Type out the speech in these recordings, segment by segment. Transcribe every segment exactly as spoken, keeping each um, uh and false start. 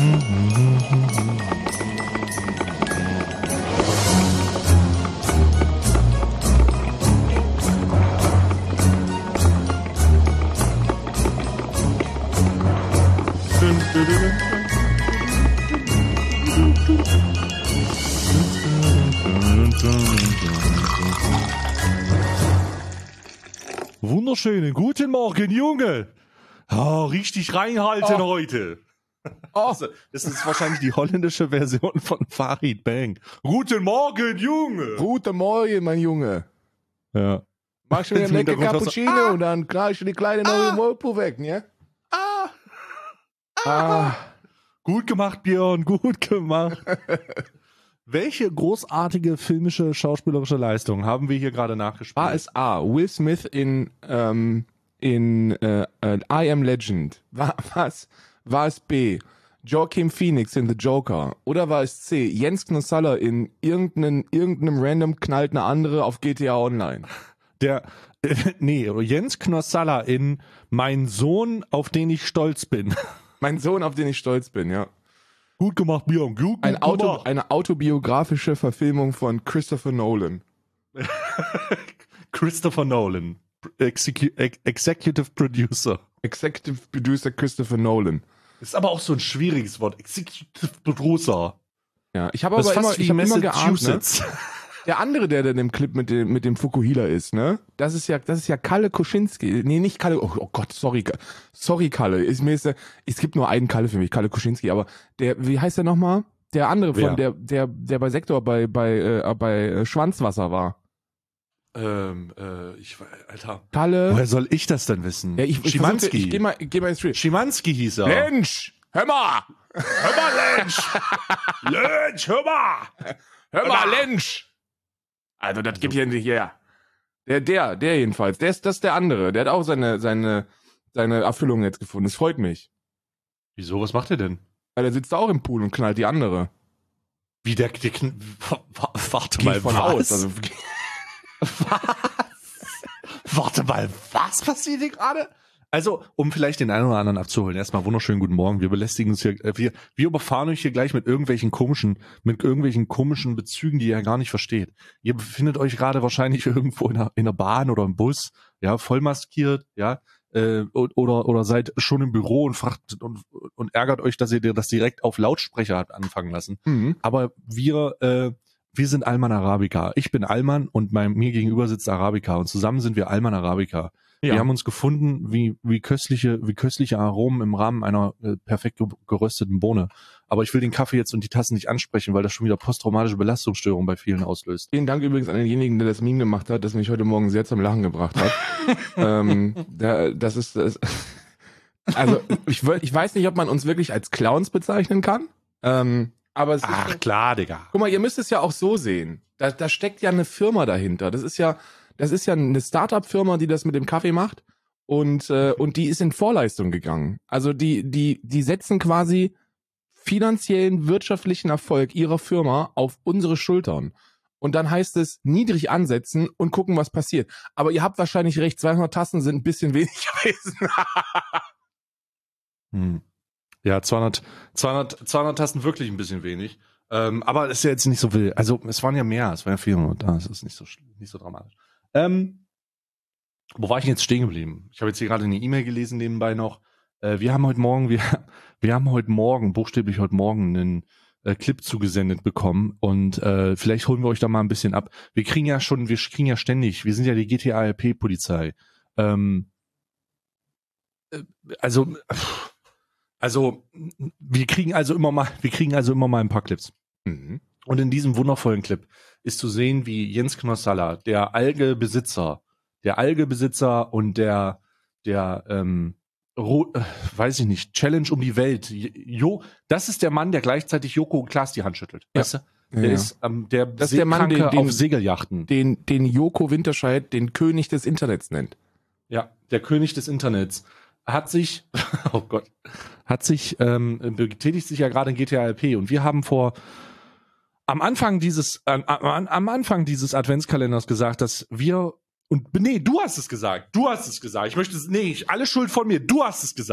Wunderschönen guten Morgen, Junge. Oh, richtig reinhalten oh. heute. Oh. Das ist wahrscheinlich die holländische Version von Farid Bang. Guten Morgen, Junge. Guten Morgen, mein Junge. Ja. Machst du mir einen lecker Cappuccino ah. und dann knallst du die kleine neue ah. Whirlpool weg, ne? Ah. Ah. Gut gemacht, Björn, gut gemacht. Welche großartige filmische, schauspielerische Leistung haben wir hier gerade nachgespielt? War es A, Will Smith in, ähm, in äh, äh, I Am Legend? War, was? War es B, Joaquin Phoenix in The Joker? Oder war es C, Jens Knossalla in irgendeinem, irgendeinem random knallt eine andere auf G T A Online? Der, äh, nee, Jens Knossalla in Mein Sohn, auf den ich stolz bin. Mein Sohn, auf den ich stolz bin, ja. Gut gemacht, Björn. Gut, gut Ein Auto, gemacht. Eine autobiografische Verfilmung von Christopher Nolan. Christopher Nolan. Execu Executive Producer. Executive Producer Christopher Nolan. Ist aber auch so ein schwieriges Wort. Executive Producer. Ja, ich habe aber immer, ich hab immer geahnt, ne? Der andere, der in dem Clip mit dem, mit dem Fukuhila ist, ne? Das ist ja, das ist ja Kalle Kuschinski. Nee, nicht Kalle, oh, oh Gott, sorry. Sorry, Kalle. Ist, mir ist der, es gibt nur einen Kalle für mich, Kalle Kuschinski, aber der, wie heißt der nochmal? Der andere von, Wer? der, der, der bei Sektor bei, bei, äh, bei äh, Schwanzwasser war. Ähm, äh, ich, Alter. Kalle. Woher soll ich das denn wissen? Ja, ich, Schimanski. Ich, ich geh mal, geh mal ins Stream. Schimanski hieß er. Lensch! Hör mal! Hör mal, Lensch! Lensch, hör mal! Hör mal, Lensch! Also, das gibt hier nicht her. Der, der, der jedenfalls. Der ist, das ist der andere. Der hat auch seine, seine, seine Erfüllung jetzt gefunden. Das freut mich. Wieso? Was macht er denn? Weil der sitzt auch im Pool und knallt die andere. Wie der, der warte Geh mal, von was? Aus. Also, was? Warte mal, was passiert hier gerade? Also, um vielleicht den einen oder anderen abzuholen, erstmal wunderschönen guten Morgen. Wir belästigen uns hier, wir, wir überfahren euch hier gleich mit irgendwelchen komischen, mit irgendwelchen komischen Bezügen, die ihr ja gar nicht versteht. Ihr befindet euch gerade wahrscheinlich irgendwo in der, in der Bahn oder im Bus, ja, voll maskiert, ja, äh, oder, oder seid schon im Büro und fragt und, und ärgert euch, dass ihr das direkt auf Lautsprecher habt anfangen lassen. Mhm. Aber wir, äh, wir sind Alman Arabica. Ich bin Alman und mein, mir gegenüber sitzt Arabica und zusammen sind wir Alman Arabica. Ja. Wir haben uns gefunden wie, wie köstliche, wie köstliche Aromen im Rahmen einer äh, perfekt gerösteten Bohne. Aber ich will den Kaffee jetzt und die Tassen nicht ansprechen, weil das schon wieder posttraumatische Belastungsstörung bei vielen auslöst. Vielen Dank übrigens an denjenigen, der das Meme gemacht hat, das mich heute Morgen sehr zum Lachen gebracht hat. ähm, der, das ist, das, also ich, ich weiß nicht, ob man uns wirklich als Clowns bezeichnen kann. Ähm, aber es Ach ist, klar, Digga. Guck mal, ihr müsst es ja auch so sehen. Da, da steckt ja eine Firma dahinter. Das ist ja Das ist ja eine Start-up-Firma, die das mit dem Kaffee macht und äh, und die ist in Vorleistung gegangen. Also die die die setzen quasi finanziellen wirtschaftlichen Erfolg ihrer Firma auf unsere Schultern. Und dann heißt es niedrig ansetzen und gucken, was passiert. Aber ihr habt wahrscheinlich recht, zweihundert Tassen sind ein bisschen wenig gewesen. hm. Ja, zweihundert, zweihundert, zweihundert Tassen wirklich ein bisschen wenig. Ähm, aber es ist ja jetzt nicht so wild. Also es waren ja mehr, es waren ja vierhundert. Das ist nicht so nicht so dramatisch. Ähm, wo war ich jetzt stehen geblieben? Ich habe jetzt hier gerade eine E-Mail gelesen nebenbei noch. Äh, wir haben heute Morgen, wir, wir haben heute Morgen, buchstäblich heute Morgen, einen äh, Clip zugesendet bekommen und äh, vielleicht holen wir euch da mal ein bisschen ab. Wir kriegen ja schon, wir kriegen ja ständig, wir sind ja die G T A R P-Polizei. Ähm, äh, also, also wir kriegen also immer mal, wir kriegen also immer mal ein paar Clips. Mhm. Und in diesem wundervollen Clip ist zu sehen, wie Jens Knossalla, der Alge-Besitzer, der Alge-Besitzer und der, der, ähm, Ro- äh, weiß ich nicht, Challenge um die Welt. Jo, das ist der Mann, der gleichzeitig Joko und Klaas die Hand schüttelt. Ja. Weißt du? Der ja. ist ähm, der, das ist der Mann, den, den, auf Segelyachten. Den, den Joko Winterscheid den König des Internets nennt. Ja, der König des Internets hat sich, oh Gott, hat sich, ähm, betätigt sich ja gerade in G T A R P und wir haben vor Am Anfang dieses, äh, am, am Anfang dieses Adventskalenders gesagt, dass wir, und nee, du hast es gesagt, du hast es gesagt, ich möchte es, nee, ich, alle Schuld von mir, du hast es gesagt,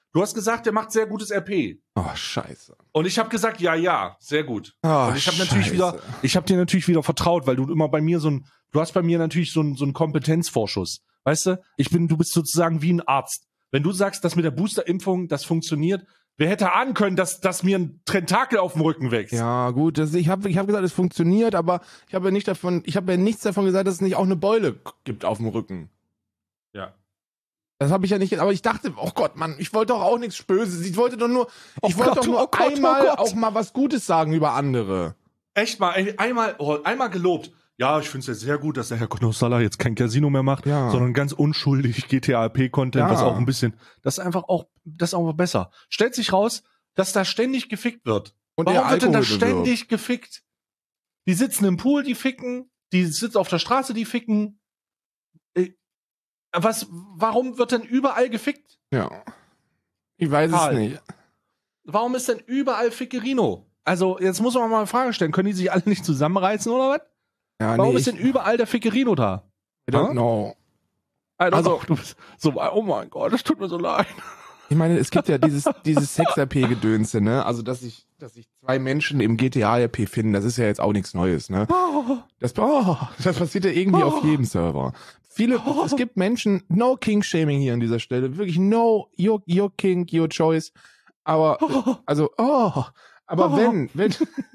Du hast gesagt, der macht sehr gutes R P. Oh, scheiße. Und ich habe gesagt, ja, ja, sehr gut. Oh, und ich habe natürlich scheiße. wieder, ich habe dir natürlich wieder vertraut, weil du immer bei mir so ein, du hast bei mir natürlich so ein, so ein Kompetenzvorschuss. Weißt du? Ich bin, du bist sozusagen wie ein Arzt. Wenn du sagst, dass mit der Boosterimpfung das funktioniert, wer hätte ahnen können, dass, dass mir ein Tentakel auf dem Rücken wächst? Ja, gut, das, ich habe ich hab gesagt, es funktioniert, aber ich habe ja nicht davon, ich habe ja nichts davon gesagt, dass es nicht auch eine Beule gibt auf dem Rücken. Ja. Das habe ich ja nicht, aber ich dachte, oh Gott, Mann, ich wollte doch auch nichts Böses. Ich wollte doch nur, ich Oh wollte Gott, doch nur oh Gott, einmal oh Gott. auch mal was Gutes sagen über andere. Echt mal, ey, einmal, oh, einmal gelobt. Ja, ich finde es ja sehr gut, dass der Herr Knossalla jetzt kein Casino mehr macht, Ja. sondern ganz unschuldig G T A R P-Content, Ja. was auch ein bisschen, das ist einfach auch, das ist auch besser. Stellt sich raus, dass da ständig gefickt wird. Und Warum der wird denn da Alkohol bewirbt. ständig gefickt? Die sitzen im Pool, die ficken, die sitzen auf der Straße, die ficken. Äh, Was, warum wird denn überall gefickt? Ja. Ich weiß Karl. es nicht. Warum ist denn überall Fickerino? Also, jetzt muss man mal eine Frage stellen, können die sich alle nicht zusammenreißen oder was? Ja, Warum nee, ist ich, denn überall der Fickerino da? I don't Huh? know. I don't Also- know. Du bist so, oh mein Gott, das tut mir so leid. Ich meine, es gibt ja dieses, dieses Sex-R P-Gedönse, ne? Also, dass sich, dass sich zwei Menschen im G T A-R P finden, das ist ja jetzt auch nichts Neues, ne? Das, oh, das passiert ja irgendwie Oh. auf jedem Server. Viele, es gibt Menschen, no King-Shaming hier an dieser Stelle, wirklich no, your, your King, your choice. Aber, also, oh, aber Oh. wenn, wenn,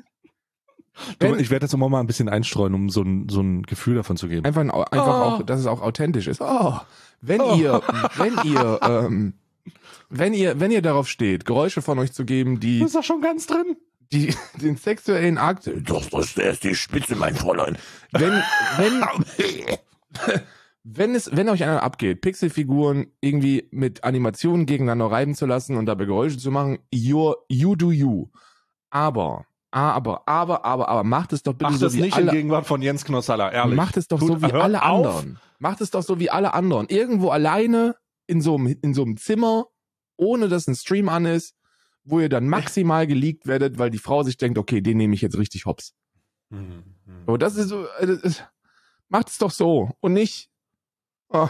Du, wenn ich werde das immer mal ein bisschen einstreuen, um so ein, so ein Gefühl davon zu geben. einfach, einfach Oh. auch, dass es auch authentisch ist. Oh, wenn Oh. ihr, wenn ihr, ähm, wenn ihr, wenn ihr darauf steht, Geräusche von euch zu geben, die, ist doch schon ganz drin. die den sexuellen Akt, Doch, das ist die Spitze, mein Fräulein. wenn, wenn, wenn es, wenn euch einer abgeht, Pixelfiguren irgendwie mit Animationen gegeneinander reiben zu lassen und dabei Geräusche zu machen, you, you do you. Aber, aber, aber, aber, aber, macht es doch bitte Mach so das wie nicht in alle, Gegenwart von Jens Knossalla, ehrlich. macht es doch Tut- so wie hör alle auf. anderen. Macht es doch so wie alle anderen. Irgendwo alleine in so einem, in so einem Zimmer, ohne dass ein Stream an ist, wo ihr dann maximal geleakt werdet, weil die Frau sich denkt, okay, den nehme ich jetzt richtig hops. Hm, hm. So, das ist so, äh, das ist, macht es doch so und nicht, oh.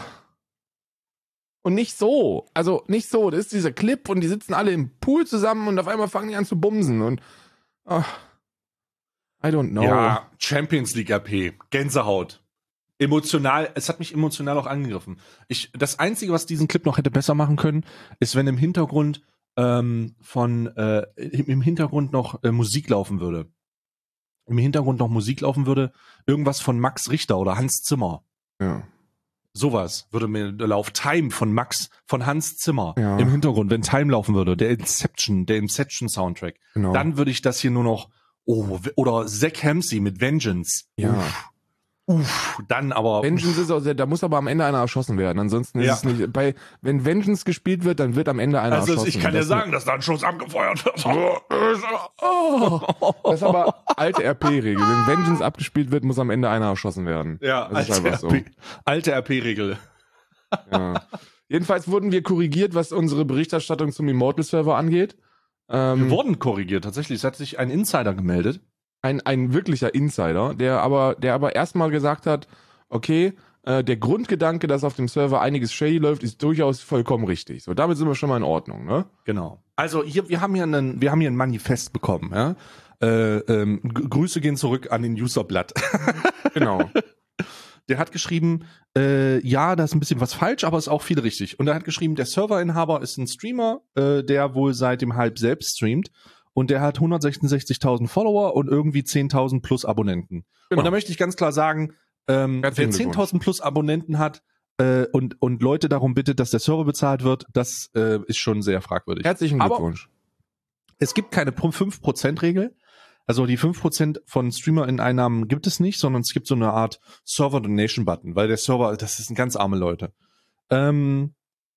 und nicht so. Also nicht so. Das ist dieser Clip und die sitzen alle im Pool zusammen und auf einmal fangen die an zu bumsen und, oh. I don't know. Ja, Champions League R P, Gänsehaut. Emotional, es hat mich emotional auch angegriffen. Ich, das Einzige, was diesen Clip noch hätte besser machen können, ist, wenn im Hintergrund ähm, von äh, im im Hintergrund noch äh, Musik laufen würde. Im Hintergrund noch Musik laufen würde, irgendwas von Max Richter oder Hans Zimmer. Ja. Sowas würde mir laufen. Time von Max, von Hans Zimmer Ja. im Hintergrund, wenn Time laufen würde, der Inception, der Inception Soundtrack. Genau. Dann würde ich das hier nur noch, oh, oder Zach Hamsey mit Vengeance. Ja. Uff, uff, dann aber. Vengeance ist auch sehr, da muss aber am Ende einer erschossen werden. Ansonsten ist Ja. es nicht, bei, wenn Vengeance gespielt wird, dann wird am Ende einer Also erschossen. ich kann dir Das- sagen, dass da ein Schuss abgefeuert wird. Oh, das ist aber alte R P-Regel. Wenn Vengeance abgespielt wird, muss am Ende einer erschossen werden. Ja, Das ist alte einfach so. R P, alte R P-Regel. Ja. Jedenfalls wurden wir korrigiert, was unsere Berichterstattung zum Immortal-Server angeht. Ähm, Wir wurden korrigiert, tatsächlich. Es hat sich ein Insider gemeldet. ein, ein wirklicher Insider, der aber, der aber erstmal gesagt hat, okay, äh, der Grundgedanke, dass auf dem Server einiges shady läuft, ist durchaus vollkommen richtig. So, damit sind wir schon mal in Ordnung, ne? Genau. Also hier, wir haben hier einen, wir haben hier ein Manifest bekommen, ja. Äh, ähm, G- Grüße gehen zurück an den Userblatt. Genau. Der hat geschrieben, äh, ja, da ist ein bisschen was falsch, aber ist auch viel richtig. Und er hat geschrieben, der Serverinhaber ist ein Streamer, äh, der wohl seit dem Hype selbst streamt. Und der hat hundertsechsundsechzigtausend Follower und irgendwie zehntausend plus Abonnenten. Genau. Und da möchte ich ganz klar sagen, ähm, wer Herzlichen Glückwunsch. zehntausend plus Abonnenten hat äh, und, und Leute darum bittet, dass der Server bezahlt wird, das äh, ist schon sehr fragwürdig. Herzlichen Aber Glückwunsch. es gibt keine fünf Prozent Regel. Also die fünf Prozent von Streamer-Einnahmen gibt es nicht, sondern es gibt so eine Art Server-Donation-Button, weil der Server, das sind ganz arme Leute. Ähm,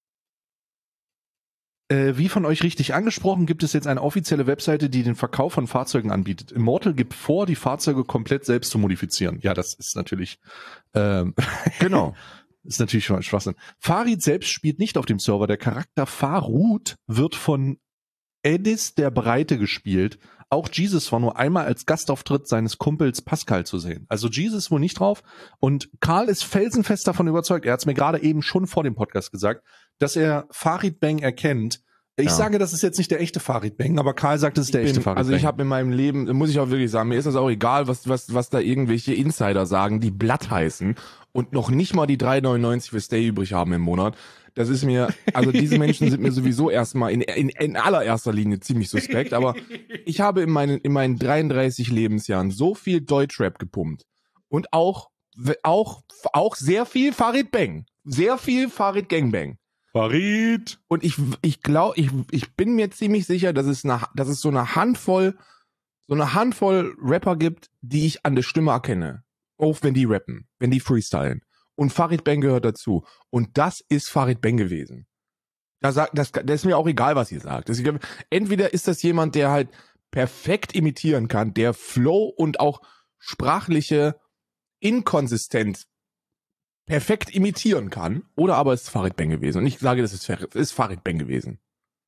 äh, wie von euch richtig angesprochen, gibt es jetzt eine offizielle Webseite, die den Verkauf von Fahrzeugen anbietet. Immortal gibt vor, die Fahrzeuge komplett selbst zu modifizieren. Ja, das ist natürlich ähm, Genau. ist natürlich schon ein Schwachsinn. Farid selbst spielt nicht auf dem Server. Der Charakter Farud wird von Edis der Breite gespielt. Auch Jesus war nur einmal als Gastauftritt seines Kumpels Pascal zu sehen. Also Jesus wohl nicht drauf. Und Karl ist felsenfest davon überzeugt, er hat es mir gerade eben schon vor dem Podcast gesagt, dass er Farid Bang erkennt Ich Ja. sage, das ist jetzt nicht der echte Farid Bang, aber Karl sagt, das ist der Ich echte bin, Farid also Bang. ich habe in meinem Leben, muss ich auch wirklich sagen, mir ist das auch egal, was, was, was da irgendwelche Insider sagen, die Blatt heißen und noch nicht mal die drei neunundneunzig für Stay übrig haben im Monat. Das ist mir, also diese Menschen sind mir sowieso erstmal in, in, in allererster Linie ziemlich suspekt, aber ich habe in meinen, in meinen dreiunddreißig Lebensjahren so viel Deutschrap gepumpt und auch, auch, auch sehr viel Farid Bang. Sehr viel Farid Gangbang. Farid! Und ich, ich glaube, ich, ich bin mir ziemlich sicher, dass es, eine, dass es so eine Handvoll, so eine Handvoll Rapper gibt, die ich an der Stimme erkenne. Auch wenn die rappen, wenn die freestylen. Und Farid Bang gehört dazu. Und das ist Farid Bang gewesen. Da sagt, das, das ist mir auch egal, was ihr sagt. Das, entweder ist das jemand, der halt perfekt imitieren kann, der Flow und auch sprachliche Inkonsistenz perfekt imitieren kann, oder aber es ist Farid Bang gewesen. Und ich sage, das ist, ist Farid Bang gewesen.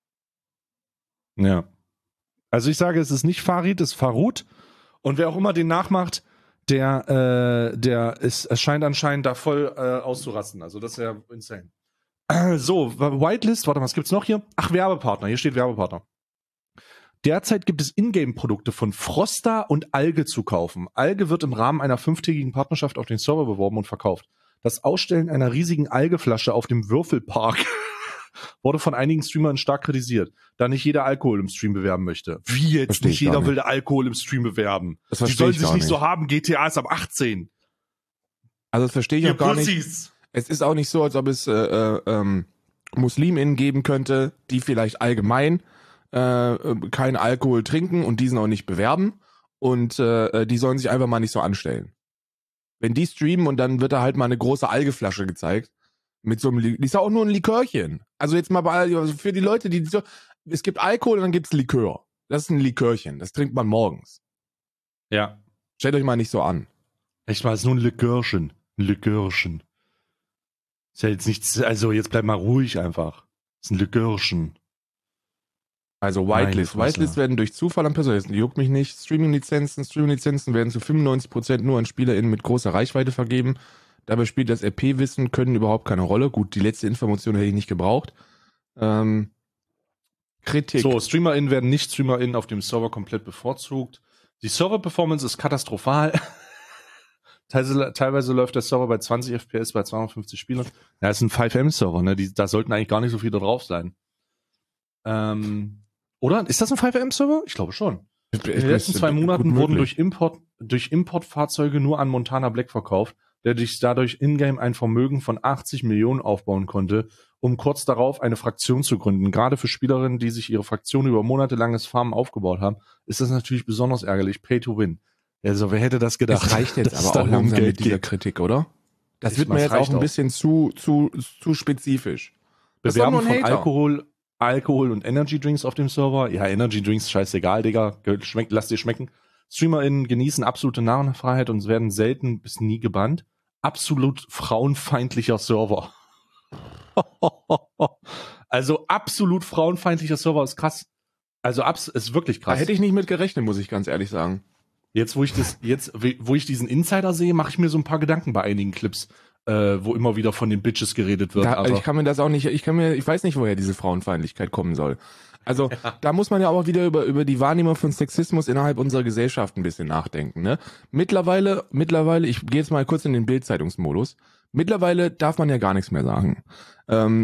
Ja. Also ich sage, es ist nicht Farid, es ist Farud. Und wer auch immer den nachmacht, der, äh, der ist, es scheint anscheinend da voll äh, auszurasten. Also das ist ja insane. So, Whitelist, warte mal, was gibt's noch hier? Ach, Werbepartner, hier steht Werbepartner. Derzeit gibt es Ingame-Produkte von Frosta und Alge zu kaufen. Alge wird im Rahmen einer fünftägigen Partnerschaft auf den Server beworben und verkauft. Das Ausstellen einer riesigen Algeflasche auf dem Würfelpark wurde von einigen Streamern stark kritisiert, da nicht jeder Alkohol im Stream bewerben möchte. Wie jetzt? Versteh Nicht ich gar jeder nicht. will Alkohol im Stream bewerben. Das Die verstehe sollen ich sich gar nicht nicht. so haben. G T A ist ab achtzehn. Also das verstehe ich Ihr auch gar nicht. Pussys. Es ist auch nicht so, als ob es äh, äh, ähm, MuslimInnen geben könnte, die vielleicht allgemein äh, keinen Alkohol trinken und diesen auch nicht bewerben. Und äh, die sollen sich einfach mal nicht so anstellen. Wenn die streamen und dann wird da halt mal eine große Algeflasche gezeigt, mit so einem, Li- die ist ja auch nur ein Likörchen. Also jetzt mal bei, also für die Leute, die so, es gibt Alkohol und dann gibt's Likör. Das ist ein Likörchen, das trinkt man morgens. Ja. Stellt euch mal nicht so an. Echt mal, ist nur ein Likörchen. Ein Likörchen. Ist ja jetzt nichts, also jetzt bleib mal ruhig einfach. Ist ein Likörchen. Also Meine Whitelist. Fresse. Whitelist werden durch Zufall an Personen, juckt mich nicht. Streaming-Lizenzen. Streaming-Lizenzen werden zu fünfundneunzig Prozent nur an SpielerInnen mit großer Reichweite vergeben. Dabei spielt das R P-Wissen, können überhaupt keine Rolle. Gut, die letzte Information hätte ich nicht gebraucht. Ähm, Kritik. So, StreamerInnen werden nicht StreamerInnen auf dem Server komplett bevorzugt. Die Server-Performance ist katastrophal. Teilweise, teilweise läuft der Server bei zwanzig F P S bei zweihundertfünfzig Spielern. Ja, ist ein fünf M-Server, ne? Die, da sollten eigentlich gar nicht so viele drauf sein. Ähm, oder? Ist das ein fünf M-Server? Ich glaube schon. In den letzten zwei Monaten wurden durch Import, durch Importfahrzeuge nur an Montana Black verkauft, der sich dadurch in-game ein Vermögen von achtzig Millionen aufbauen konnte, um kurz darauf eine Fraktion zu gründen. Gerade für Spielerinnen, die sich ihre Fraktion über monatelanges Farmen aufgebaut haben, ist das natürlich besonders ärgerlich. Pay to win. Also, wer hätte das gedacht? Das reicht jetzt dass es aber auch darum langsam Geld mit dieser geht. Kritik, oder? Das Ich wird meine, mir es jetzt auch reicht ein auch. bisschen zu, zu, zu spezifisch. Das ist doch Bewerben nur ein von Hater. Alkohol, Alkohol und Energy Drinks auf dem Server. Ja, Energy Drinks, scheißegal, Digga. Schmeckt, lass dir schmecken. StreamerInnen genießen absolute Narrenfreiheit und werden selten bis nie gebannt. Absolut frauenfeindlicher Server. Also absolut frauenfeindlicher Server ist krass. Also abs ist wirklich Da krass. hätte ich nicht mit gerechnet, muss ich ganz ehrlich sagen. Jetzt, wo ich das, jetzt, wo ich diesen Insider sehe, mache ich mir so ein paar Gedanken bei einigen Clips, äh, wo immer wieder von den Bitches geredet wird. Da, aber ich kann mir das auch nicht, ich kann mir, ich weiß nicht, woher diese Frauenfeindlichkeit kommen soll. Also, da muss man ja auch wieder über, über die Wahrnehmung von Sexismus innerhalb unserer Gesellschaft ein bisschen nachdenken, ne? Mittlerweile, mittlerweile, ich gehe jetzt mal kurz in den Bildzeitungsmodus. Mittlerweile darf man ja gar nichts mehr sagen. Ähm,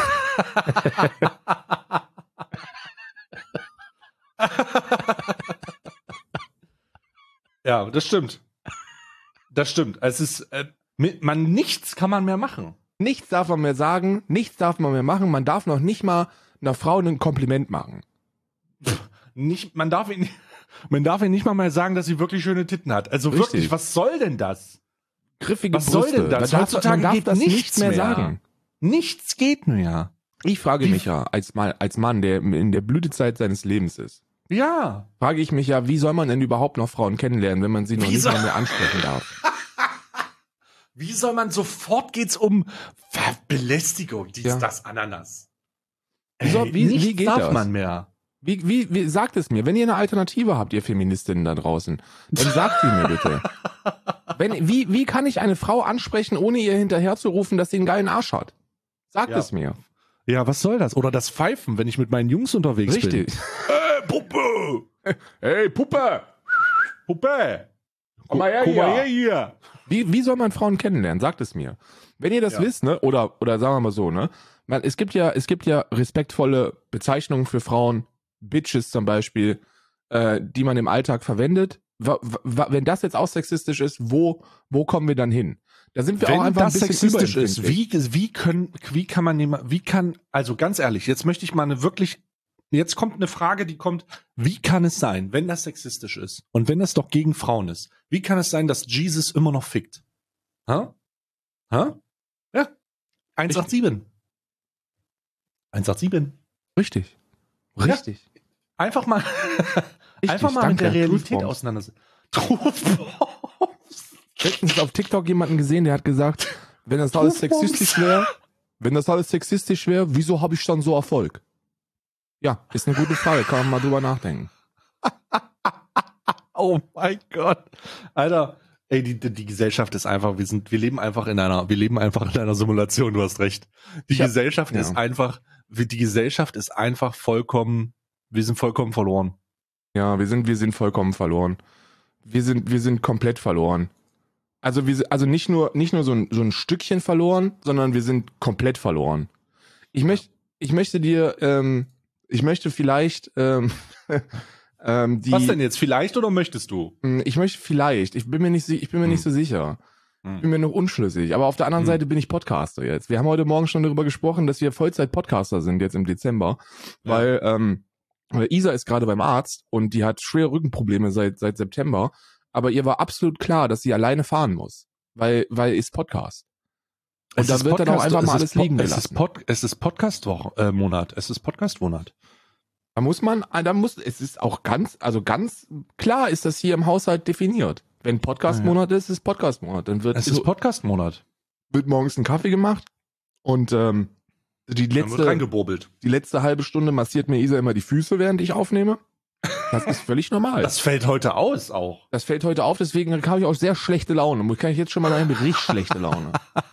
ja, das stimmt. Das stimmt. Es ist, äh, mit, man, nichts kann man mehr machen. nichts darf man mehr sagen, nichts darf man mehr machen, man darf noch nicht mal einer Frau ein Kompliment machen. Nicht, man darf ihn, man darf ihn nicht mal mehr sagen, dass sie wirklich schöne Titten hat. Also Richtig. wirklich, was soll denn das? Griffige Was soll Brüste. denn das? Man darf, Heutzutage man darf geht das nichts nicht mehr, mehr. sagen. Nichts geht mehr. Ich frage Wie- mich ja, als, Mann, als Mann, der in der Blütezeit seines Lebens ist, Ja. frage ich mich ja, wie soll man denn überhaupt noch Frauen kennenlernen, wenn man sie noch Wie nicht soll- mal mehr ansprechen darf? Wie soll man, sofort geht's um Ver- Belästigung, dies, Ja. das, Ananas. Wie soll- wie- nichts wie geht darf das? man mehr. Wie, wie, wie, sagt es mir, wenn ihr eine Alternative habt, ihr Feministinnen da draußen, dann sagt sie mir bitte. Wenn, wie, wie kann ich eine Frau ansprechen, ohne ihr hinterherzurufen, dass sie einen geilen Arsch hat? Sagt Ja. es mir. Ja, was soll das? Oder das Pfeifen, wenn ich mit meinen Jungs unterwegs bin. Richtig. Äh, Puppe! Hey, Puppe! Puppe! Komm mal her Komm mal hier. her hier! Wie, wie soll man Frauen kennenlernen? Sagt es mir. Wenn ihr das Ja. wisst, ne, oder, oder sagen wir mal so, ne, man, es gibt ja, es gibt ja respektvolle Bezeichnungen für Frauen, Bitches zum Beispiel, äh, die man im Alltag verwendet. Wa, wa, wenn das jetzt auch sexistisch ist, wo, wo kommen wir dann hin? Da sind wir Wenn auch einfach das ein bisschen sexistisch ist, überempfindlich. wie, wie können, wie kann man nehmen, wie kann, also ganz ehrlich, jetzt möchte ich mal eine wirklich, jetzt kommt eine Frage, die kommt, wie kann es sein, wenn das sexistisch ist und wenn das doch gegen Frauen ist, wie kann es sein, dass Jesus immer noch fickt? Hä? Hä? Ja. eins acht sieben. eins acht sieben. Richtig. Richtig. Einfach mal, Richtig, einfach mal danke. mit der Realität Truthbombs. auseinandersetzen. Truthbombs. Letztens auf TikTok jemanden gesehen, der hat gesagt, wenn das alles Truthbombs. sexistisch wäre, wenn das alles sexistisch wäre, wieso habe ich dann so Erfolg? Ja, ist eine gute Frage, kann man mal drüber nachdenken. Oh mein Gott. Alter, ey, die, die, die Gesellschaft ist einfach, wir sind, wir leben einfach in einer, wir leben einfach in einer Simulation, du hast recht. Die Ich hab- Gesellschaft ja. ist einfach, wir- die Gesellschaft ist einfach vollkommen, wir sind vollkommen verloren. Ja, wir sind, wir sind vollkommen verloren. Wir sind, wir sind komplett verloren. Also wir, sind- also nicht nur, nicht nur so ein, so ein Stückchen verloren, sondern wir sind komplett verloren. Ich möchte, ich möchte dir, ähm, ich möchte vielleicht, ähm, ähm, die, Was denn jetzt? Vielleicht oder möchtest du? Hm, Ich möchte vielleicht, ich bin mir nicht, si- ich bin mir Hm. nicht so sicher. Ich Hm. bin mir noch unschlüssig. Aber auf der anderen Hm. Seite bin ich Podcaster jetzt. Wir haben heute Morgen schon darüber gesprochen, dass wir Vollzeit-Podcaster sind jetzt im Dezember, Ja. weil ähm, weil Isa ist gerade beim Arzt und die hat schwere Rückenprobleme seit seit September. Aber ihr war absolut klar, dass sie alleine fahren muss, weil weil ist Podcast. Und Es da ist wird dann auch Podcast- einfach es mal ist alles Po- liegen Es ist, gelassen. Pod, es ist Podcast-Monat. Es ist Podcast-Monat. Da muss man, da muss, es ist auch ganz, also ganz klar ist das hier im Haushalt definiert. Wenn Podcast-Monat ist, ist Podcast-Monat. Dann wird Es ist Podcast-Monat. wird morgens ein Kaffee gemacht und ähm, die Dann wird letzte, reingebobelt. die letzte halbe Stunde massiert mir Isa immer die Füße, während ich aufnehme. Das ist völlig normal. Das, Das fällt heute aus auch. fällt heute auf, deswegen habe ich auch sehr schlechte Laune. Kann ich jetzt schon mal sagen, mit richtig schlechte Laune.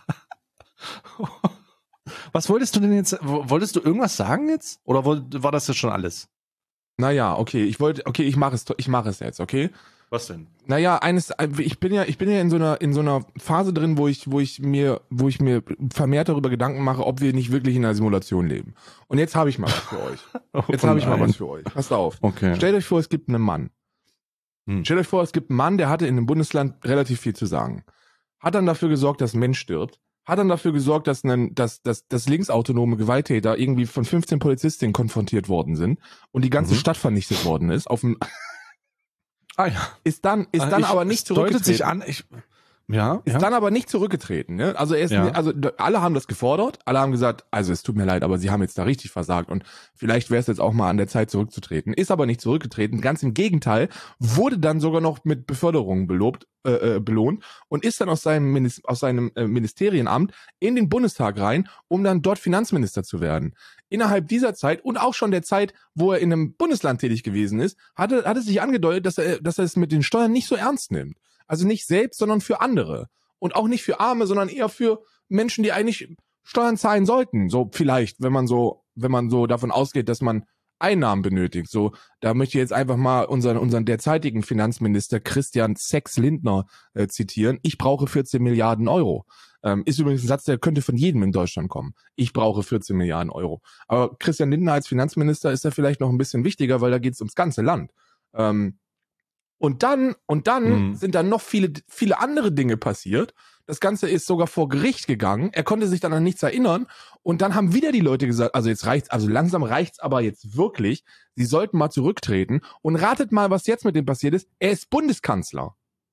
Was wolltest du denn jetzt? w- Wolltest du irgendwas sagen jetzt? Oder woll- war das jetzt schon alles? Naja, okay, ich wollte, okay, ich mache es, ich mache es jetzt, okay? Was denn? Naja, eines, ich bin ja, ich bin ja in so einer, in so einer Phase drin, wo ich, wo ich mir, wo ich mir vermehrt darüber Gedanken mache, ob wir nicht wirklich in einer Simulation leben. Und jetzt habe ich mal was für euch. Jetzt Oh habe ich mal nein. was für euch. Passt auf. Okay. Stellt euch vor, es gibt einen Mann. Hm. Stellt euch vor, es gibt einen Mann, der hatte in einem Bundesland relativ viel zu sagen. Hat dann dafür gesorgt, dass ein Mensch stirbt. Hat dann dafür gesorgt, dass, ein, dass, dass, dass linksautonome Gewalttäter irgendwie von fünfzehn Polizistinnen konfrontiert worden sind und die ganze Mhm. Stadt vernichtet worden ist. Auf dem, Ah ja. ist dann, ist dann Ich- aber nicht es deutet zurückgetreten. sich an. Ich, ja. Ist ja. dann aber nicht zurückgetreten. Ne? Also er ist, Ja. also d- alle haben das gefordert, alle haben gesagt, also es tut mir leid, aber sie haben jetzt da richtig versagt und vielleicht wäre es jetzt auch mal an der Zeit zurückzutreten. Ist aber nicht zurückgetreten, ganz im Gegenteil, wurde dann sogar noch mit Beförderung belobt, äh, äh, belohnt und ist dann aus seinem, Minis aus seinem äh, Ministerienamt in den Bundestag rein, um dann dort Finanzminister zu werden. Innerhalb dieser Zeit und auch schon der Zeit, wo er in einem Bundesland tätig gewesen ist, hatte, hat es sich angedeutet, dass er, dass er es mit den Steuern nicht so ernst nimmt. Also nicht selbst, sondern für andere. Und auch nicht für Arme, sondern eher für Menschen, die eigentlich Steuern zahlen sollten. So vielleicht, wenn man so, wenn man so davon ausgeht, dass man Einnahmen benötigt. So, da möchte ich jetzt einfach mal unseren, unseren derzeitigen Finanzminister Christian Sex Lindner äh, zitieren. Ich brauche vierzehn Milliarden Euro. Ähm, ist übrigens ein Satz, der könnte von jedem in Deutschland kommen. Ich brauche vierzehn Milliarden Euro. Aber Christian Lindner als Finanzminister ist ja vielleicht noch ein bisschen wichtiger, weil da geht es ums ganze Land. Ähm, Und dann, und dann Mhm. sind dann noch viele, viele andere Dinge passiert. Das Ganze ist sogar vor Gericht gegangen. Er konnte sich dann an nichts erinnern. Und dann haben wieder die Leute gesagt, also jetzt reicht's, also langsam reicht's aber jetzt wirklich. Sie sollten mal zurücktreten. Und ratet mal, was jetzt mit dem passiert ist. Er ist Bundeskanzler.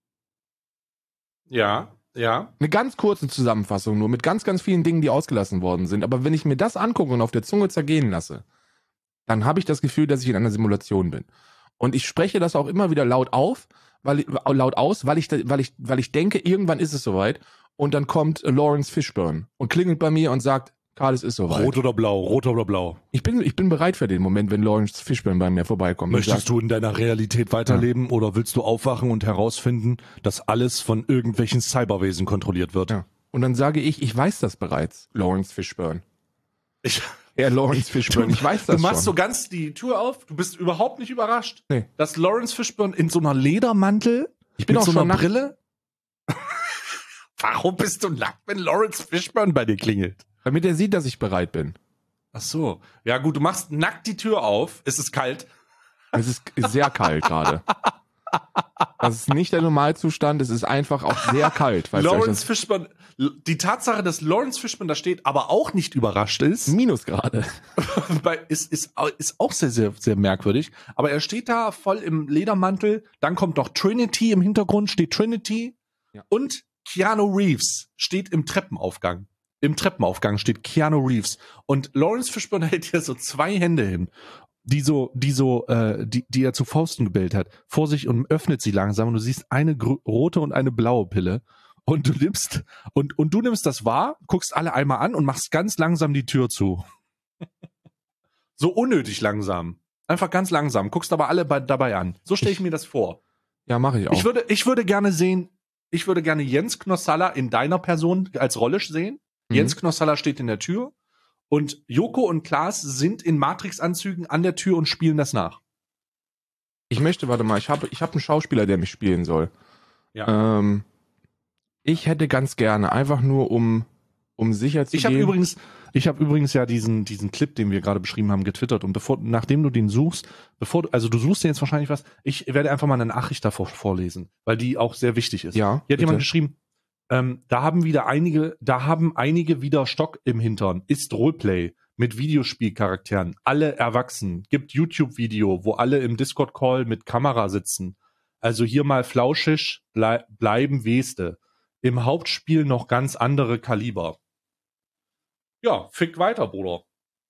Ja. Ja. Eine ganz kurze Zusammenfassung nur, mit ganz, ganz vielen Dingen, die ausgelassen worden sind. Aber wenn ich mir das angucke und auf der Zunge zergehen lasse, dann habe ich das Gefühl, dass ich in einer Simulation bin. Und ich spreche das auch immer wieder laut auf, weil ich, laut aus, weil ich, weil ich, weil ich denke, irgendwann ist es soweit. Und dann kommt Lawrence Fishburne und klingelt bei mir und sagt, Karl, es ist soweit. Rot oder blau, rot oder blau. Ich bin, ich bin bereit für den Moment, wenn Lawrence Fishburne bei mir vorbeikommt. und Möchtest sagt, du in deiner Realität weiterleben oder willst du aufwachen und herausfinden, dass alles von irgendwelchen Cyberwesen kontrolliert wird? Ja. Und dann sage ich, ich weiß das bereits, Lawrence Fishburne. Ich, Herr Lawrence Fishburne, ich weiß das Du machst schon. so ganz die Tür auf, du bist überhaupt nicht überrascht, Nee. dass Lawrence Fishburne in so einer Ledermantel, Ich bin mit auch so schon einer nackt. Brille. Warum bist du nackt, wenn Lawrence Fishburne bei dir klingelt? Damit er sieht, dass ich bereit bin. Ach so. Ja gut, du machst nackt die Tür auf, es ist kalt. Es ist sehr kalt gerade. Das ist nicht der Normalzustand, es ist einfach auch sehr kalt. Falls ihr euch Lawrence Fishburne, die Tatsache, dass Lawrence Fishburne da steht, aber auch nicht überrascht ist, das Minusgrade. bei- ist, ist, ist auch sehr, sehr, sehr merkwürdig. Aber er steht da voll im Ledermantel, dann kommt noch Trinity im Hintergrund, steht Trinity Ja. und Keanu Reeves steht im Treppenaufgang. Im Treppenaufgang steht Keanu Reeves und Lawrence Fishburne hält hier so zwei Hände hin, die so, die so, äh, die, die er zu Fausten gebildet hat, vor sich und öffnet sie langsam und du siehst eine grü- rote und eine blaue Pille und du nimmst und und du nimmst das wahr, guckst alle einmal an und machst ganz langsam die Tür zu. So unnötig langsam, einfach ganz langsam, guckst aber alle bei, dabei an. So stelle ich mir das vor. Ja, mache ich auch. Ich würde, ich würde gerne sehen, ich würde gerne Jens Knossalla in deiner Person als Rolle sehen. Mhm. Jens Knossalla steht in der Tür und Joko und Klaas sind in Matrix-Anzügen an der Tür und spielen das nach. Ich möchte, warte mal, ich habe ich hab einen Schauspieler, der mich spielen soll. Ja. Ähm, ich hätte ganz gerne, einfach nur um, um sicher zu Ich habe gehen. übrigens, ich habe übrigens ja diesen, diesen Clip, den wir gerade beschrieben haben, getwittert und bevor, nachdem du den suchst, bevor, du- also du suchst dir jetzt wahrscheinlich was, ich werde einfach mal eine Nachricht davor vorlesen, weil die auch sehr wichtig ist. Ja, Hier hat bitte. jemand geschrieben, ähm, da haben wieder einige, da haben einige wieder Stock im Hintern. Ist Roleplay mit Videospielcharakteren. Alle erwachsen. Gibt YouTube-Video, wo alle im Discord-Call mit Kamera sitzen. Also hier mal flauschig blei bleiben Weste. Im Hauptspiel noch ganz andere Kaliber. Ja, fick weiter, Bruder.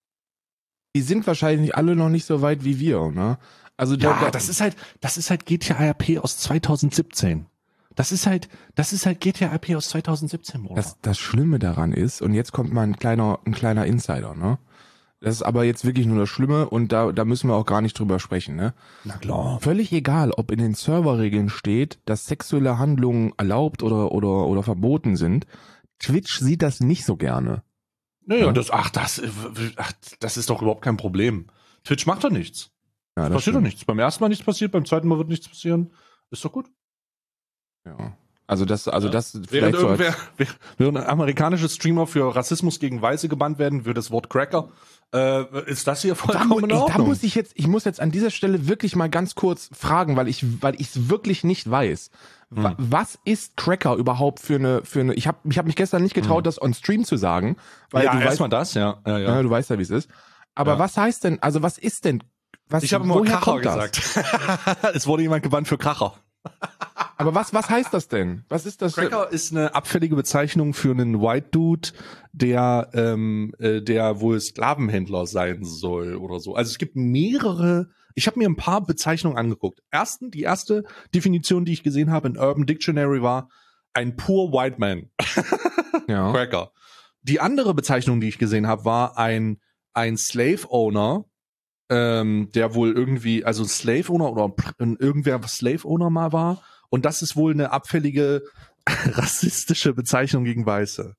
Die sind wahrscheinlich alle noch nicht so weit wie wir, ne? Also da, Ja, da, das ist halt, das ist halt G T A R P aus zweitausendsiebzehn. Das ist halt, das ist halt G T A R P aus zweitausendsiebzehn, Bruder. das, das Schlimme daran ist, und jetzt kommt mal ein kleiner, ein kleiner Insider, ne? Das ist aber jetzt wirklich nur das Schlimme und da, da müssen wir auch gar nicht drüber sprechen, ne? Na klar. Völlig egal, ob in den Serverregeln steht, dass sexuelle Handlungen erlaubt oder, oder, oder verboten sind. Twitch sieht das nicht so gerne. Naja, Ja. das, ach, das, ach, das ist doch überhaupt kein Problem. Twitch macht doch nichts. Ja, das Passiert doch stimmt. nichts. Beim ersten Mal nichts passiert, beim zweiten Mal wird nichts passieren. Ist doch gut. Ja. Also das, also das Während, vielleicht so als, irgendwer, während amerikanische Streamer für Rassismus gegen Weiße gebannt werden, für das Wort Cracker, äh, ist das hier da, mu vollkommen in da Ordnung. muss ich jetzt, ich muss jetzt an dieser Stelle wirklich mal ganz kurz fragen, weil ich, weil ich es wirklich nicht weiß. Wa Hm. Was ist Cracker überhaupt für eine, für eine? Ich habe, ich habe mich gestern nicht getraut, Hm. das on Stream zu sagen, weil ja, du weißt, erstmal das, ja. ja, ja. ja, du weißt ja, wie es ist. Aber Ja. was heißt denn? Also was ist denn? Was, Ich habe immer woher Kracher kommt das? gesagt. Es wurde jemand gebannt für Kracher. Aber was, was heißt das denn? Was ist das? Cracker ist eine abfällige Bezeichnung für einen White Dude, der, ähm, äh, der wohl Sklavenhändler sein soll oder so. Also es gibt mehrere, ich habe mir ein paar Bezeichnungen angeguckt. Ersten, die erste Definition, die ich gesehen habe in Urban Dictionary war ein poor white man. Ja. Cracker. Die andere Bezeichnung, die ich gesehen habe, war ein, ein Slave Owner, ähm, der wohl irgendwie, also Slave Owner oder pr- irgendwer Slave Owner mal war. Und das ist wohl eine abfällige rassistische Bezeichnung gegen Weiße.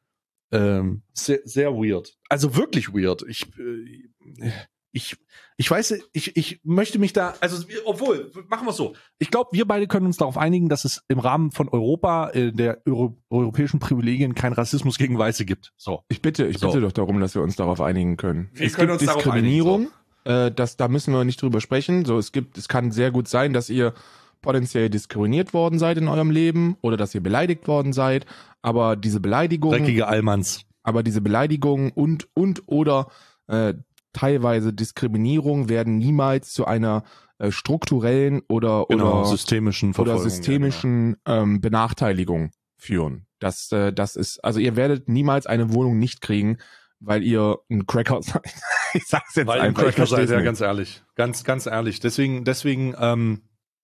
Ähm, sehr, sehr weird. Also wirklich weird. Ich, äh, ich, ich weiß, ich, ich möchte mich da, also wir- obwohl, machen wir es so. Ich glaube, wir beide können uns darauf einigen, dass es im Rahmen von Europa, äh, der Euro, europäischen Privilegien, keinen Rassismus gegen Weiße gibt. So. Ich bitte, ich So. bitte doch darum, dass wir uns darauf einigen können. Wir es können gibt uns darauf Diskriminierung, äh, das, da müssen wir nicht drüber sprechen. So, es gibt, es kann sehr gut sein, dass ihr potenziell diskriminiert worden seid in eurem Leben oder dass ihr beleidigt worden seid, aber diese Beleidigung, Dreckige Allmanns. aber diese Beleidigung und und oder äh, teilweise Diskriminierung werden niemals zu einer äh, strukturellen oder Genau, oder systemischen oder Verfolgung, systemischen ähm, Benachteiligung führen. Das, äh, das ist, also ihr werdet niemals eine Wohnung nicht kriegen, weil ihr ein Cracker seid. Ich sag's jetzt Weil ihr einfach. ich Cracker seid, versteh's ja, nicht. ganz ehrlich. Ganz, ganz ehrlich. Deswegen, deswegen, ähm,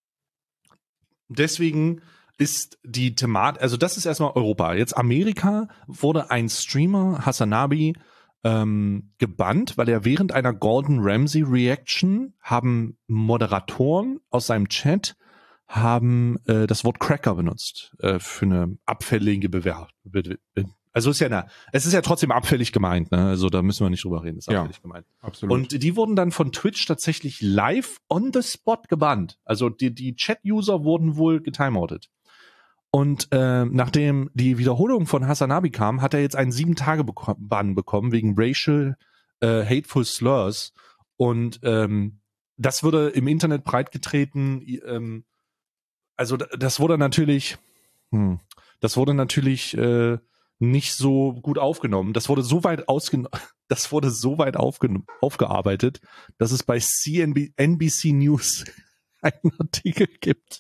deswegen ist die Thematik, also das ist erstmal Europa. Jetzt Amerika wurde ein Streamer, Hasanabi, ähm, gebannt, weil er während einer Gordon Ramsay Reaction haben Moderatoren aus seinem Chat haben äh, das Wort Cracker benutzt äh, für eine abfällige Bewer Be Be Also ist ja eine, es ist ja trotzdem abfällig gemeint, ne? Also da müssen wir nicht drüber reden, ist Ja, abfällig gemeint. Absolut. Und die wurden dann von Twitch tatsächlich live on the spot gebannt. Also die, die Chat-User wurden wohl getimeoutet. Und äh, nachdem die Wiederholung von Hasanabi kam, hat er jetzt einen sieben-Tage-Bann bekommen wegen racial äh, hateful slurs. Und ähm, das wurde im Internet breitgetreten. Ähm, also das wurde natürlich, hm, das wurde natürlich äh, nicht so gut aufgenommen. Das wurde so weit ausgen das wurde so weit aufge aufgearbeitet, dass es bei C N B C einen Artikel gibt.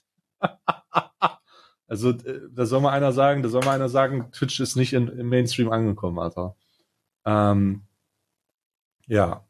Also da soll mal einer sagen, da soll mal einer sagen, Twitch ist nicht in, im Mainstream angekommen, Alter. Ähm, ja.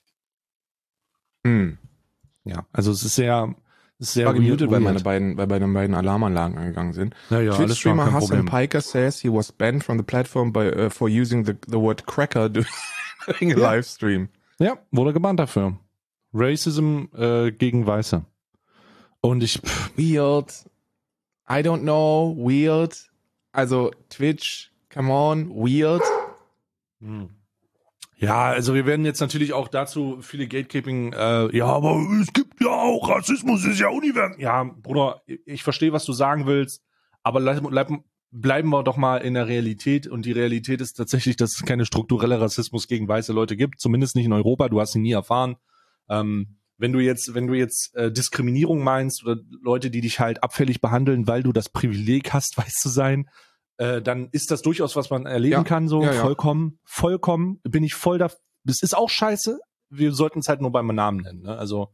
Hm. Ja, also es ist sehr, es ist sehr Ich war gemutet, weil weird. meine beiden, weil meine beiden Alarmanlagen angegangen sind. Ja, ja, alles klar, Twitch-Streamer kein Hassan Problem. Piker says he was banned from the platform by, uh, for using the, the word cracker during a Ja. Livestream. Ja, wurde gebannt dafür. Racism äh, gegen Weiße. Und ich, pff, Weird. I don't know. Weird. Also Twitch, come on, weird. hm. Ja, also wir werden jetzt natürlich auch dazu viele Gatekeeping, äh, ja, aber es gibt ja auch, Rassismus ist ja universell. Ja, Bruder, ich verstehe, was du sagen willst, aber bleib, bleib, bleiben wir doch mal in der Realität, und die Realität ist tatsächlich, dass es keine strukturelle Rassismus gegen weiße Leute gibt, zumindest nicht in Europa, du hast ihn nie erfahren. Ähm, wenn du jetzt, wenn du jetzt äh, Diskriminierung meinst oder Leute, die dich halt abfällig behandeln, weil du das Privileg hast, weiß zu sein, Äh, dann ist das durchaus, was man erleben Ja, kann, so ja, ja. vollkommen, vollkommen, bin ich voll da, das ist auch scheiße, wir sollten es halt nur beim Namen nennen, ne? Also,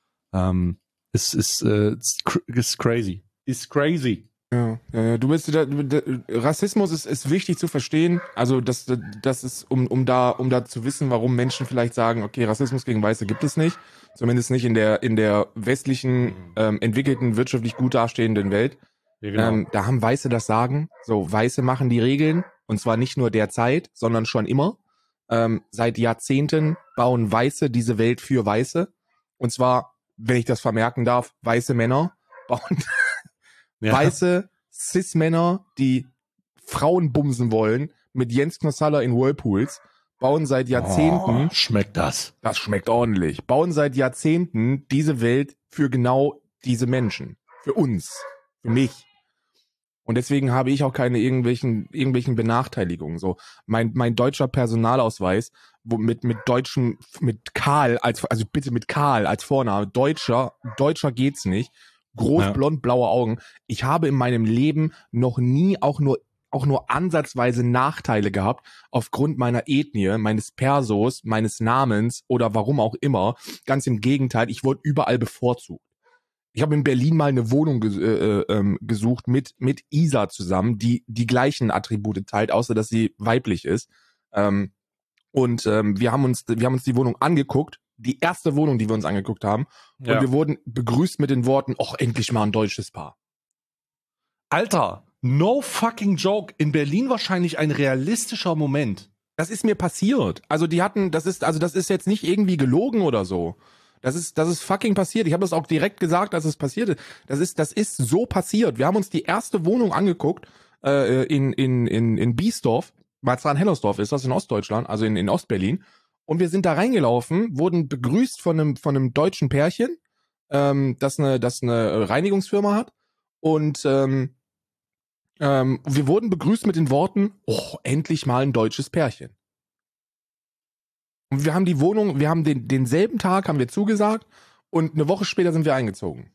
ähm, es ist, äh, es ist crazy, ist crazy. Ja, ja, ja. Du bist da, da, Rassismus ist, ist wichtig zu verstehen. Also das, das ist, um, um da, um da zu wissen, warum Menschen vielleicht sagen, okay, Rassismus gegen Weiße gibt es nicht, zumindest nicht in der in der westlichen ähm, entwickelten wirtschaftlich gut dastehenden Welt. Ja, genau. Ähm, da haben Weiße das Sagen. So, Weiße machen die Regeln, und zwar nicht nur derzeit, sondern schon immer. Ähm, seit Jahrzehnten bauen Weiße diese Welt für Weiße. Und zwar, wenn ich das vermerken darf, weiße Männer bauen Ja. weiße Cis-Männer, die Frauen bumsen wollen, mit Jens Knossalla in Whirlpools, bauen seit Jahrzehnten, Oh, schmeckt das. das schmeckt ordentlich, bauen seit Jahrzehnten diese Welt für genau diese Menschen. Für uns. Für mich. Und deswegen habe ich auch keine irgendwelchen, irgendwelchen Benachteiligungen. So, mein, mein deutscher Personalausweis, wo mit, mit deutschen, mit Karl als, also bitte mit Karl als Vorname, Deutscher, Deutscher geht's nicht. Groß, Ja. blond, blaue Augen. Ich habe in meinem Leben noch nie auch nur, auch nur ansatzweise Nachteile gehabt aufgrund meiner Ethnie, meines Persos, meines Namens oder warum auch immer. Ganz im Gegenteil, ich wurde überall bevorzugt. Ich habe in Berlin mal eine Wohnung ges äh, äh, gesucht mit mit Isa zusammen, die die gleichen Attribute teilt, außer dass sie weiblich ist. Ähm, und ähm, wir haben uns wir haben uns die Wohnung angeguckt, die erste Wohnung, die wir uns angeguckt haben, Ja. und wir wurden begrüßt mit den Worten: "Och, endlich mal ein deutsches Paar." Alter, no fucking joke, in Berlin wahrscheinlich ein realistischer Moment. Das ist mir passiert. Also die hatten, das ist also das ist jetzt nicht irgendwie gelogen oder so. Das ist, das ist fucking passiert. Ich habe das auch direkt gesagt, als es passiert ist. Das ist, das ist so passiert. Wir haben uns die erste Wohnung angeguckt äh, in in in in Biesdorf, Marzahn-Hellersdorf ist das in Ostdeutschland, also in in Ostberlin. Und wir sind da reingelaufen, wurden begrüßt von einem von einem deutschen Pärchen, ähm, das eine das eine Reinigungsfirma hat. Und ähm, ähm, wir wurden begrüßt mit den Worten: "Oh, endlich mal ein deutsches Pärchen." Und wir haben die Wohnung, wir haben den denselben Tag haben wir zugesagt, und eine Woche später sind wir eingezogen.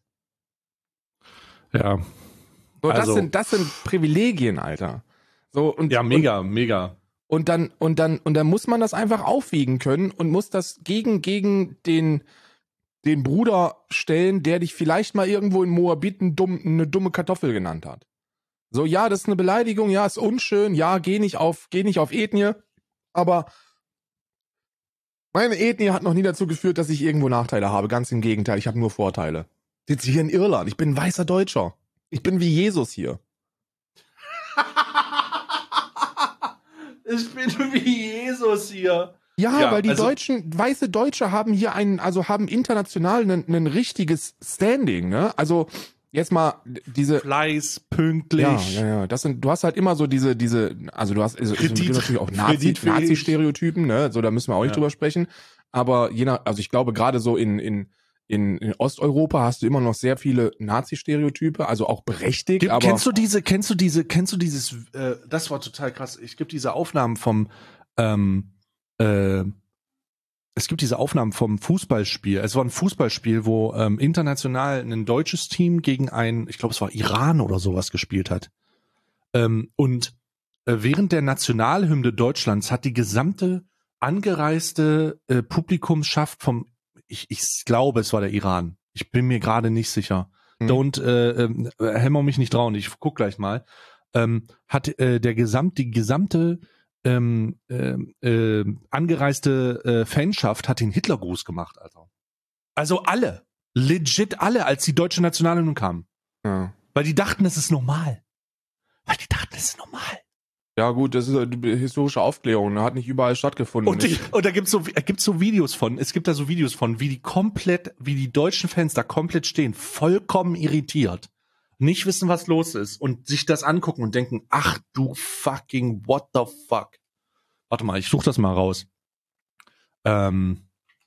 Ja. So, das Also- sind das sind Privilegien, Alter. So und Ja, mega, mega. Und, und dann und dann und dann muss man das einfach aufwiegen können und muss das gegen gegen den den Bruder stellen, der dich vielleicht mal irgendwo in Moabit ein dumm, eine dumme Kartoffel genannt hat. So, ja, das ist eine Beleidigung, ja, ist unschön, ja, geh nicht auf geh nicht auf Ethnie, aber meine Ethnie hat noch nie dazu geführt, dass ich irgendwo Nachteile habe. Ganz im Gegenteil, ich habe nur Vorteile. Ich sitze hier in Irland, ich bin ein weißer Deutscher. Ich bin wie Jesus hier. Ich bin wie Jesus hier. Ja, Ja, weil die also- Deutschen, weiße Deutsche haben hier einen, also haben international ein, ein richtiges Standing, ne? Also jetzt mal diese Fleiß, pünktlich. Ja, ja, ja. Das sind, du hast halt immer so diese, diese, also du hast also, Kredit- es gibt natürlich auch Nazi, kreditfähig. Nazi-Stereotypen, ne? So, da müssen wir auch nicht Ja. drüber sprechen. Aber je nach, also ich glaube, gerade so in, in, in, in Osteuropa hast du immer noch sehr viele Nazi-Stereotype, also auch berechtigt, Gibt, aber. kennst du diese, kennst du diese, kennst du dieses, äh, das war total krass. Ich gibt diese Aufnahmen vom, ähm, äh, es gibt diese Aufnahmen vom Fußballspiel. Es war ein Fußballspiel, wo ähm, international ein deutsches Team gegen ein, ich glaube, es war Iran oder sowas gespielt hat. Ähm, und äh, während der Nationalhymne Deutschlands hat die gesamte angereiste äh, Publikumsschaft vom, ich, ich glaube, es war der Iran. Ich bin mir gerade nicht sicher. Hm. Don't äh, äh, hämmer mich nicht trauen. Ich guck gleich mal. Ähm, hat äh, der gesamt, die gesamte ähm, äh, äh, angereiste äh, Fanschaft hat den Hitlergruß gemacht, Alter. Also alle, legit alle, als die deutsche Nationalhymne kam. Ja. Weil die dachten, es ist normal. Weil die dachten, es ist normal. Ja gut, das ist eine historische Aufklärung, hat nicht überall stattgefunden. Und, die, und da gibt's so, gibt's so Videos von, es gibt da so Videos von, wie die komplett, wie die deutschen Fans da komplett stehen, vollkommen irritiert, nicht wissen, was los ist und sich das angucken und denken, ach du fucking what the fuck. Warte mal, ich such das mal raus. Ähm,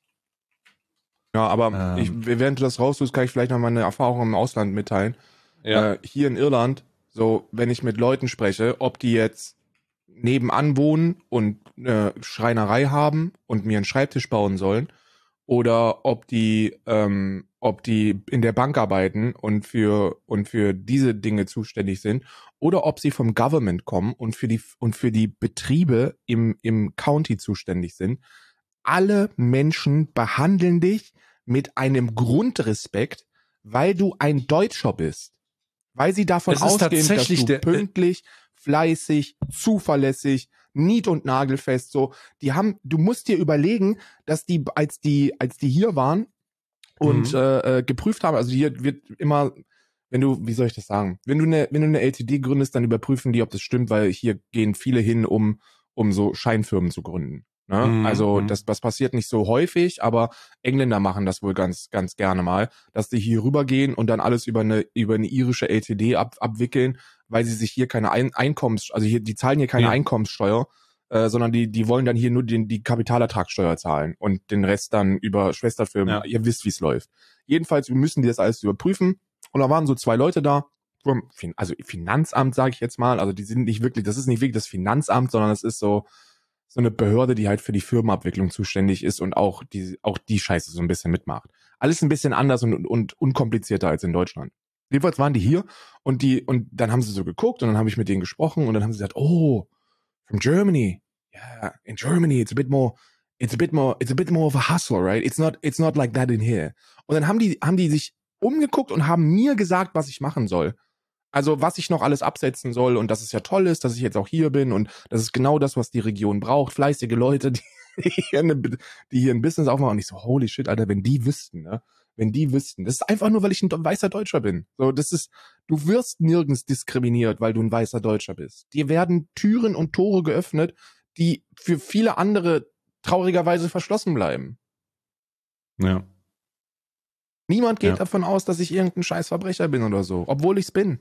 Ja, aber Ähm. ich, während du das raustust, kann ich vielleicht noch meine Erfahrungen im Ausland mitteilen. ja. Äh, hier in Irland, so wenn ich mit Leuten spreche, ob die jetzt nebenan wohnen und äh, Schreinerei haben und mir einen Schreibtisch bauen sollen, oder ob die, ähm, ob die in der Bank arbeiten und für und für diese Dinge zuständig sind, oder ob sie vom Government kommen und für die und für die Betriebe im im County zuständig sind. Alle Menschen behandeln dich mit einem Grundrespekt, weil du ein Deutscher bist. Weil sie davon Es ist ausgehen, dass tatsächlich du der- pünktlich, fleißig, zuverlässig, nied- und nagelfest so. Die haben, du musst dir überlegen, dass die, als die, als die hier waren und Mhm. äh, äh, geprüft haben, also hier wird immer, wenn du, wie soll ich das sagen, wenn du eine, wenn du eine L T D gründest, dann überprüfen die, ob das stimmt, weil hier gehen viele hin, um, um so Scheinfirmen zu gründen. Ne? Mhm, Also mhm. das, das passiert nicht so häufig, aber Engländer machen das wohl ganz, ganz gerne mal, dass die hier rübergehen und dann alles über eine, über eine irische L T D ab, abwickeln, weil sie sich hier keine Ein Einkommens, also hier, die zahlen hier keine Ja. Einkommenssteuer, äh, sondern die, die wollen dann hier nur den, die Kapitalertragssteuer zahlen und den Rest dann über Schwesterfirmen. Ja. Ihr wisst, wie es läuft. Jedenfalls, wir müssen die das alles überprüfen. Und da waren so zwei Leute da, vom Fin- also Finanzamt, sage ich jetzt mal. Also die sind nicht wirklich, das ist nicht wirklich das Finanzamt, sondern es ist so so eine Behörde, die halt für die Firmenabwicklung zuständig ist und auch die auch die Scheiße so ein bisschen mitmacht. Alles ein bisschen anders und, und unkomplizierter als in Deutschland. Jedenfalls waren die hier und die und dann haben sie so geguckt und dann habe ich mit denen gesprochen und dann haben sie gesagt, oh, from Germany. Yeah, in Germany it's a bit more it's a bit more it's a bit more of a hustle, right? It's not it's not like that in here. Und dann haben die haben die sich umgeguckt und haben mir gesagt, was ich machen soll. Also was ich noch alles absetzen soll und dass es ja toll ist, dass ich jetzt auch hier bin und das ist genau das, was die Region braucht. Fleißige Leute, die hier, eine, die hier ein Business aufmachen. Und ich so, holy shit, Alter, wenn die wüssten, ne? Wenn die wüssten. Das ist einfach nur, weil ich ein weißer Deutscher bin. So, das ist, du wirst nirgends diskriminiert, weil du ein weißer Deutscher bist. Dir werden Türen und Tore geöffnet, die für viele andere traurigerweise verschlossen bleiben. Ja. Niemand geht Ja. davon aus, dass ich irgendein scheiß Verbrecher bin oder so, obwohl ich's bin.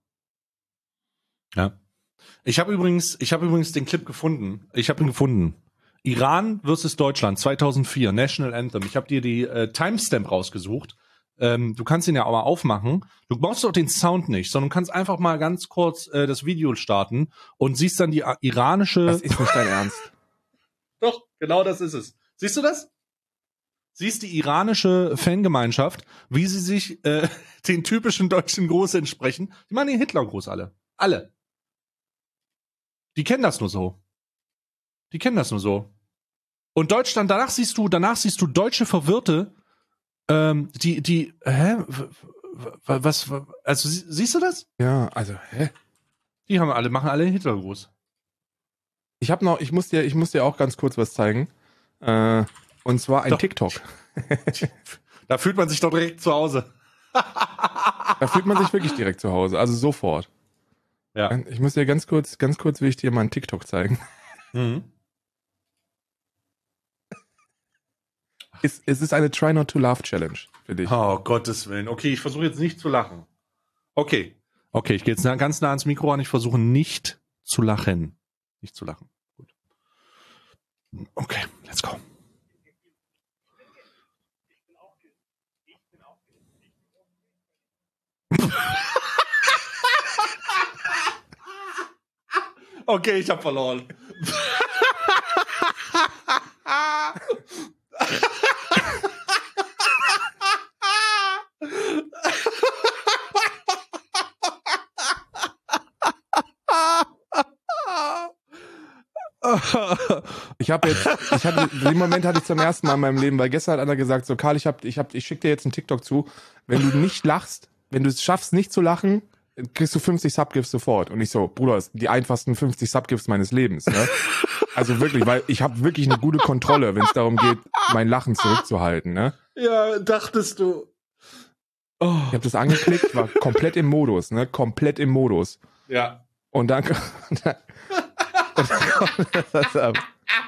Ja. Ich habe übrigens, ich habe übrigens den Clip gefunden. Ich habe ihn gefunden. Iran versus Deutschland zweitausendvier, National Anthem. Ich habe dir die äh, Timestamp rausgesucht. Ähm, du kannst ihn ja auch mal aufmachen. Du brauchst doch den Sound nicht, sondern du kannst einfach mal ganz kurz äh, das Video starten und siehst dann die äh, iranische. Das ist nicht dein Ernst. Doch, genau das ist es. Siehst du das? Siehst die iranische Fangemeinschaft, wie sie sich äh, den typischen deutschen Gruß entsprechen. Die machen den Hitlergruß alle. Alle. Die kennen das nur so. Die kennen das nur so. Und Deutschland, danach siehst du, danach siehst du deutsche Verwirrte, ähm, die, die, hä? W- w- Was, was, also sie- siehst du das? Ja, also, hä? Die haben alle, machen alle den Hitlergruß. Ich habe noch, ich muss dir, ich muss dir auch ganz kurz was zeigen. Äh, und zwar ein Doch. TikTok. Da fühlt man sich doch direkt zu Hause. Da fühlt man sich wirklich direkt zu Hause, also sofort. Ja. Ich muss dir ganz kurz, ganz kurz will ich dir mal einen TikTok zeigen. Mhm. Es, es ist eine Try Not to Laugh Challenge für dich. Oh, Gottes Willen. Okay, ich versuche jetzt nicht zu lachen. Okay. Okay, ich gehe jetzt nah, ganz nah ans Mikro an. Ich versuche nicht zu lachen. Nicht zu lachen. Gut. Okay, let's go. Okay, ich habe verloren. Ich habe jetzt, ich hatte, den Moment hatte ich zum ersten Mal in meinem Leben, weil gestern hat einer gesagt, so Karl, ich hab, ich hab, ich schick dir jetzt einen TikTok zu, wenn du nicht lachst, wenn du es schaffst, nicht zu lachen, kriegst du fünfzig Subgifts sofort. Und ich so, Bruder, das sind die einfachsten fünfzig Subgifts meines Lebens, ne? Also wirklich, weil ich habe wirklich eine gute Kontrolle, wenn es darum geht, mein Lachen zurückzuhalten, ne? Ja, dachtest du. Oh. Ich habe das angeklickt, war komplett im Modus, ne? Komplett im Modus. Ja. Und dann, und dann, und dann kommt das ab.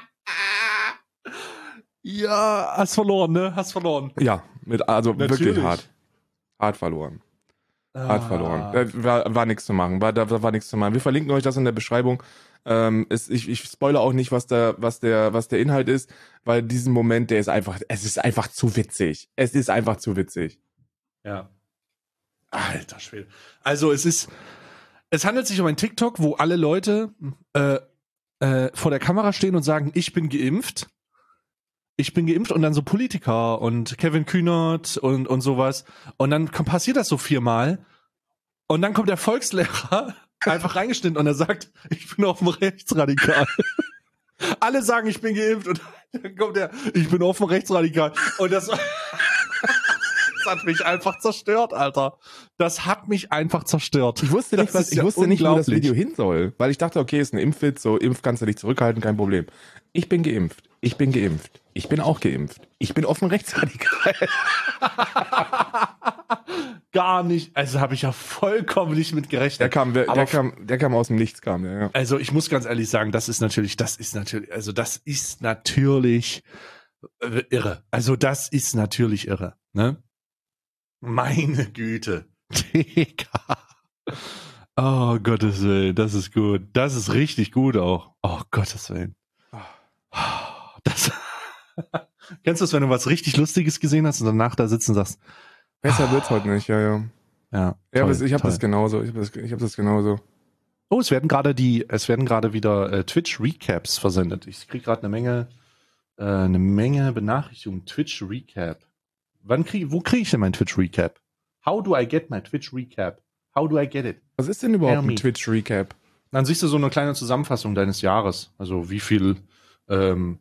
Ja, hast verloren, ne? Hast verloren. Ja, mit, also Natürlich. wirklich hart. Hart verloren. Hart Ah. verloren. Da war, war nichts zu machen. War, da war nichts zu machen. Wir verlinken euch das in der Beschreibung. Ähm, es, ich, ich spoilere auch nicht, was der, was der, was der Inhalt ist, weil diesen Moment, der ist einfach, es ist einfach zu witzig. Es ist einfach zu witzig. Ja. Alter Schwede. Also es ist, es handelt sich um ein TikTok, wo alle Leute äh, äh, vor der Kamera stehen und sagen, ich bin geimpft. Ich bin geimpft und dann so Politiker und Kevin Kühnert und, und sowas. Und dann kommt, passiert das so viermal. Und dann kommt der Volkslehrer einfach reingeschnitten und er sagt, ich bin offen rechtsradikal. Alle sagen, ich bin geimpft und dann kommt der, ich bin offen rechtsradikal. Und das, das hat mich einfach zerstört, Alter. Das hat mich einfach zerstört. Ich wusste nicht, Das was, ist ich ja wusste nicht, wo das unglaublich. Video hin soll, weil ich dachte, okay, ist ein Impfwitz, so Impf kannst du dich zurückhalten, kein Problem. Ich bin geimpft. Ich bin geimpft. Ich bin auch geimpft. Ich bin offen rechtsradikal. Gar nicht. Also habe ich ja vollkommen nicht mit gerechnet. Der kam, der, Aber der kam, der kam aus dem Nichts, kam der, ja. Also ich muss ganz ehrlich sagen, das ist natürlich, das ist natürlich, also das ist natürlich äh, irre. Also das ist natürlich irre, ne? Meine Güte. Digga. Oh Gottes Willen, das ist gut. Das ist richtig gut auch. Oh Gottes Willen. Das Kennst du das, wenn du was richtig Lustiges gesehen hast und danach da sitzen und sagst, Besser wird's heute nicht, ja, ja. ja, Ja, toll, aber ich habe toll. das genauso. Ich habe das, ich hab das genauso. Oh, es werden gerade die, es werden gerade wieder äh, Twitch Recaps versendet. Ich kriege gerade eine Menge, äh, eine Menge Benachrichtigungen. Twitch Recap. Wann krieg, wo kriege ich denn mein Twitch Recap? How do I get my Twitch Recap? How do I get it? Was ist denn überhaupt Tell ein me. Twitch Recap? Dann siehst du so eine kleine Zusammenfassung deines Jahres. Also wie viel ähm,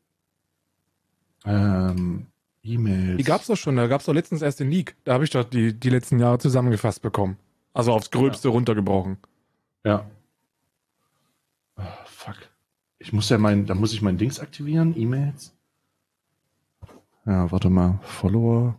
ähm, E-Mails. Die gab's doch schon, da gab's doch letztens erst den Leak. Da habe ich doch die, die letzten Jahre zusammengefasst bekommen. Also aufs Gröbste runtergebrochen. Ja. Oh, fuck. Ich muss ja mein, da muss ich mein Dings aktivieren, E-Mails. Ja, warte mal. Follower.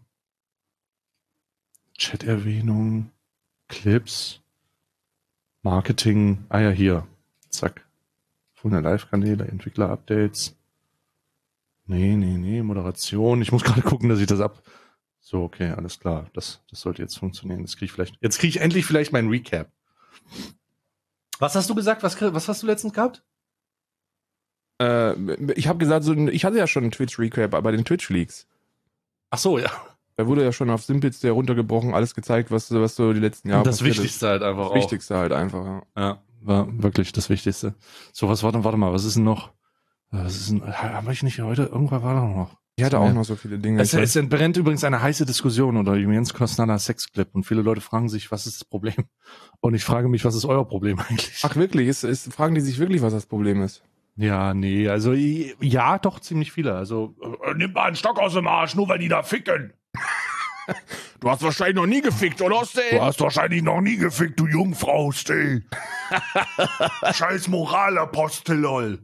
Chat-Erwähnung. Clips. Marketing. Ah ja, hier. Zack. Von der Live-Kanäle, Entwickler-Updates. Nee, nee, nee, Moderation. Ich muss gerade gucken, dass ich das ab... So, okay, alles klar. Das, das sollte jetzt funktionieren. Das krieg ich vielleicht... Jetzt kriege ich endlich vielleicht mein Recap. Was hast du gesagt? Was, was hast du letztens gehabt? Äh, ich habe gesagt, so, ich hatte ja schon einen Twitch Recap bei den Twitch Leaks. Ach so, ja. Da wurde ja schon auf simpelste runtergebrochen, alles gezeigt, was, was so die letzten Jahre Und das passiert ist. Wichtigste halt einfach Das auch. Wichtigste halt einfach, ja. Ja, war wirklich das Wichtigste. So, was war denn, warte mal, was ist denn noch? Was ist denn, habe ich nicht heute, irgendwann war da noch. Ich hatte auch noch so viele Dinge. Es, Ich es entbrennt übrigens eine heiße Diskussion unter dem Jens Kostner Sexclip und viele Leute fragen sich, was ist das Problem? Und ich frage mich, was ist euer Problem eigentlich? Ach wirklich? Ist, ist, fragen die sich wirklich, was das Problem ist? Ja, nee, also ja, doch ziemlich viele. Also Äh, Nimm mal einen Stock aus dem Arsch, nur weil die da ficken. Du hast wahrscheinlich noch nie gefickt, oder, Stay? Du hast wahrscheinlich noch nie gefickt, du Jungfrau, Steh. Scheiß Moralapostel, lol.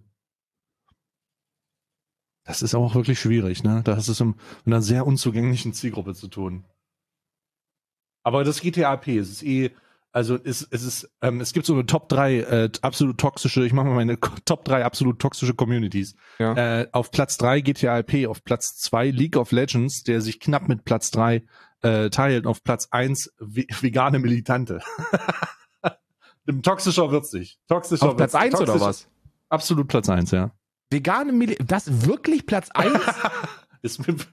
das ist auch wirklich schwierig, ne? Da hast du es mit einer sehr unzugänglichen Zielgruppe zu tun. Aber das G T A P, es ist eh, also es, es ist, ähm, es gibt so eine Top drei äh, absolut toxische, ich mache mal meine Top drei absolut toxische Communities. Ja. Äh, auf Platz drei G T A P, auf Platz zwei League of Legends, der sich knapp mit Platz drei äh, teilen auf Platz eins ve- vegane Militante. Toxischer wird's nicht. Toxischer Auf Platz wird's- eins oder toxisch- was? Absolut Platz eins, ja. Vegane Mili das wirklich Platz eins? Ist mir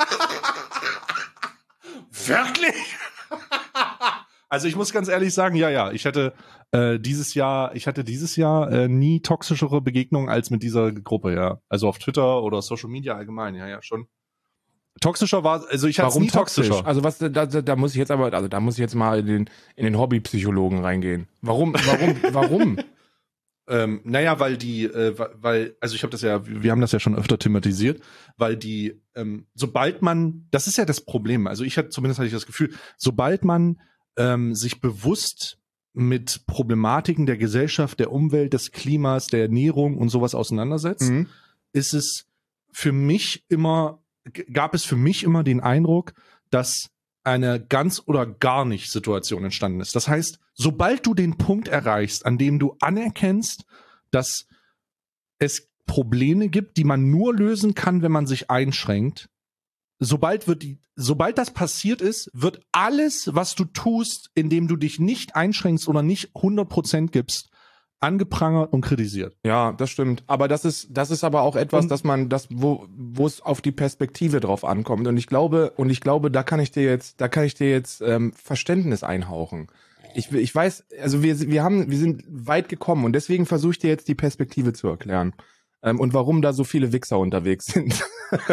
wirklich? Also ich muss ganz ehrlich sagen, ja, ja, ich hatte äh, dieses Jahr, ich hatte dieses Jahr äh, nie toxischere Begegnungen als mit dieser Gruppe, ja. Also auf Twitter oder Social Media allgemein, ja, ja, schon. Toxischer war, also ich hatte es Warum nie toxisch? toxischer. Also was, da, da, da muss ich jetzt aber, also da muss ich jetzt mal in den, in den Hobbypsychologen reingehen. Warum, warum, warum? Ähm, naja, weil die, äh, wa- weil, also ich habe das ja, wir haben das ja schon öfter thematisiert, weil die, ähm, sobald man, das ist ja das Problem, also ich hatte, zumindest hatte ich das Gefühl, sobald man ähm, sich bewusst mit Problematiken der Gesellschaft, der Umwelt, des Klimas, der Ernährung und sowas auseinandersetzt, Mhm. ist es für mich immer, g- gab es für mich immer den Eindruck, dass eine ganz oder gar nicht Situation entstanden ist. Das heißt, sobald du den Punkt erreichst, an dem du anerkennst, dass es Probleme gibt, die man nur lösen kann, wenn man sich einschränkt, sobald wird die, sobald das passiert ist, wird alles, was du tust, indem du dich nicht einschränkst oder nicht hundert Prozent gibst, angeprangert und kritisiert. Ja, das stimmt. Aber das ist, das ist aber auch etwas, Und- dass man, das, wo, wo es auf die Perspektive drauf ankommt. Und ich glaube, und ich glaube, da kann ich dir jetzt, da kann ich dir jetzt ähm, Verständnis einhauchen. Ich, ich weiß, also wir, wir haben, wir sind weit gekommen und deswegen versuche ich dir jetzt die Perspektive zu erklären. Ähm, und warum da so viele Wichser unterwegs sind.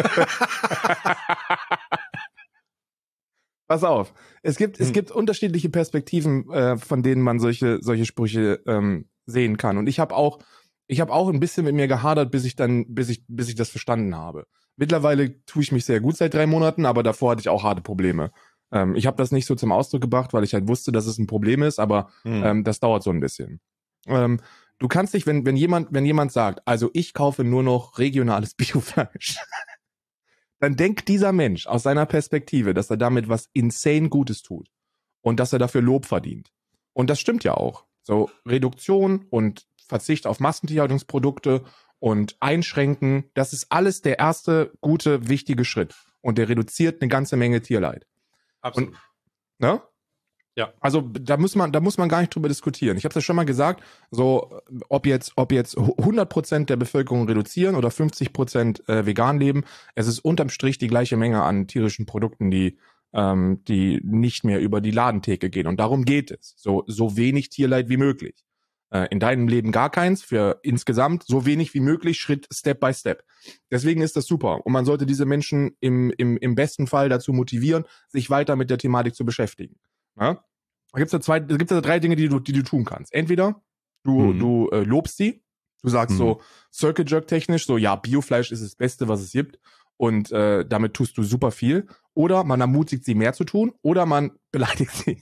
Pass auf. Es gibt, es Hm. gibt unterschiedliche Perspektiven, äh, von denen man solche, solche Sprüche ähm, sehen kann. Und ich habe auch, ich habe auch ein bisschen mit mir gehadert, bis ich dann, bis ich, bis ich das verstanden habe. Mittlerweile tue ich mich sehr gut seit drei Monaten, aber davor hatte ich auch harte Probleme. Ähm, ich habe das nicht so zum Ausdruck gebracht, weil ich halt wusste, dass es ein Problem ist, aber Hm. ähm, das dauert so ein bisschen. Ähm, du kannst dich, wenn, wenn jemand, wenn jemand sagt, also ich kaufe nur noch regionales Biofleisch, dann denkt dieser Mensch aus seiner Perspektive, dass er damit was insane Gutes tut und dass er dafür Lob verdient. Und das stimmt ja auch. So Reduktion und Verzicht auf Massentierhaltungsprodukte und Einschränken, das ist alles der erste gute, wichtige Schritt. Und der reduziert eine ganze Menge Tierleid. Absolut. Ne? Ja. Also da muss man, da muss man gar nicht drüber diskutieren. Ich habe es ja schon mal gesagt, so ob jetzt, ob jetzt hundert Prozent der Bevölkerung reduzieren oder fünfzig Prozent äh, vegan leben, es ist unterm Strich die gleiche Menge an tierischen Produkten, die ähm, die nicht mehr über die Ladentheke gehen. Und darum geht es. So so wenig Tierleid wie möglich. Äh, in deinem Leben gar keins, für insgesamt so wenig wie möglich, Schritt Step by Step. Deswegen ist das super. Und man sollte diese Menschen im im im besten Fall dazu motivieren, sich weiter mit der Thematik zu beschäftigen. Ja? Da gibt's ja zwei, da gibt's ja drei Dinge, die du, die du tun kannst. Entweder du, Mhm. du äh, lobst sie, du sagst Mhm. so Circle Jerk technisch, so ja, Biofleisch ist das Beste, was es gibt und äh, damit tust du super viel. Oder man ermutigt sie mehr zu tun, oder man beleidigt sie.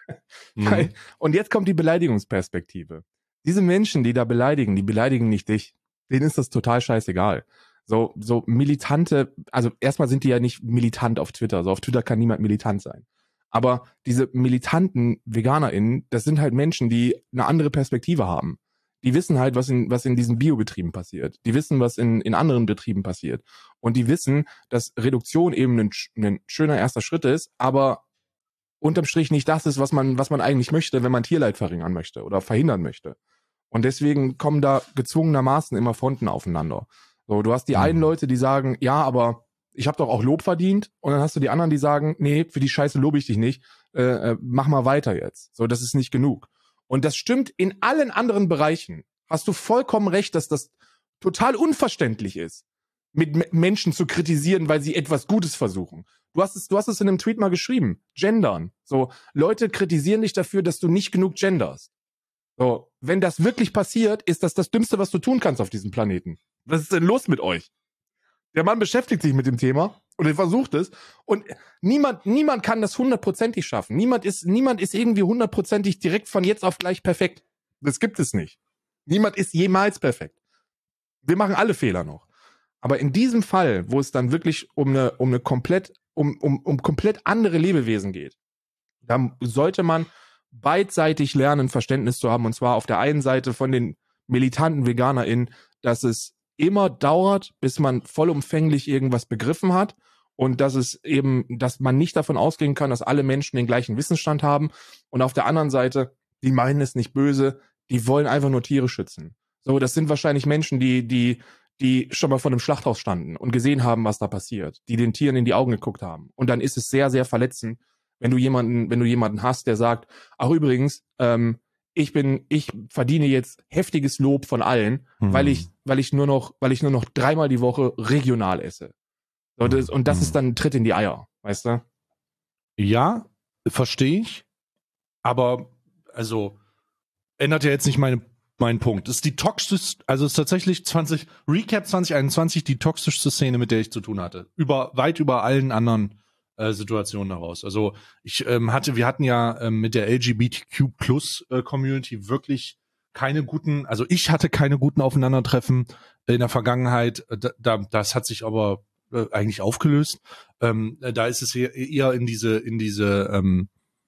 Mhm. Und jetzt kommt die Beleidigungsperspektive. Diese Menschen, die da beleidigen, die beleidigen nicht dich. Denen ist das total scheißegal. So, so militante, also erstmal sind die ja nicht militant auf Twitter. So auf Twitter kann niemand militant sein. Aber diese militanten VeganerInnen, das sind halt Menschen, die eine andere Perspektive haben. Die wissen halt, was in, was in diesen Biobetrieben passiert. Die wissen, was in, in anderen Betrieben passiert. Und die wissen, dass Reduktion eben ein, ein schöner erster Schritt ist, aber unterm Strich nicht das ist, was man, was man eigentlich möchte, wenn man Tierleid verringern möchte oder verhindern möchte. Und deswegen kommen da gezwungenermaßen immer Fronten aufeinander. So, du hast die Mhm. einen Leute, die sagen, ja, aber ich habe doch auch Lob verdient. Und dann hast du die anderen, die sagen, nee, für die Scheiße lobe ich dich nicht. Äh, äh, mach mal weiter jetzt. So, das ist nicht genug. Und das stimmt in allen anderen Bereichen. Hast du vollkommen recht, dass das total unverständlich ist, mit M- Menschen zu kritisieren, weil sie etwas Gutes versuchen. Du hast es, du hast es in einem Tweet mal geschrieben. Gendern. So, Leute kritisieren dich dafür, dass du nicht genug genderst. So, wenn das wirklich passiert, ist das das Dümmste, was du tun kannst auf diesem Planeten. Was ist denn los mit euch? Der Mann beschäftigt sich mit dem Thema und er versucht es und niemand, niemand kann das hundertprozentig schaffen. Niemand ist, niemand ist irgendwie hundertprozentig direkt von jetzt auf gleich perfekt. Das gibt es nicht. Niemand ist jemals perfekt. Wir machen alle Fehler noch. Aber in diesem Fall, wo es dann wirklich um eine, um eine komplett, um, um, um komplett andere Lebewesen geht, da sollte man beidseitig lernen, Verständnis zu haben. Und zwar auf der einen Seite von den militanten VeganerInnen, dass es immer dauert, bis man vollumfänglich irgendwas begriffen hat und dass es eben, dass man nicht davon ausgehen kann, dass alle Menschen den gleichen Wissensstand haben und auf der anderen Seite, die meinen es nicht böse, die wollen einfach nur Tiere schützen. So, das sind wahrscheinlich Menschen, die, die, die schon mal vor einem Schlachthaus standen und gesehen haben, was da passiert, die den Tieren in die Augen geguckt haben. Und dann ist es sehr, sehr verletzend, wenn du jemanden, wenn du jemanden hast, der sagt, ach übrigens, ähm, ich bin, ich verdiene jetzt heftiges Lob von allen, Mhm. weil ich, weil ich nur noch, weil ich nur noch dreimal die Woche regional esse. So, das, und das Mhm. ist dann ein Tritt in die Eier, weißt du? Ja, verstehe ich. Aber, also, ändert ja jetzt nicht meine, meinen Punkt. Das ist die toxischste, also es ist tatsächlich zwanzig, Recap zwanzig einundzwanzig die toxischste Szene, mit der ich zu tun hatte. Über, weit über allen anderen äh, Situationen heraus. Also, ich ähm, hatte, wir hatten ja ähm, mit der L G B T Q Plus äh, Community wirklich keine guten, also ich hatte keine guten Aufeinandertreffen in der Vergangenheit. Da, da, das hat sich aber äh, eigentlich aufgelöst. Ähm, da ist es eher, eher in diese, in diese, ähm,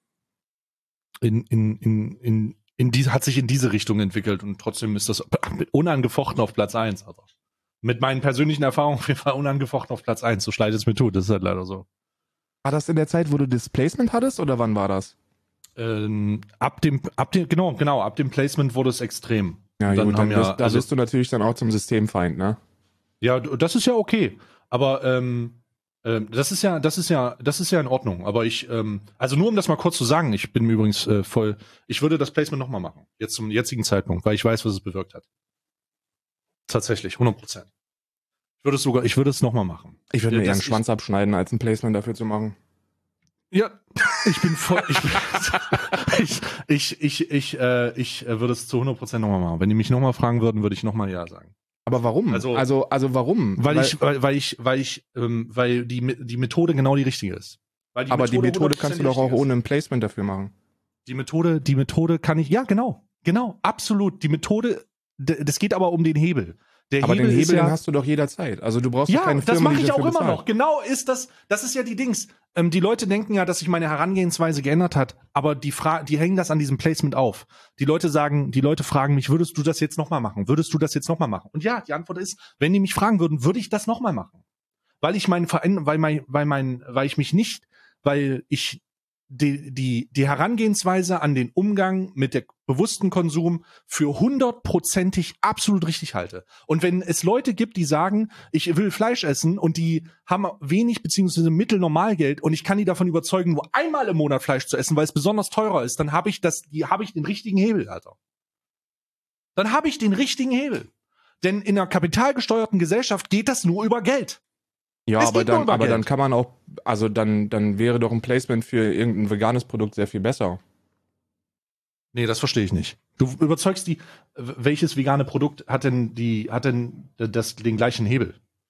in, in, in, in, in diese, hat sich in diese Richtung entwickelt und trotzdem ist das unangefochten auf Platz eins. Also mit meinen persönlichen Erfahrungen auf jeden Fall unangefochten auf Platz eins. So leid es mir tut, das ist halt leider so. War das in der Zeit, wo du Displacement hattest oder wann war das? Ähm, ab dem, ab dem, genau, genau, ab dem Placement wurde es extrem. Ja, Und dann, gut, dann haben wirst, ja, da also, wirst du natürlich dann auch zum Systemfeind, ne? ja, das ist ja okay. Aber ähm, ähm, das ist ja, das ist ja, das ist ja in Ordnung. Aber ich, ähm, also nur um das mal kurz zu sagen, ich bin übrigens äh, voll, ich würde das Placement nochmal machen, jetzt zum jetzigen Zeitpunkt, weil ich weiß, was es bewirkt hat. Tatsächlich, hundert Prozent. Ich würde es sogar, ich würde es nochmal machen. Ich würde Ja, mir eher das einen Schwanz abschneiden, als ein Placement dafür zu machen. Ja, ich bin voll, ich, ich, ich, ich, ich, äh, ich äh, würde es zu hundert Prozent nochmal machen. Wenn die mich nochmal fragen würden, würde ich nochmal ja sagen. Aber warum? Also- Also, also, also warum? Weil, ich, weil, weil ich, weil ich, ähm, weil die, die Methode genau die richtige ist. Weil aber die Methode kannst du doch auch hundertprozentig ohne ein Placement dafür machen. Die Methode, die Methode kann ich, ja, genau, genau, absolut. Die Methode, d- das geht aber um den Hebel. Der Aber den ist Hebel, ja, den hast du doch jederzeit. Also du brauchst doch ja, keine Firma, das mache die ich auch dafür immer bezahlt. noch. Genau ist das, das ist ja die Dings. Ähm, die Leute denken ja, dass sich meine Herangehensweise geändert hat, aber die Fra die hängen das an diesem Placement auf. Die Leute sagen, die Leute fragen mich, würdest du das jetzt nochmal machen? Würdest du das jetzt nochmal machen? Und ja, die Antwort ist, wenn die mich fragen würden, würde ich das nochmal machen. Weil ich meine Veränder weil mein, weil mein, weil ich mich nicht, weil ich die, die, die Herangehensweise an den Umgang mit der bewussten Konsum für hundertprozentig absolut richtig halte. Und wenn es Leute gibt, die sagen, ich will Fleisch essen und die haben wenig beziehungsweise Mittelnormalgeld und ich kann die davon überzeugen, nur einmal im Monat Fleisch zu essen, weil es besonders teurer ist, dann habe ich das, die habe ich den richtigen Hebel, Alter. Dann habe ich den richtigen Hebel. Denn in einer kapitalgesteuerten Gesellschaft geht das nur über Geld. Ja, Es aber geht nur dann, über aber Geld. dann kann man auch, also dann, dann wäre doch ein Placement für irgendein veganes Produkt sehr viel besser. Nee, das verstehe ich nicht. Du überzeugst die, welches vegane Produkt hat denn die, hat denn das, den gleichen Hebel?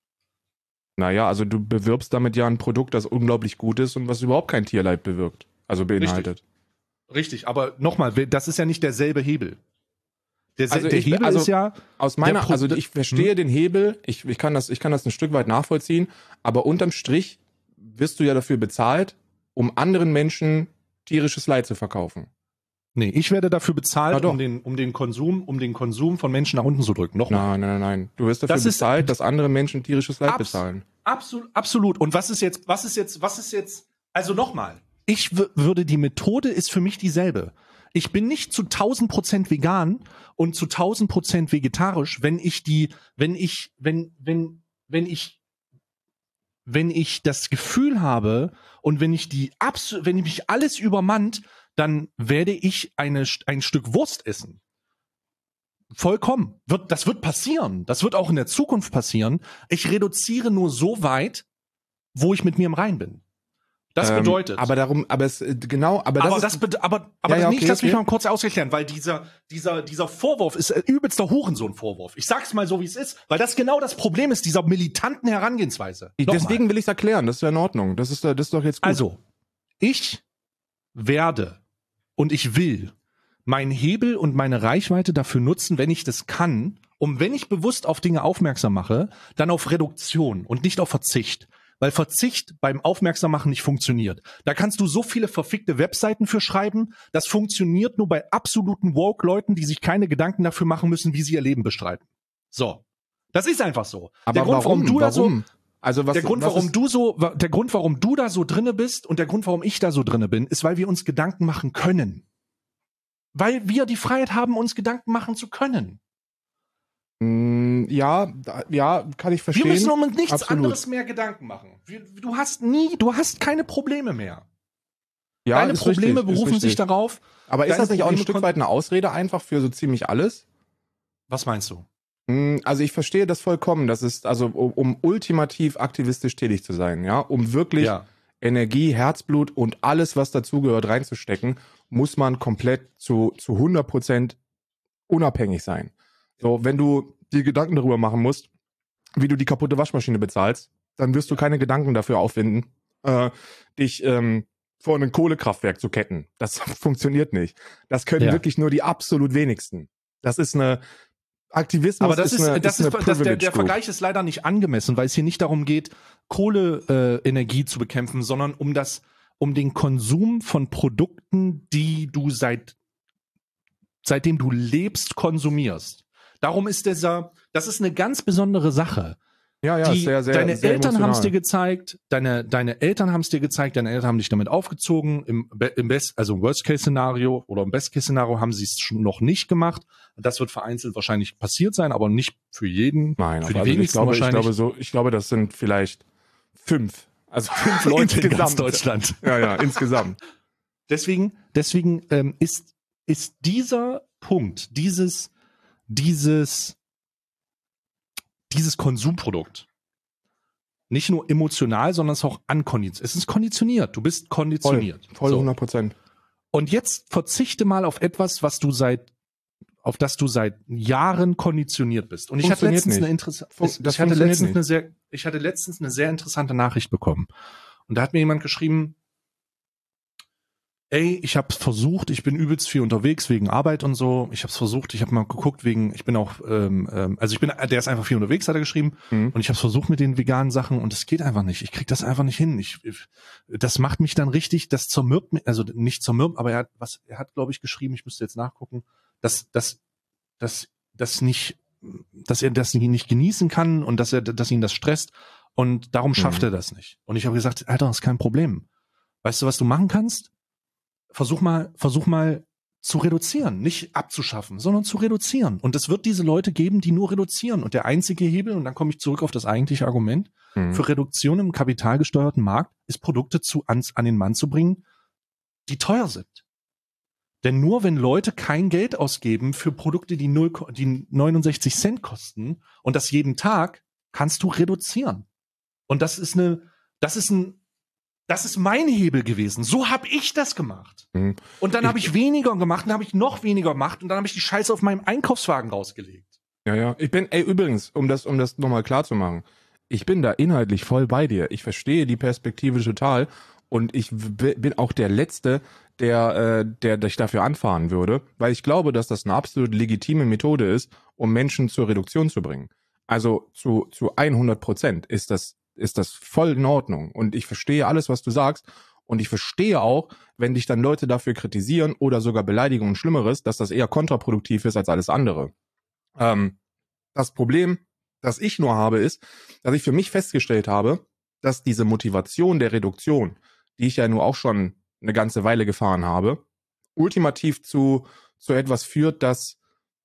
Naja, also du bewirbst damit ja ein Produkt, das unglaublich gut ist und was überhaupt kein Tierleid bewirkt. Also beinhaltet. Richtig, aber nochmal, das ist ja nicht derselbe Hebel. Der, Also der ich- Hebel also ist ja, Aus meiner, Pro- also ich verstehe den Hebel, ich, ich kann das, ich kann das ein Stück weit nachvollziehen, aber unterm Strich wirst du ja dafür bezahlt, um anderen Menschen tierisches Leid zu verkaufen. nee, ich werde dafür Na bezahlt, doch. um den, um den Konsum, um den Konsum von Menschen nach unten zu drücken. Nochmal. Nein, nein, nein, nein. Du wirst dafür Das ist- bezahlt, dass andere Menschen tierisches Leid Abs- bezahlen. Absolut, absolut. Und was ist jetzt, was ist jetzt, was ist jetzt, also nochmal. Ich w- würde, die Methode ist für mich dieselbe. Ich bin nicht zu tausend Prozent vegan und zu tausend Prozent vegetarisch, wenn ich die, wenn ich, wenn, wenn, wenn ich, wenn ich das Gefühl habe und wenn ich die absolut, wenn mich alles übermannt, dann werde ich eine, ein Stück Wurst essen. Vollkommen. Wird, das wird passieren. Das wird auch in der Zukunft passieren. Ich reduziere nur so weit, wo ich mit mir im Rein bin. Das Ähm, bedeutet. Aber darum, aber es, äh, genau, aber das aber ist, das, bede- aber, aber Ja, ja, nicht, okay, lass mich okay. mal kurz ausgeklären, weil dieser, dieser, dieser Vorwurf ist äh, übelster Hurensohn-Vorwurf. Ich sag's mal so, wie es ist, weil das genau das Problem ist, dieser militanten Herangehensweise. Nochmal. deswegen will ich es erklären, das ist ja in Ordnung. Das ist, das ist doch jetzt gut. Also, ich werde und ich will meinen Hebel und meine Reichweite dafür nutzen, wenn ich das kann, um, wenn ich bewusst auf Dinge aufmerksam mache, dann auf Reduktion und nicht auf Verzicht. Weil Verzicht beim Aufmerksammachen nicht funktioniert. Da kannst du so viele verfickte Webseiten für schreiben, das funktioniert nur bei absoluten Woke-Leuten, die sich keine Gedanken dafür machen müssen, wie sie ihr Leben bestreiten. So. Das ist einfach so. aber Der Grund, warum? warum du da so, warum? Also was, der Grund, was warum ist, du so, der Grund, warum du da so drinne bist und der Grund, warum ich da so drinne bin, ist, weil wir uns Gedanken machen können. Weil wir die Freiheit haben, uns Gedanken machen zu können. mh, ja, da- ja, kann ich verstehen. Wir müssen um nichts Absolut. anderes mehr Gedanken machen. Wir, du hast nie, du hast keine Probleme mehr. Ja, Deine ist Probleme richtig, ist berufen sich richtig. darauf. Aber ist deine das nicht auch ein Probleme Stück kon- weit eine Ausrede einfach für so ziemlich alles? Was meinst du? Hm, Also ich verstehe das vollkommen. Das ist also um, um ultimativ aktivistisch tätig zu sein, ja, um wirklich Ja. Energie, Herzblut und alles, was dazugehört, reinzustecken, muss man komplett zu zu hundert Prozent unabhängig sein. So, wenn du dir Gedanken darüber machen musst, wie du die kaputte Waschmaschine bezahlst, dann wirst du keine Gedanken dafür aufwenden, äh, dich ähm, vor ein Kohlekraftwerk zu ketten. Das funktioniert nicht. Das können Ja. wirklich nur die absolut wenigsten. Das ist eine Aktivismus Aber das ist, eine, das ist ist, eine das, der, Privilege der Group. Vergleich ist leider nicht angemessen, weil es hier nicht darum geht, Kohleenergie äh, Energie zu bekämpfen, sondern um das, um den Konsum von Produkten, die du seit, seitdem du lebst, konsumierst. Darum ist dieser, das ist eine ganz besondere Sache. Ja, ja, Die, sehr, sehr, deine sehr Eltern haben es dir emotional. gezeigt, deine, deine Eltern haben es dir gezeigt, deine Eltern haben dich damit aufgezogen. Im, Be- im Best, also im Worst-Case-Szenario oder im Best-Case-Szenario haben sie es schon noch nicht gemacht. Das wird vereinzelt wahrscheinlich passiert sein, aber nicht für jeden. Nein, für aber die also ich wenigsten glaube, ich wahrscheinlich. glaube so, ich glaube, das sind vielleicht fünf. Also fünf Leute in ganz insgesamt. Deutschland. Ja, ja, insgesamt. Deswegen, deswegen ähm, ist, ist dieser Punkt, dieses, dieses, dieses Konsumprodukt nicht nur emotional, sondern es ist auch ankonditioniert. Es ist konditioniert. Du bist Voll, konditioniert. voll So. hundert Prozent. Und jetzt verzichte mal auf etwas, was du seit, auf das du seit Jahren konditioniert bist. Und ich hatte Funktioniert letztens nicht. eine interessante, Fun- ich das hatte funktioniert letztens nicht. eine sehr, ich hatte letztens eine sehr interessante Nachricht bekommen. Und da hat mir jemand geschrieben, ey, ich habe versucht, ich bin übelst viel unterwegs wegen Arbeit und so. Ich habe es versucht, ich habe mal geguckt wegen, ich bin auch, ähm, ähm, also ich bin, der ist einfach viel unterwegs, hat er geschrieben. Mhm. Und ich habe versucht mit den veganen Sachen und es geht einfach nicht. Ich krieg das einfach nicht hin. Ich, ich, das macht mich dann richtig, das zermürbt mich, also nicht zermürbt, aber er hat was, er hat glaube ich geschrieben, ich müsste jetzt nachgucken, dass, dass, dass, dass nicht, dass er das nicht genießen kann und dass er, dass ihn das stresst und darum schafft Mhm. er das nicht. Und ich habe gesagt, Alter, das ist kein Problem. Weißt du, was du machen kannst? Versuch mal, versuch mal zu reduzieren, nicht abzuschaffen, sondern zu reduzieren. Und es wird diese Leute geben, die nur reduzieren. Und der einzige Hebel, und dann komme ich zurück auf das eigentliche Argument, Mhm. für Reduktion im kapitalgesteuerten Markt ist Produkte zu, ans, an den Mann zu bringen, die teuer sind. Denn nur wenn Leute kein Geld ausgeben für Produkte, die, null, die neunundsechzig Cent kosten und das jeden Tag, kannst du reduzieren. Und das ist eine, das ist ein, das ist mein Hebel gewesen. So habe ich das gemacht. Mhm. Und dann Ich- habe ich weniger gemacht, dann habe ich noch weniger gemacht und dann habe ich die Scheiße auf meinem Einkaufswagen rausgelegt. Ja, ja. Ich bin, ey, übrigens, um das, um das nochmal klar zu machen, ich bin da inhaltlich voll bei dir. Ich verstehe die Perspektive total und ich w- bin auch der Letzte, der, äh, der dich dafür anfahren würde, weil ich glaube, dass das eine absolut legitime Methode ist, um Menschen zur Reduktion zu bringen. Also zu, zu hundert Prozent ist das, ist das voll in Ordnung und ich verstehe alles, was du sagst und ich verstehe auch, wenn dich dann Leute dafür kritisieren oder sogar beleidigen und Schlimmeres, dass das eher kontraproduktiv ist als alles andere. Ähm, das Problem, das ich nur habe, ist, dass ich für mich festgestellt habe, dass diese Motivation der Reduktion, die ich ja nur auch schon eine ganze Weile gefahren habe, ultimativ zu, zu etwas führt, das,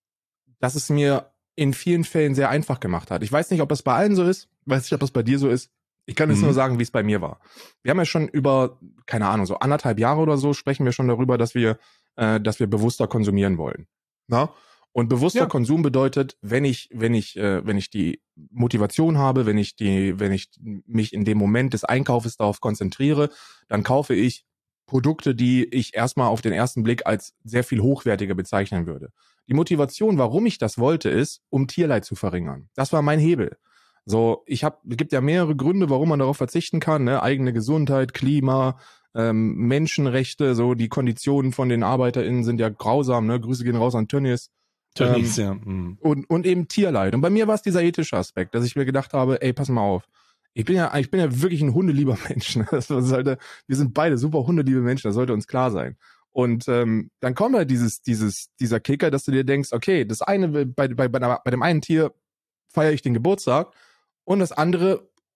dass es mir in vielen Fällen sehr einfach gemacht hat. Ich weiß nicht, ob das bei allen so ist, weiß nicht, ob das bei dir so ist. Ich kann jetzt Mhm. nur sagen, wie es bei mir war. Wir haben ja schon über, keine Ahnung, so anderthalb Jahre oder so sprechen wir schon darüber, dass wir, äh, dass wir bewusster konsumieren wollen. Na? Und bewusster Ja. Konsum bedeutet, wenn ich, wenn ich, äh, wenn ich die Motivation habe, wenn ich die, wenn ich mich in dem Moment des Einkaufes darauf konzentriere, dann kaufe ich Produkte, die ich erstmal auf den ersten Blick als sehr viel hochwertiger bezeichnen würde. Die Motivation, warum ich das wollte, ist, um Tierleid zu verringern. Das war mein Hebel. So, ich habe, es gibt ja mehrere Gründe, warum man darauf verzichten kann, ne? Eigene Gesundheit, Klima, ähm, Menschenrechte, so die Konditionen von den ArbeiterInnen sind ja grausam, ne? Grüße gehen raus an Tönnies. Tönnies, ja. Mhm. Und, und eben Tierleid. Und bei mir war es dieser ethische Aspekt, dass ich mir gedacht habe, ey, pass mal auf. Ich bin ja, ich bin ja wirklich ein hundelieber Mensch. Ne? Das sollte, wir sind beide super hundeliebe Menschen, das sollte uns klar sein. Und ähm, dann kommt halt dieses, dieses, dieser Kicker, dass du dir denkst, okay, das eine, bei, bei, bei, bei dem einen Tier feiere ich den Geburtstag und das andere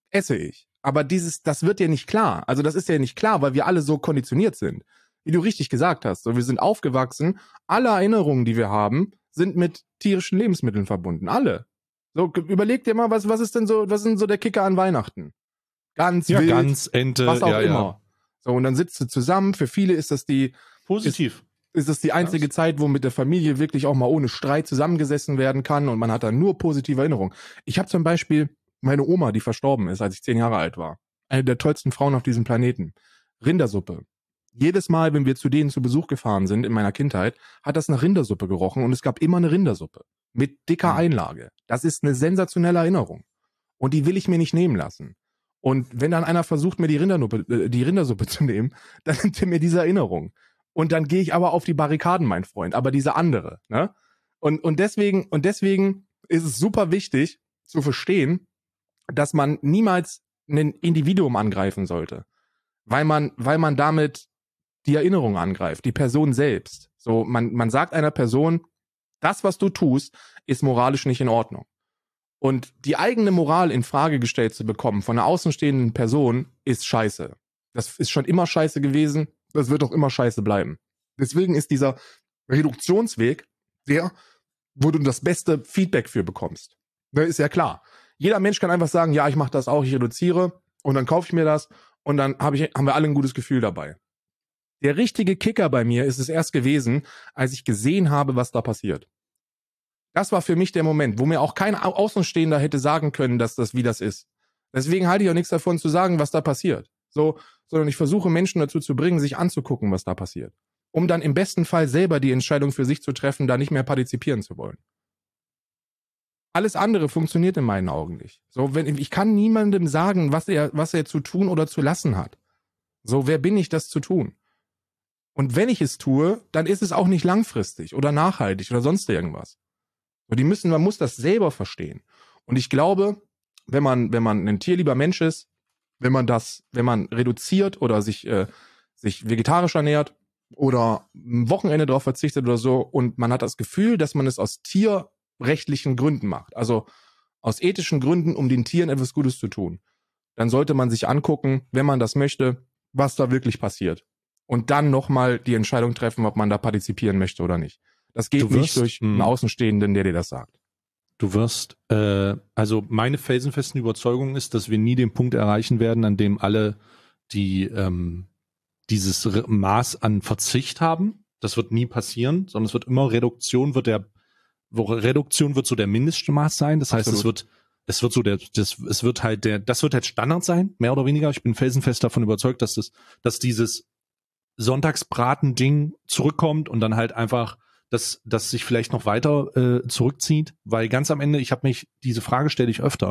esse ich. Aber dieses, das wird dir nicht klar. Also das ist ja nicht klar, weil wir alle so konditioniert sind. Wie du richtig gesagt hast. So, wir sind aufgewachsen, alle Erinnerungen, die wir haben, sind mit tierischen Lebensmitteln verbunden. Alle. So, überleg dir mal, was, was ist denn so, was ist denn so der Kicker an Weihnachten? Ganz Ja, wild, Gans, Ente, was auch ja, immer. ja. So, und dann sitzt du zusammen. Für viele ist das die, Positiv. ist das die einzige Ja. Zeit, wo mit der Familie wirklich auch mal ohne Streit zusammengesessen werden kann und man hat dann nur positive Erinnerungen. Ich habe zum Beispiel meine Oma, die verstorben ist, als ich zehn Jahre alt war. Eine der tollsten Frauen auf diesem Planeten. Rindersuppe. Jedes Mal, wenn wir zu denen zu Besuch gefahren sind in meiner Kindheit, hat das nach Rindersuppe gerochen und es gab immer eine Rindersuppe. Mit dicker Mhm. Einlage. Das ist eine sensationelle Erinnerung. Und die will ich mir nicht nehmen lassen. Und wenn dann einer versucht, mir die Rindersuppe, äh, die Rindersuppe zu nehmen, dann nimmt er mir diese Erinnerung. Und dann gehe ich aber auf die Barrikaden, mein Freund, aber diese andere, ne? Und, und deswegen, und deswegen ist es super wichtig zu verstehen, dass man niemals ein Individuum angreifen sollte. Weil man, weil man damit die Erinnerung angreift, die Person selbst. So, man, man sagt einer Person, das, was du tust, ist moralisch nicht in Ordnung. Und die eigene Moral in Frage gestellt zu bekommen von einer außenstehenden Person ist scheiße. Das ist schon immer scheiße gewesen, das wird auch immer scheiße bleiben. Deswegen ist dieser Reduktionsweg der, wo du das beste Feedback für bekommst. Das ist ja klar. Jeder Mensch kann einfach sagen, ja, ich mache das auch, ich reduziere und dann kaufe ich mir das und dann hab ich, haben wir alle ein gutes Gefühl dabei. Der richtige Kicker bei mir ist es erst gewesen, als ich gesehen habe, was da passiert. Das war für mich der Moment, wo mir auch kein Au- Außenstehender hätte sagen können, dass das wie das ist. Deswegen halte ich auch nichts davon zu sagen, was da passiert. So, sondern ich versuche Menschen dazu zu bringen, sich anzugucken, was da passiert. Um dann im besten Fall selber die Entscheidung für sich zu treffen, da nicht mehr partizipieren zu wollen. Alles andere funktioniert in meinen Augen nicht. So, wenn, ich kann niemandem sagen, was er, was er zu tun oder zu lassen hat. So, wer bin ich, das zu tun? Und wenn ich es tue, dann ist es auch nicht langfristig oder nachhaltig oder sonst irgendwas. So, die müssen, man muss das selber verstehen. Und ich glaube, wenn man, wenn man ein tierlieber Mensch ist, wenn man das, wenn man reduziert oder sich, äh, sich vegetarisch ernährt oder ein Wochenende darauf verzichtet oder so und man hat das Gefühl, dass man es aus tierrechtlichen Gründen macht, also aus ethischen Gründen, um den Tieren etwas Gutes zu tun, dann sollte man sich angucken, wenn man das möchte, was da wirklich passiert. Und dann nochmal die Entscheidung treffen, ob man da partizipieren möchte oder nicht. Das geht Du wirst, nicht durch einen mh. Außenstehenden, der dir das sagt. Du wirst, äh, also meine felsenfesten Überzeugung ist, dass wir nie den Punkt erreichen werden, an dem alle die ähm, dieses Re- Maß an Verzicht haben. Das wird nie passieren, sondern es wird immer Reduktion wird der wo Reduktion wird so der Mindestmaß sein. Das heißt, Absolut. es wird es wird so der das es wird halt der das wird halt Standard sein, mehr oder weniger. Ich bin felsenfest davon überzeugt, dass das dass dieses Sonntagsbraten-Ding zurückkommt und dann halt einfach dass das sich vielleicht noch weiter äh, zurückzieht, weil ganz am Ende, ich habe mich, diese Frage stelle ich öfter.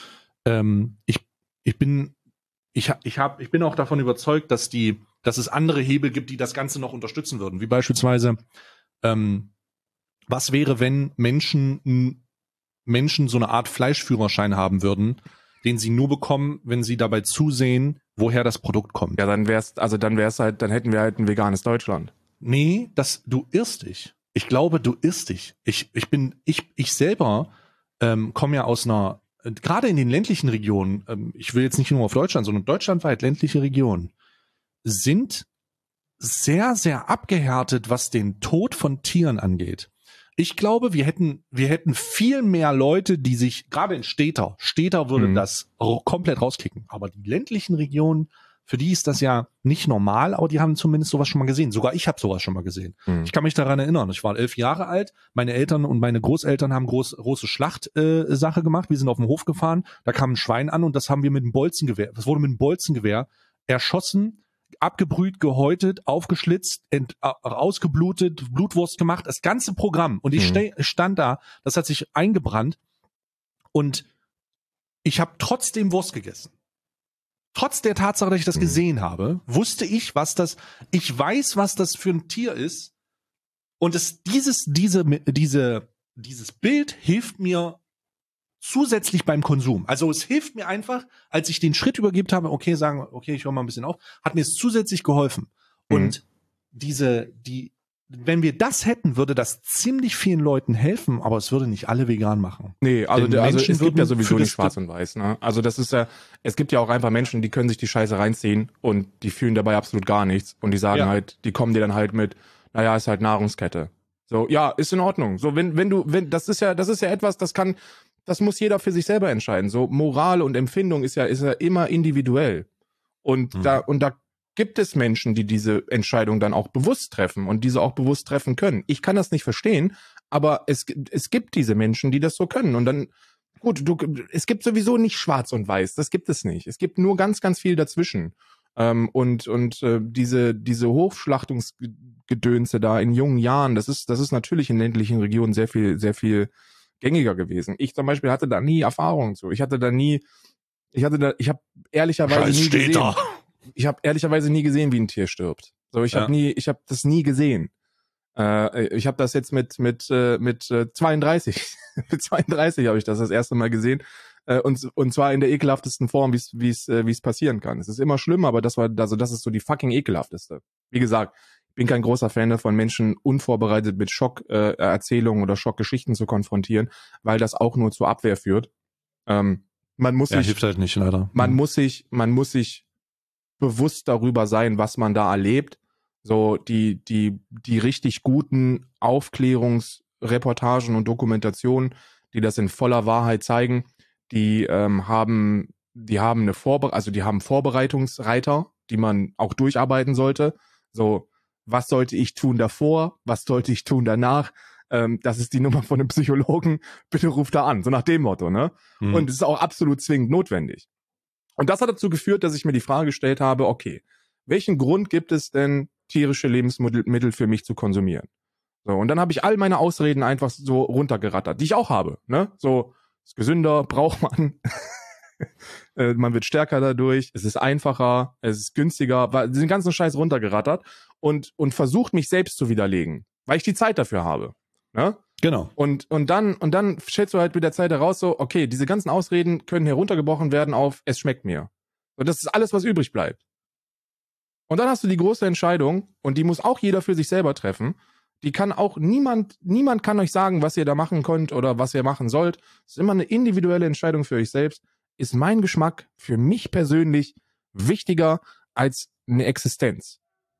Ähm, ich, ich bin, ich, ich hab, ich bin auch davon überzeugt, dass die, dass es andere Hebel gibt, die das Ganze noch unterstützen würden. Wie beispielsweise, ähm, was wäre, wenn Menschen, Menschen so eine Art Fleischführerschein haben würden, den sie nur bekommen, wenn sie dabei zusehen, woher das Produkt kommt. Ja, dann wär's, also dann wär's halt, dann hätten wir halt ein veganes Deutschland. Nee, das, du irrst dich. Ich glaube, du irrst dich. Ich, ich bin, ich, ich selber ähm, komme ja aus einer, äh, gerade in den ländlichen Regionen, ähm, ich will jetzt nicht nur auf Deutschland, sondern deutschlandweit ländliche Regionen, sind sehr, sehr abgehärtet, was den Tod von Tieren angeht. Ich glaube, wir hätten, wir hätten viel mehr Leute, die sich, gerade in Städter, Städter würde Mhm. das ro- komplett rauskicken. Aber die ländlichen Regionen, für die ist das ja nicht normal, aber die haben zumindest sowas schon mal gesehen. Sogar ich habe sowas schon mal gesehen. Mhm. Ich kann mich daran erinnern. Ich war elf Jahre alt. Meine Eltern und meine Großeltern haben groß, große Schlachtsache äh, Sache gemacht. Wir sind auf dem Hof gefahren. Da kam ein Schwein an und das haben wir mit einem Bolzengewehr. Das wurde mit einem Bolzengewehr erschossen, abgebrüht, gehäutet, aufgeschlitzt, ent, äh, ausgeblutet, Blutwurst gemacht. Das ganze Programm. Und ich Mhm. ste- stand da. Das hat sich eingebrannt. Und ich habe trotzdem Wurst gegessen. Trotz der Tatsache, dass ich das Mhm. gesehen habe, wusste ich, was das, ich weiß, was das für ein Tier ist. Und es, dieses, diese, diese, dieses Bild hilft mir zusätzlich beim Konsum. Also es hilft mir einfach, als ich den Schritt übergibt habe, okay, sagen, okay, ich höre mal ein bisschen auf, hat mir es zusätzlich geholfen. Mhm. Und diese, die, wenn wir das hätten, würde das ziemlich vielen Leuten helfen, aber es würde nicht alle vegan machen. Nee, also, Denn der, also Menschen es gibt ja würden sowieso für nicht das- schwarz und weiß. Ne? Also das ist ja, es gibt ja auch einfach Menschen, die können sich die Scheiße reinziehen und die fühlen dabei absolut gar nichts. Und die sagen Ja. halt, die kommen dir dann halt mit, naja, ist halt Nahrungskette. So, ja, ist in Ordnung. So, wenn, wenn du, wenn, das ist ja, das ist ja etwas, das kann, das muss jeder für sich selber entscheiden. So, Moral und Empfindung ist ja, ist ja immer individuell. Und Mhm. da, und da gibt es Menschen, die diese Entscheidung dann auch bewusst treffen und diese auch bewusst treffen können. Ich kann das nicht verstehen, aber es, es gibt diese Menschen, die das so können. Und dann, gut, du, es gibt sowieso nicht schwarz und weiß. Das gibt es nicht. Es gibt nur ganz, ganz viel dazwischen. Ähm, und und äh, diese, diese Hochschlachtungsgedönse da in jungen Jahren, das ist, das ist natürlich in ländlichen Regionen sehr viel, sehr viel gängiger gewesen. Ich zum Beispiel hatte da nie Erfahrungen zu. Ich hatte da nie, ich hatte da, ich habe ehrlicherweise Scheiß nie steht gesehen. da. Ich habe ehrlicherweise nie gesehen, wie ein Tier stirbt. So, ich Ja. habe nie, ich habe das nie gesehen. Äh, ich habe das jetzt mit mit äh, mit äh, zweiunddreißig, mit zweiunddreißig habe ich das das erste Mal gesehen äh, und und zwar in der ekelhaftesten Form, wie es wie es äh, wie es passieren kann. Es ist immer schlimm, aber das war also das ist so die fucking ekelhafteste. Wie gesagt, ich bin kein großer Fan davon, Menschen unvorbereitet mit Schockerzählungen äh, Erzählungen oder Schockgeschichten zu konfrontieren, weil das auch nur zur Abwehr führt. Ähm, man muss Ja, sich hilft halt nicht, leider. man Mhm. muss sich, man muss sich bewusst darüber sein, was man da erlebt. So die, die, die richtig guten Aufklärungsreportagen und Dokumentationen, die das in voller Wahrheit zeigen, die ähm, haben, die haben eine Vorbe- also die haben Vorbereitungsreiter, die man auch durcharbeiten sollte. So, was sollte ich tun davor? Was sollte ich tun danach? Ähm, das ist die Nummer von einem Psychologen. Bitte ruft da an. So nach dem Motto, ne? Mhm. Und es ist auch absolut zwingend notwendig. Und das hat dazu geführt, dass ich mir die Frage gestellt habe, okay, welchen Grund gibt es denn, tierische Lebensmittel Mittel für mich zu konsumieren? So, und dann habe ich all meine Ausreden einfach so runtergerattert, die ich auch habe. Ne? So, ist gesünder, braucht man, äh, man wird stärker dadurch, es ist einfacher, es ist günstiger, war- diesen ganzen Scheiß runtergerattert und, und versucht mich selbst zu widerlegen, weil ich die Zeit dafür habe. Ne? Genau. Und, und dann, und dann stellst du halt mit der Zeit heraus so, okay, diese ganzen Ausreden können heruntergebrochen werden auf, es schmeckt mir. Und das ist alles, was übrig bleibt. Und dann hast du die große Entscheidung, und die muss auch jeder für sich selber treffen. Die kann auch niemand, niemand kann euch sagen, was ihr da machen könnt oder was ihr machen sollt. Es ist immer eine individuelle Entscheidung für euch selbst. Ist mein Geschmack für mich persönlich wichtiger als eine Existenz?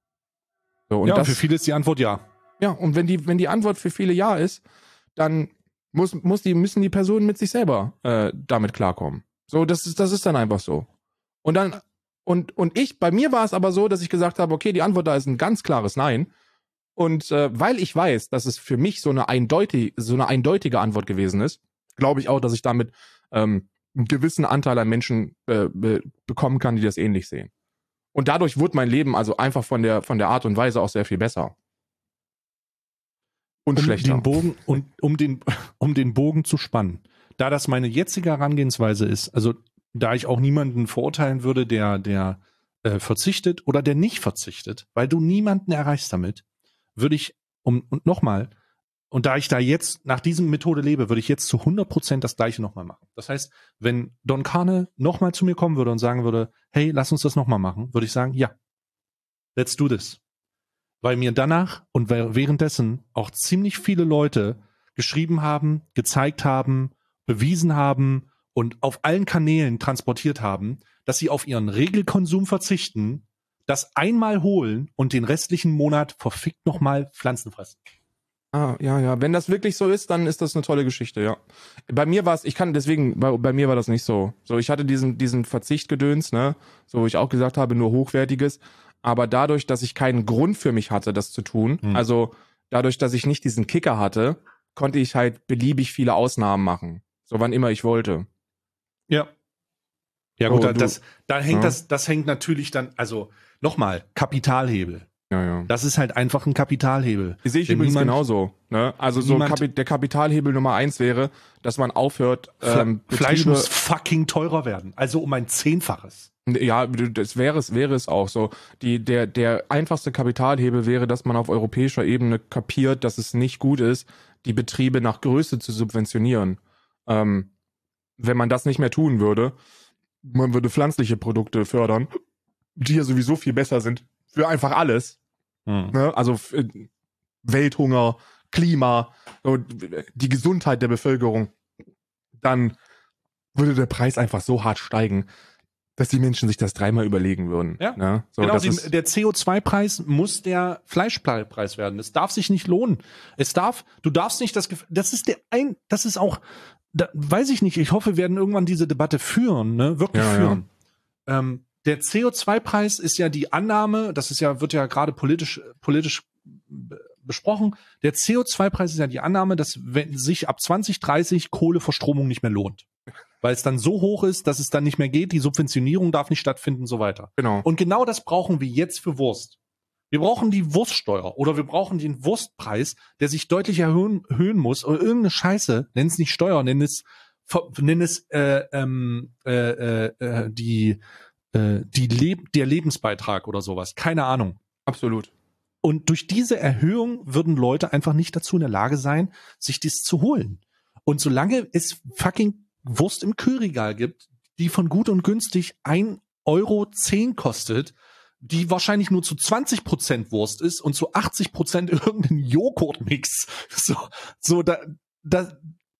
So, und ja, das, für viele ist die Antwort ja. ja, und wenn die, wenn die Antwort für viele ja ist, dann muss, muss die, müssen die Personen mit sich selber äh, damit klarkommen. So, das ist, das ist dann einfach so. Und dann, und, und ich, bei mir war es aber so, dass ich gesagt habe, okay, die Antwort da ist ein ganz klares Nein. Und äh, weil ich weiß, dass es für mich so eine eindeutig, so eine eindeutige Antwort gewesen ist, glaube ich auch, dass ich damit ähm, einen gewissen Anteil an Menschen äh, be bekommen kann, die das ähnlich sehen. Und dadurch wurde mein Leben also einfach von der, von der Art und Weise auch sehr viel besser. Und um schlechter. den Bogen und um den um den Bogen zu spannen. Da das meine jetzige Herangehensweise ist, also da ich auch niemanden verurteilen würde, der der äh, verzichtet oder der nicht verzichtet, weil du niemanden erreichst damit, würde ich um und nochmal und da ich da jetzt nach diesem Methode lebe, würde ich jetzt zu hundert Prozent das Gleiche nochmal machen. Das heißt, wenn Don Carne nochmal zu mir kommen würde und sagen würde, hey, lass uns das nochmal machen, würde ich sagen, ja, let's do this. Weil mir danach und währenddessen auch ziemlich viele Leute geschrieben haben, gezeigt haben, bewiesen haben und auf allen Kanälen transportiert haben, dass sie auf ihren Regelkonsum verzichten, das einmal holen und den restlichen Monat verfickt nochmal Pflanzen fressen. Ah, ja, ja. Wenn das wirklich so ist, dann ist das eine tolle Geschichte, ja. Bei mir war es, ich kann deswegen, bei, bei mir war das nicht so. So, ich hatte diesen, diesen Verzichtgedöns, ne, so wo ich auch gesagt habe, nur Hochwertiges. Aber dadurch, dass ich keinen Grund für mich hatte, das zu tun, Hm. also dadurch, dass ich nicht diesen Kicker hatte, konnte ich halt beliebig viele Ausnahmen machen. So wann immer ich wollte. Ja. Ja Oh, gut, da, du- das, da hängt Ja. das, das hängt natürlich dann, also nochmal, Kapitalhebel. Ja, ja. Das ist halt einfach ein Kapitalhebel. Die sehe ich Wenn übrigens niemand- genauso. Ne? Also so niemand- Kapi der Kapitalhebel Nummer eins wäre, dass man aufhört, Fle ähm, Fleisch Betriebe- muss fucking teurer werden. Also um ein Zehnfaches. Ja, das wäre es, wäre es auch so. Die, der, der einfachste Kapitalhebel wäre, dass man auf europäischer Ebene kapiert, dass es nicht gut ist, die Betriebe nach Größe zu subventionieren. Ähm, wenn man das nicht mehr tun würde, man würde pflanzliche Produkte fördern, die ja sowieso viel besser sind für einfach alles. Hm. Ne? Also f- Welthunger, Klima, so, die Gesundheit der Bevölkerung, dann würde der Preis einfach so hart steigen, dass die Menschen sich das dreimal überlegen würden. Ja, ne? so, genau, das die, ist, der C O zwei Preis muss der Fleischpreis werden. Es darf sich nicht lohnen. Es darf, du darfst nicht das, Gef- das ist der ein, das ist auch, da, weiß ich nicht, ich hoffe, wir werden irgendwann diese Debatte führen, ne, wirklich Ja, führen. Ähm, der C O zwei Preis ist ja die Annahme, das ist ja, wird ja gerade politisch, politisch be- besprochen. Der C O zwei Preis ist ja die Annahme, dass wenn sich ab zwanzig dreißig Kohleverstromung nicht mehr lohnt. Weil es dann so hoch ist, dass es dann nicht mehr geht, die Subventionierung darf nicht stattfinden und so weiter. genau. Und genau das brauchen wir jetzt für Wurst. Wir brauchen die Wurststeuer oder wir brauchen den Wurstpreis, der sich deutlich erhöhen, erhöhen muss oder irgendeine Scheiße, nenn es nicht Steuer, nenn es, nenn es äh, ähm, äh, äh, die, äh, die Leb der Lebensbeitrag oder sowas. Keine Ahnung. Absolut. Und durch diese Erhöhung würden Leute einfach nicht dazu in der Lage sein, sich das zu holen. Und solange es fucking Wurst im Kühlregal gibt, die von gut und günstig ein Euro zehn kostet, die wahrscheinlich nur zu zwanzig Prozent Wurst ist und zu achtzig Prozent irgendein Joghurtmix. So, so da, da,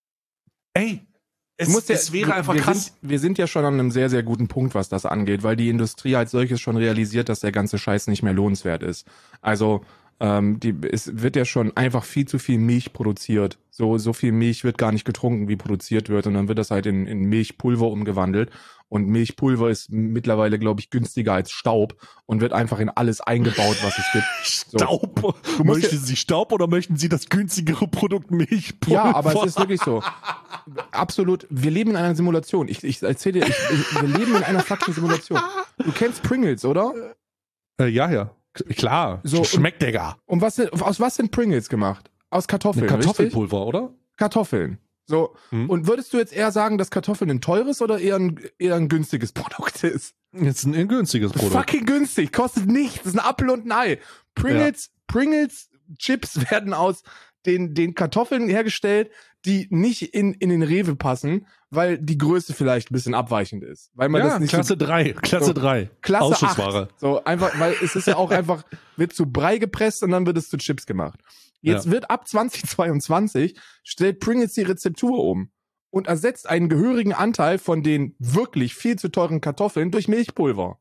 ey, es, Muss ja, es wäre wir- einfach wir krass. Sind, wir sind ja schon an einem sehr, sehr guten Punkt, was das angeht, weil die Industrie als solches schon realisiert, dass der ganze Scheiß nicht mehr lohnenswert ist. Also ähm, die, es wird ja schon einfach viel zu viel Milch produziert. So, so viel Milch wird gar nicht getrunken, wie produziert wird. Und dann wird das halt in, in Milchpulver umgewandelt. Und Milchpulver ist mittlerweile, glaube ich, günstiger als Staub und wird einfach in alles eingebaut, was es gibt. So. Staub. musst Möchten Sie Staub oder möchten Sie das günstigere Produkt Milchpulver? Ja, aber es ist wirklich so. Absolut. Wir leben in einer Simulation. Ich, ich erzähle dir, ich, ich, wir leben in einer fucking Simulation. Du kennst Pringles, oder? Äh, ja, ja. K- Klar. So, Schmeckt, Digga. Und was sind, aus was sind Pringles gemacht? Aus Kartoffeln. Eine Richtig? Kartoffelpulver, oder? Kartoffeln. So. Hm. Und würdest du jetzt eher sagen, dass Kartoffeln ein teures oder eher ein, eher ein günstiges Produkt ist? Jetzt ein, ein günstiges Produkt. Fucking günstig. Kostet nichts. Das ist ein Apfel und ein Ei. Pringles, Pringles Chips werden aus den, den Kartoffeln hergestellt, die nicht in, in den Rewe passen, weil die Größe vielleicht ein bisschen abweichend ist. Weil man Ja, das nicht Klasse so, drei. Klasse so, drei. Klasse Ausschussware. acht. So einfach, weil es ist ja auch einfach, wird zu Brei gepresst und dann wird es zu Chips gemacht. Jetzt Ja. wird ab zwanzig zweiundzwanzig stellt Pringles die Rezeptur um und ersetzt einen gehörigen Anteil von den wirklich viel zu teuren Kartoffeln durch Milchpulver.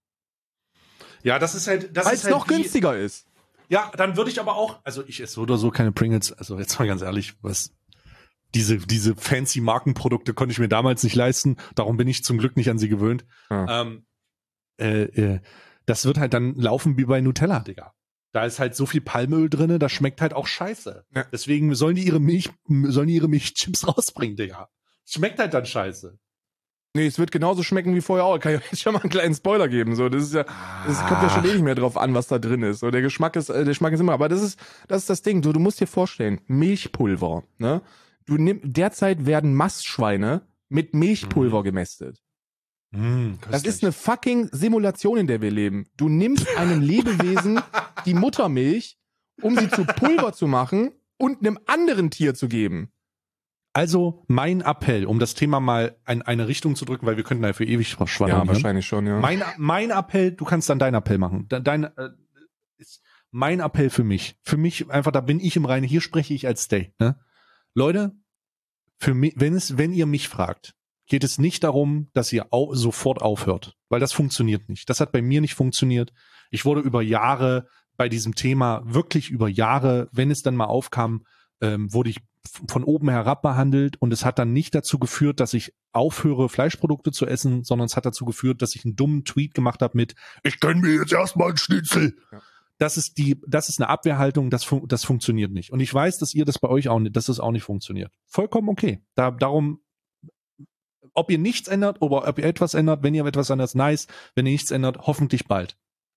Ja, das ist halt, das Weil ist es halt noch wie- günstiger ist. Ja, dann würde ich aber auch, also ich esse so oder so keine Pringles, also jetzt mal ganz ehrlich, was diese diese fancy Markenprodukte konnte ich mir damals nicht leisten, darum bin ich zum Glück nicht an sie gewöhnt. Ja. Ähm, äh, äh, das wird halt dann laufen wie bei Nutella, Digga. Da ist halt so viel Palmöl drinne, das schmeckt halt auch scheiße. Ja. Deswegen sollen die ihre Milch, sollen die ihre Milchchips rausbringen, Digga. Schmeckt halt dann scheiße. Nee, es wird genauso schmecken wie vorher auch. Kann ich jetzt schon mal einen kleinen Spoiler geben. So, das ist ja, das kommt ja schon eh nicht mehr drauf an, was da drin ist. So, der Geschmack ist, äh, der Geschmack ist immer. Aber das ist, das ist das Ding. So, du musst dir vorstellen, Milchpulver. Ne? Du nimm, derzeit werden Mastschweine mit Milchpulver gemästet. Mm, Das ist eine fucking Simulation, in der wir leben. Du nimmst einem Lebewesen die Muttermilch, um sie zu Pulver zu machen und einem anderen Tier zu geben. Also mein Appell, um das Thema mal in eine Richtung zu drücken, weil wir könnten dafür ewig schwadronieren. Ja, wahrscheinlich schon, ja. Mein, mein Appell, du kannst dann deinen Appell machen. De- Dein, äh, ist mein Appell für mich. Für mich einfach, da bin ich im Reinen. Hier spreche ich als Stay. Ne? Leute, für mich, wenn es, wenn ihr mich fragt, geht es nicht darum, dass ihr au- sofort aufhört, weil das funktioniert nicht. Das hat bei mir nicht funktioniert. Ich wurde über Jahre bei diesem Thema, wirklich über Jahre, wenn es dann mal aufkam, ähm, wurde ich f- von oben herab behandelt und es hat dann nicht dazu geführt, dass ich aufhöre, Fleischprodukte zu essen, sondern es hat dazu geführt, dass ich einen dummen Tweet gemacht habe mit, Ich gönn mir jetzt erstmal einen Schnitzel. das ist die, das ist eine Abwehrhaltung, das, fun das funktioniert nicht. Und ich weiß, dass ihr das bei euch auch nicht, dass das auch nicht funktioniert. Vollkommen okay. Da, darum, ob ihr nichts ändert oder ob ihr etwas ändert, wenn ihr etwas ändert, nice. Wenn ihr nichts ändert, hoffentlich bald.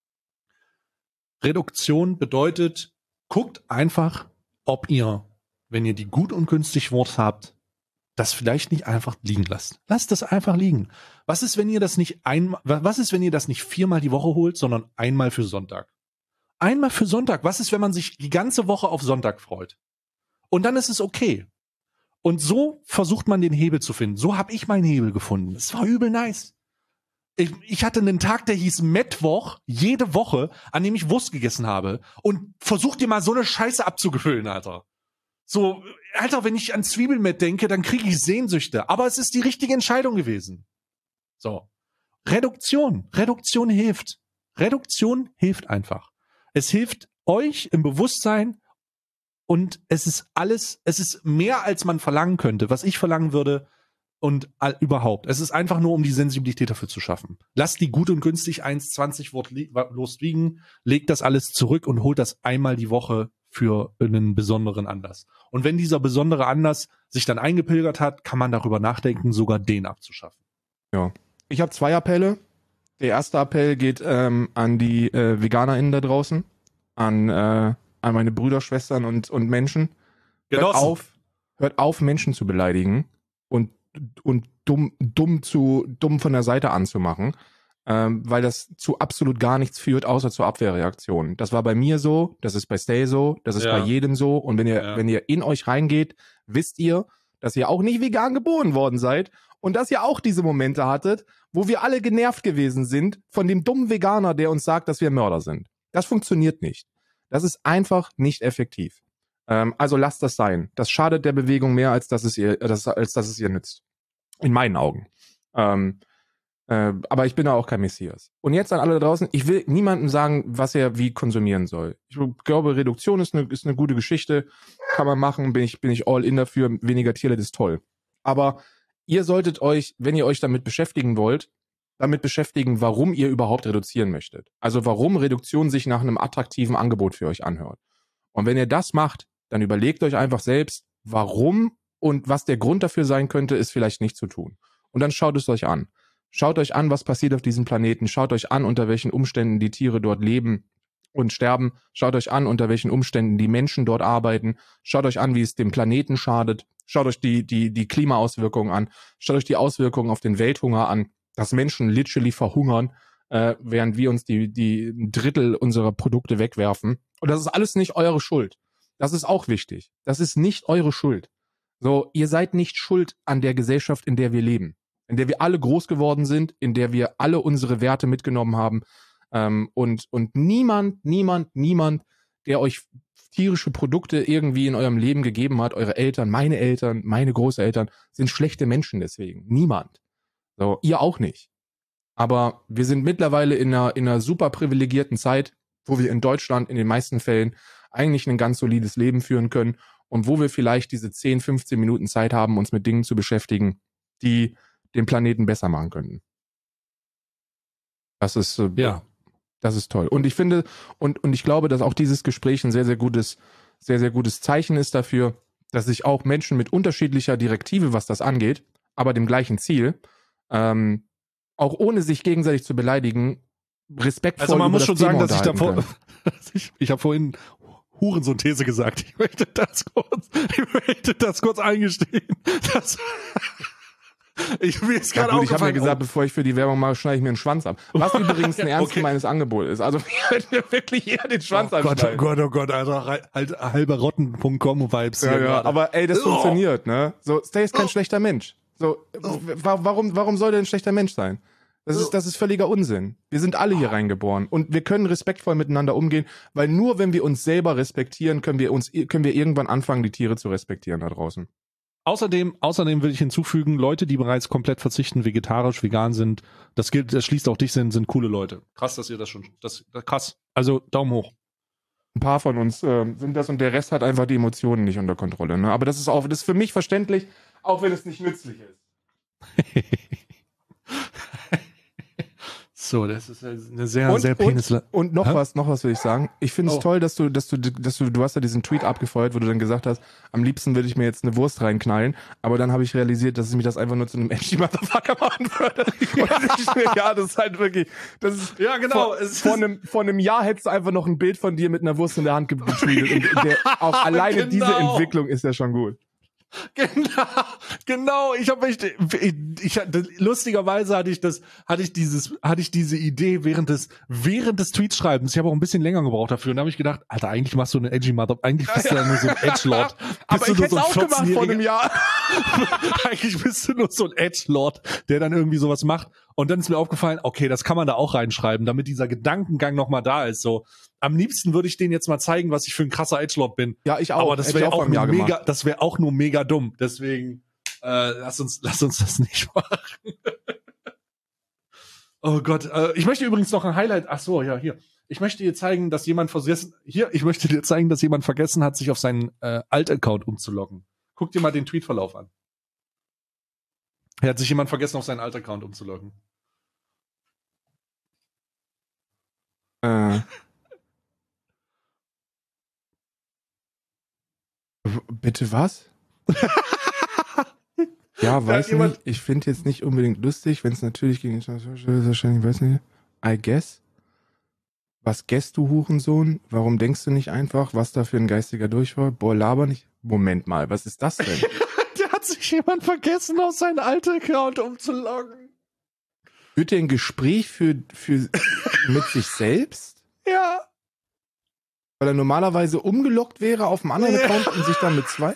Reduktion bedeutet, guckt einfach, ob ihr, wenn ihr die gut und günstig Wurst habt, das vielleicht nicht einfach liegen lasst. Lasst das einfach liegen. Was ist, wenn ihr das nicht einmal, was ist, wenn ihr das nicht viermal die Woche holt, sondern einmal für Sonntag? Einmal für Sonntag. Was ist, wenn man sich die ganze Woche auf Sonntag freut? Und dann ist es okay. Und so versucht man den Hebel zu finden. So habe ich meinen Hebel gefunden. Es war übel nice. Ich, ich hatte einen Tag, der hieß Mittwoch, jede Woche, an dem ich Wurst gegessen habe. Und versuch dir mal so eine Scheiße abzugefüllen, Alter. So, Alter, wenn ich an Zwiebelmett denke, dann kriege ich Sehnsüchte. Aber es ist die richtige Entscheidung gewesen. So. Reduktion. Reduktion hilft. Reduktion hilft einfach. Es hilft euch im Bewusstsein und es ist alles, es ist mehr, als man verlangen könnte, was ich verlangen würde und all, überhaupt. Es ist einfach nur, um die Sensibilität dafür zu schaffen. Lasst die gut und günstig eins zwanzig Wort li- los liegen, legt das alles zurück und holt das einmal die Woche für einen besonderen Anlass. Und wenn dieser besondere Anlass sich dann eingepilgert hat, kann man darüber nachdenken, sogar den abzuschaffen. Ja. Ich habe zwei Appelle. Der erste Appell geht ähm, an die äh, VeganerInnen da draußen, an, äh, an meine Brüder, Schwestern und, und Menschen. Hört Genossen. auf, hört auf, Menschen zu beleidigen und, und dumm, dumm, zu, dumm von der Seite anzumachen, ähm, weil das zu absolut gar nichts führt, außer zur Abwehrreaktion. Das war bei mir so, das ist bei Stay so, das ist Ja. bei jedem so. Und wenn ihr, Ja. wenn ihr in euch reingeht, wisst ihr, dass ihr auch nicht vegan geboren worden seid und dass ihr auch diese Momente hattet, wo wir alle genervt gewesen sind von dem dummen Veganer, der uns sagt, dass wir Mörder sind. Das funktioniert nicht. Das ist einfach nicht effektiv. Ähm, also lasst das sein. Das schadet der Bewegung mehr, als dass es ihr, als, als dass es ihr nützt. In meinen Augen. Ähm, äh, aber ich bin da auch kein Messias. Und jetzt an alle da draußen, ich will niemandem sagen, was er wie konsumieren soll. Ich glaube, Reduktion ist eine, ist eine gute Geschichte. Kann man machen, bin ich, bin ich all in dafür. Weniger Tierleid ist toll. Aber ihr solltet euch, wenn ihr euch damit beschäftigen wollt, damit beschäftigen, warum ihr überhaupt reduzieren möchtet. Also warum Reduktion sich nach einem attraktiven Angebot für euch anhört. Und wenn ihr das macht, dann überlegt euch einfach selbst, warum und was der Grund dafür sein könnte, ist vielleicht nicht zu tun. Und dann schaut es euch an. Schaut euch an, was passiert auf diesem Planeten. Schaut euch an, unter welchen Umständen die Tiere dort leben und sterben. Schaut euch an, unter welchen Umständen die Menschen dort arbeiten. Schaut euch an, wie es dem Planeten schadet. Schaut euch die, die, die Klimaauswirkungen an. Schaut euch die Auswirkungen auf den Welthunger an, dass Menschen literally verhungern, äh, während wir uns die, die ein Drittel unserer Produkte wegwerfen. Und das ist alles nicht eure Schuld. Das ist auch wichtig. Das ist nicht eure Schuld. So, ihr seid nicht schuld an der Gesellschaft, in der wir leben. In der wir alle groß geworden sind, in der wir alle unsere Werte mitgenommen haben. Ähm, und, und niemand, niemand, niemand, der euch tierische Produkte irgendwie in eurem Leben gegeben hat, eure Eltern, meine Eltern, meine Großeltern, sind schlechte Menschen deswegen. Niemand. So, ihr auch nicht. Aber wir sind mittlerweile in einer, in einer super privilegierten Zeit, wo wir in Deutschland in den meisten Fällen eigentlich ein ganz solides Leben führen können und wo wir vielleicht diese zehn, fünfzehn Minuten Zeit haben, uns mit Dingen zu beschäftigen, die den Planeten besser machen könnten. Das ist, äh, Ja. das ist toll. Und ich finde, und, und ich glaube, dass auch dieses Gespräch ein sehr, sehr gutes, sehr, sehr gutes Zeichen ist dafür, dass sich auch Menschen mit unterschiedlicher Direktive, was das angeht, aber dem gleichen Ziel, ähm, auch ohne sich gegenseitig zu beleidigen, respektvoll Also man über muss das schon Thema sagen, dass ich unterhalten davor, können. ich, ich habe vorhin Hurensohn-These gesagt. Ich möchte das kurz, ich möchte das kurz eingestehen. Das, ich, mir ist Ja gerade gut, ich habe mir aufgefallen, gesagt, bevor ich für die Werbung mache, schneide ich mir einen Schwanz ab. Was übrigens ein Ja, ernst okay. gemeines Angebot ist. Also ich werde mir wirklich eher den Schwanz oh Gott, oh abschneiden. Gott, oh Gott, Alter, halt halberrotten Punkt com Vibes Ja, hier ja, gerade. aber ey, das Oh. funktioniert, ne? So, Stay ist kein schlechter Mensch. So, w- warum, warum soll der ein schlechter Mensch sein? Das ist, das ist völliger Unsinn. Wir sind alle hier reingeboren und wir können respektvoll miteinander umgehen, weil nur wenn wir uns selber respektieren, können wir uns, können wir irgendwann anfangen, die Tiere zu respektieren da draußen. Außerdem, außerdem will ich hinzufügen, Leute, die bereits komplett verzichten, vegetarisch, vegan sind, das gilt, das schließt auch dich sind, sind coole Leute. Krass, dass ihr das schon, das, das krass. Also Daumen hoch. Ein paar von uns ähm, sind das und der Rest hat einfach die Emotionen nicht unter Kontrolle. Ne? Aber das ist auch, das ist für mich verständlich, auch wenn es nicht nützlich ist. So, das ist eine sehr, Und, sehr penis. und, und noch Hä? was, noch was will ich sagen. Ich finde es Oh. toll, dass du, dass du, dass du, du hast ja diesen Tweet abgefeuert, wo du dann gesagt hast, am liebsten würde ich mir jetzt eine Wurst reinknallen, aber dann habe ich realisiert, dass ich mich das einfach nur zu einem edgy Motherfucker machen würde. Und ich mir, ja, das ist halt wirklich, das ist, Ja, genau. Vor, Es ist- vor, einem, vor einem Jahr hättest du einfach noch ein Bild von dir mit einer Wurst in der Hand ge- getweetet. Und der, auch alleine Genau. diese Entwicklung ist ja schon gut. Genau, genau. Ich habe echt, ich, ich, lustigerweise hatte ich das, hatte ich dieses, hatte ich diese Idee während des, während des Tweetschreibens. Ich habe auch ein bisschen länger gebraucht dafür. Und da habe ich gedacht, Alter, eigentlich machst du eine edgy Mother, eigentlich bist du ja nur so ein Edgelord. Aber Bist du ich nur hätte so es ein auch gemacht vor einem vierzehnjähriger Jahr. Eigentlich bist du nur so ein Edgelord, der dann irgendwie sowas macht. Und dann ist mir aufgefallen, okay, das kann man da auch reinschreiben, damit dieser Gedankengang nochmal da ist. So, am liebsten würde ich denen jetzt mal zeigen, was ich für ein krasser Edgelord bin. Ja, ich auch. Aber das Hätte ich wäre auch auch, beim Jahr nur mega, gemacht. das wäre auch nur mega dumm. Deswegen, äh, lass uns, lass uns das nicht machen. Oh Gott, äh, ich möchte übrigens noch ein Highlight, ach so, ja, hier. Ich möchte dir zeigen, dass jemand vergessen, hier, ich möchte dir zeigen, dass jemand vergessen hat, sich auf seinen äh, Alt-Account umzuloggen. Guck dir mal den Tweetverlauf an. Hier hat sich jemand vergessen, auf seinen Alt-Account umzuloggen. Äh. W- Bitte was? Ja, weiß jemand- nicht. Ich finde jetzt nicht unbedingt lustig, wenn es natürlich gegen ist, wahrscheinlich, weiß nicht. I guess. Was guess du, Hurensohn? Warum denkst du nicht einfach, was da für ein geistiger Durchfall? Boah, laber nicht. Moment mal, was ist das denn? Der hat sich jemand vergessen, auf seinen Alt-Account umzuloggen. Führt der ein Gespräch für, für mit sich selbst? Ja. Weil er normalerweise umgeloggt wäre auf einem anderen Ja. Account und sich dann mit zwei?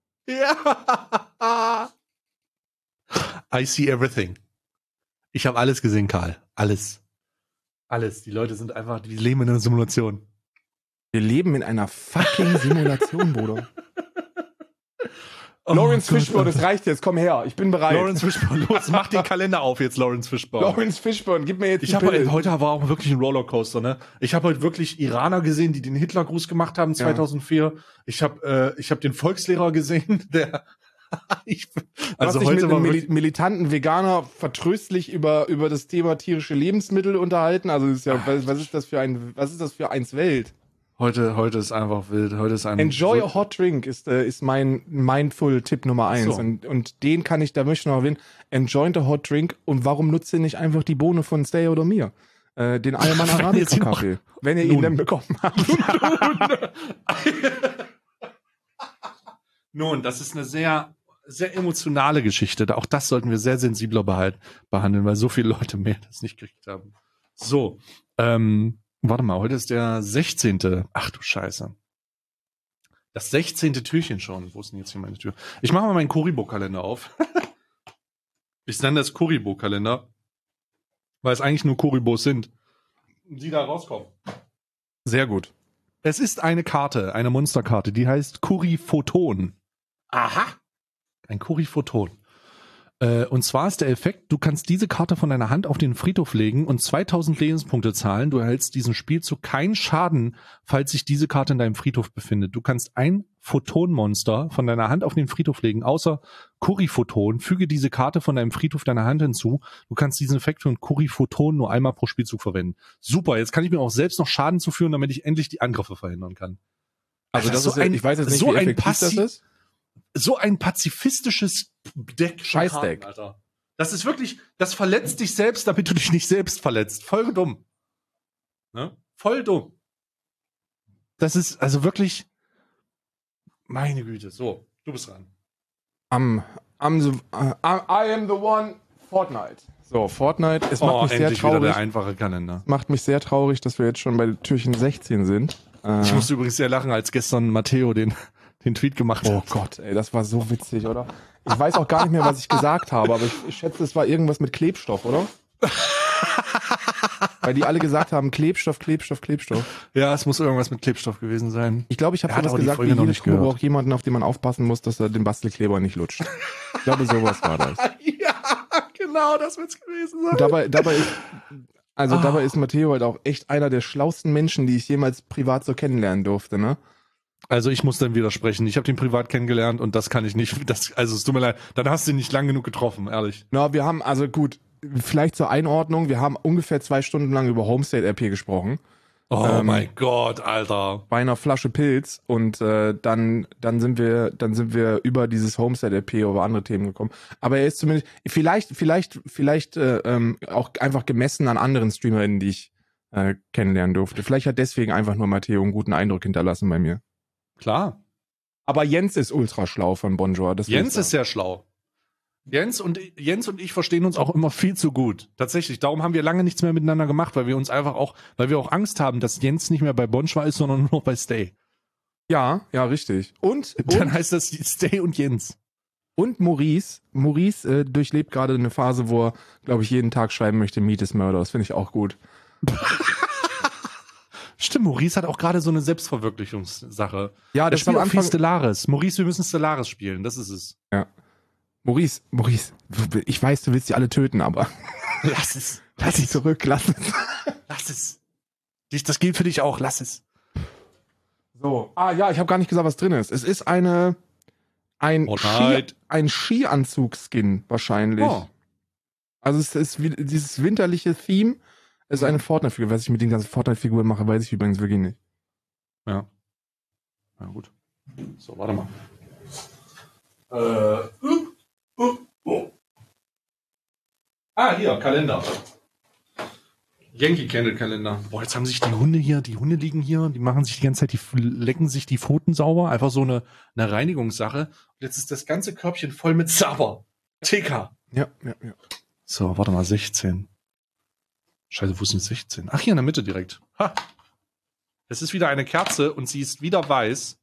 Ja. I see everything. Ich habe alles gesehen, Karl. Alles. Alles. Die Leute sind einfach, die leben in einer Simulation. Wir leben in einer fucking Simulation, Bruder. Oh Lawrence Gott, Fishburne, Alter. das reicht jetzt, komm her, ich bin bereit. Lawrence Fishburne, los, mach den Kalender auf jetzt, Lawrence Fishburne. Lawrence Fishburne, gib mir jetzt Ich die habe Pille. heute war auch wirklich ein Rollercoaster, ne? Ich habe heute wirklich Iraner gesehen, die den Hitlergruß gemacht haben zweitausendvier. Ich habe äh, ich habe den Volkslehrer gesehen, der ich, Du also hast dich heute mit war einem wirklich, Mil militanten Veganer vertröstlich über, über das Thema tierische Lebensmittel unterhalten. Also das ist ja, was, was ist das für ein, was ist das für eins Welt? heute heute ist einfach wild. Heute ist ein Enjoy so, a hot drink ist, äh, ist mein Mindful-Tipp Nummer eins. So. Und, und den kann ich, da möchte ich noch erwähnen. Enjoy a hot drink. Und warum nutzt ihr nicht einfach die Bohne von Stay oder mir? Äh, den Alman Wenn ihr Arabica sie noch- Kaffee. Wenn ihr ihn Nun. dann bekommen habt. Nun, das ist eine sehr sehr emotionale Geschichte. Auch das sollten wir sehr sensibler behalt, behandeln, weil so viele Leute mehr das nicht gekriegt haben. So, ähm, warte mal, heute ist der sechzehnte. Ach du Scheiße. Das sechzehnte Türchen schon. Wo ist denn jetzt hier meine Tür? Ich mache mal meinen Kuribo-Kalender auf. Ich nenne das Kuribo-Kalender, weil es eigentlich nur Kuribos sind, die da rauskommen. Sehr gut. Es ist eine Karte, eine Monsterkarte, die heißt Kuriphoton. Aha. Ein Kuriphoton. Äh, und zwar ist der Effekt, du kannst diese Karte von deiner Hand auf den Friedhof legen und zweitausend Lebenspunkte zahlen. Du erhältst diesen Spielzug keinen Schaden, falls sich diese Karte in deinem Friedhof befindet. Du kannst ein Photonmonster von deiner Hand auf den Friedhof legen, außer Kuriphoton. Füge diese Karte von deinem Friedhof deiner Hand hinzu. Du kannst diesen Effekt für ein Kuriphoton nur einmal pro Spielzug verwenden. Super, jetzt kann ich mir auch selbst noch Schaden zuführen, damit ich endlich die Angriffe verhindern kann. Also das so ist, ja- ein- ich weiß jetzt nicht, so wie ein effektiv das passi- ist. So ein pazifistisches Deck. Scheißdeck. Alter. Das ist wirklich, das verletzt dich selbst, damit du dich nicht selbst verletzt. Voll dumm. Ne? Voll dumm. Das ist also wirklich, meine Güte. So, du bist dran. Am, am, the- äh, I am the one, Fortnite. So, Fortnite, es macht mich sehr Oh, endlich wieder traurig. der einfache Kalender. Macht mich sehr traurig, dass wir jetzt schon bei Türchen sechzehn sind. Äh, Ich musste übrigens sehr lachen, als gestern Matteo den, den Tweet gemacht oh hat. Gott, ey, das war so witzig, oder? Ich weiß auch gar nicht mehr, was ich gesagt habe, aber ich, ich schätze, es war irgendwas mit Klebstoff, oder? Weil die alle gesagt haben, Klebstoff, Klebstoff, Klebstoff. Ja, es muss irgendwas mit Klebstoff gewesen sein. Ich glaube, ich habe Er hat sowas aber die gesagt, Folge wie noch jede nicht Truppe gehört. braucht jemanden, auf den man aufpassen muss, dass er den Bastelkleber nicht lutscht. Ich glaube, sowas war das. Ja, genau, das wird's gewesen sein. Und dabei, dabei ist, also Ah. dabei ist Matteo halt auch echt einer der schlausten Menschen, die ich jemals privat so kennenlernen durfte, ne? Also ich muss dann widersprechen. Ich habe den privat kennengelernt und das kann ich nicht. Das, also es tut mir leid. Dann hast du ihn nicht lang genug getroffen, ehrlich. Na, wir haben, also gut, vielleicht zur Einordnung, wir haben ungefähr zwei Stunden lang über Homestate R P gesprochen. Oh Ähm, mein Gott, Alter. Bei einer Flasche Pilz und äh, dann dann sind wir dann sind wir über dieses Homestead R P über andere Themen gekommen. Aber er ist zumindest vielleicht vielleicht vielleicht äh, ähm, auch einfach gemessen an anderen Streamerinnen, die ich äh, kennenlernen durfte. Vielleicht hat deswegen einfach nur Matteo einen guten Eindruck hinterlassen bei mir. Klar. Aber Jens ist ultra schlau von Bonjour. Das will Jens ich ist sehr schlau. Jens und Jens und ich verstehen uns auch immer viel zu gut. Tatsächlich. Darum haben wir lange nichts mehr miteinander gemacht, weil wir uns einfach auch, weil wir auch Angst haben, dass Jens nicht mehr bei Bonschwa ist, sondern nur noch bei Stay. ja, ja, richtig. Und, Dann und heißt das Stay und Jens. Und Maurice, Maurice äh, durchlebt gerade eine Phase, wo er, glaube ich, jeden Tag schreiben möchte, Meat is Murder. Das finde ich auch gut. Stimmt, Maurice hat auch gerade so eine Selbstverwirklichungssache. Ja, Er das spielt am auch viel Anfang. Stellaris. Maurice, wir müssen Stellaris spielen, das ist es. Ja. Maurice, Maurice, ich weiß, du willst die alle töten, aber Lass es. lass sie zurück, lass es. Lass es. Dich- Das gilt für dich auch, lass es. So. Ah ja, ich habe gar nicht gesagt, was drin ist. Es ist eine ein Ski, Fortnite. ein Skianzug-Skin wahrscheinlich. Oh. Also es ist wie, dieses winterliche Theme. Es ist eine Fortnite-Figur. Was ich mit den ganzen Fortnite-Figuren mache, weiß ich übrigens wirklich nicht. Ja. Na gut. So, warte mal. Äh. Uh, uh, oh. Ah, hier, Kalender. Yankee Candle Kalender. Boah, jetzt haben sich die Hunde hier, die Hunde liegen hier, die machen sich die ganze Zeit, die lecken sich die Pfoten sauber. Einfach so eine, eine Reinigungssache. Und jetzt ist das ganze Körbchen voll mit Sabber. T K. Ja, ja, ja. So, warte mal, sechzehn. Scheiße, wo ist denn sechzehn? Ach, hier in der Mitte direkt. Ha! Es ist wieder eine Kerze und sie ist wieder weiß.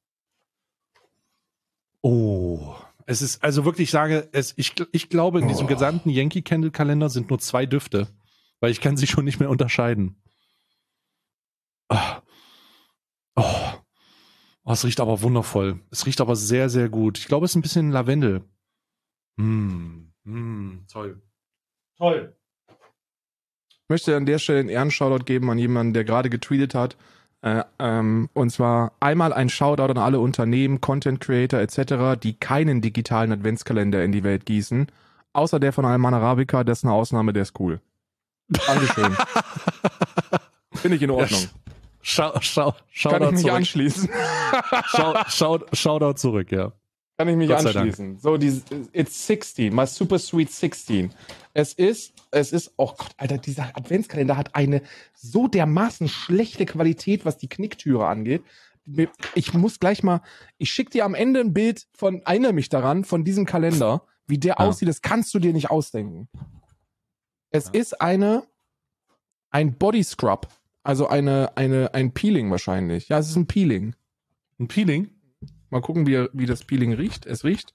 Oh. Es ist, also wirklich, ich sage, es, ich, ich glaube, in diesem Oh. gesamten Yankee Candle Kalender sind nur zwei Düfte. Weil ich kann sie schon nicht mehr unterscheiden. Ah. Oh. Oh, es riecht aber wundervoll. Es riecht aber sehr, sehr gut. Ich glaube, es ist ein bisschen Lavendel. Mm, mm, toll. Toll. Ich möchte an der Stelle einen Ehrenshoutout geben an jemanden, der gerade getweetet hat. Äh, ähm, und zwar einmal ein Shoutout an alle Unternehmen, Content Creator et cetera, die keinen digitalen Adventskalender in die Welt gießen. Außer der von Alman Arabica, das ist eine Ausnahme, der ist cool. Dankeschön. Finde ich in Ordnung. Ja, schau, schau, Kann Shoutout ich mich zurück. anschließen. Schau, schau, Shoutout zurück, ja. Kann ich mich Gott sei Dank. anschließen. So, die, it's sixteen, my super sweet sixteen. Es ist, es ist, oh Gott, Alter, dieser Adventskalender hat eine so dermaßen schlechte Qualität, was die Knicktüre angeht. Ich muss gleich mal, ich schicke dir am Ende ein Bild von, erinnere mich daran, von diesem Kalender, wie der Ja. aussieht, das kannst du dir nicht ausdenken. Es Ja. ist eine, ein Body Scrub, also eine, eine, ein Peeling wahrscheinlich. Ja, es ist ein Peeling. Ein Peeling? Mal gucken, wie, wie das Peeling riecht. Es riecht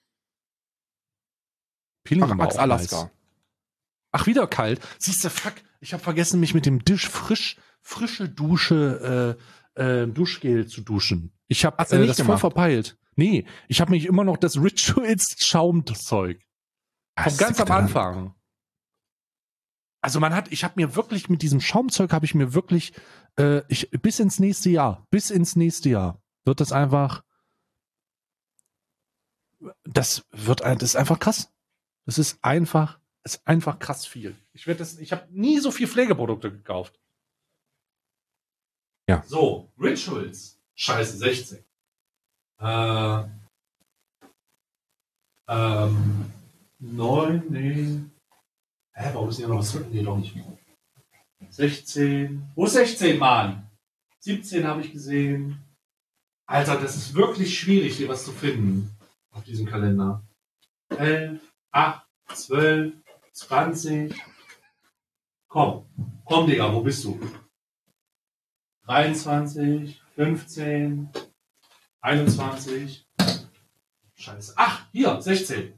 Peeling nach aber Axe auch Alaska. nice. Ach, wieder kalt. Siehst du, fuck, ich habe vergessen, mich mit dem Dish frisch, frische Dusche, äh, äh, Duschgel zu duschen. Ich habe Hast du äh, nicht das gemacht? voll verpeilt. Nee, ich habe mich immer noch das Rituals Schaumzeug. Vom ganz am Anfang. Also man hat, ich habe mir wirklich mit diesem Schaumzeug habe ich mir wirklich, äh, ich, bis ins nächste Jahr, bis ins nächste Jahr wird das einfach, das wird, ein- das ist einfach krass. Das ist einfach, das ist einfach krass viel. Ich werde das, ich habe nie so viel Pflegeprodukte gekauft. Ja. So, Rituals. Scheiße, sechzehn. Äh, ähm, neun, nee. Hä, warum ist hier noch was drin? Nee, doch nicht. sechzehn. Wo ist sechzehn, Mann? siebzehn habe ich gesehen. Alter, das ist wirklich schwierig, hier was zu finden auf diesem Kalender. elf, acht, zwölf, zwanzig. Komm, komm, Digga, wo bist du? dreiundzwanzig, fünfzehn, einundzwanzig. Scheiße. Ach, hier, sechzehn.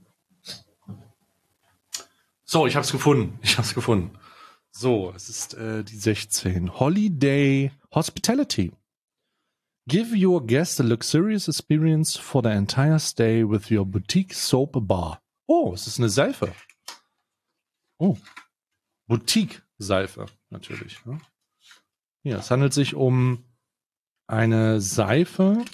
So, ich hab's gefunden. Ich hab's gefunden. So, es ist äh, die sechzehn. Holiday Hospitality. Give your guest a luxurious experience for the entire stay with your boutique soap bar. Oh, es ist eine Seife. Oh, Boutique-Seife, natürlich. Ne? Ja, es handelt sich um eine Seife.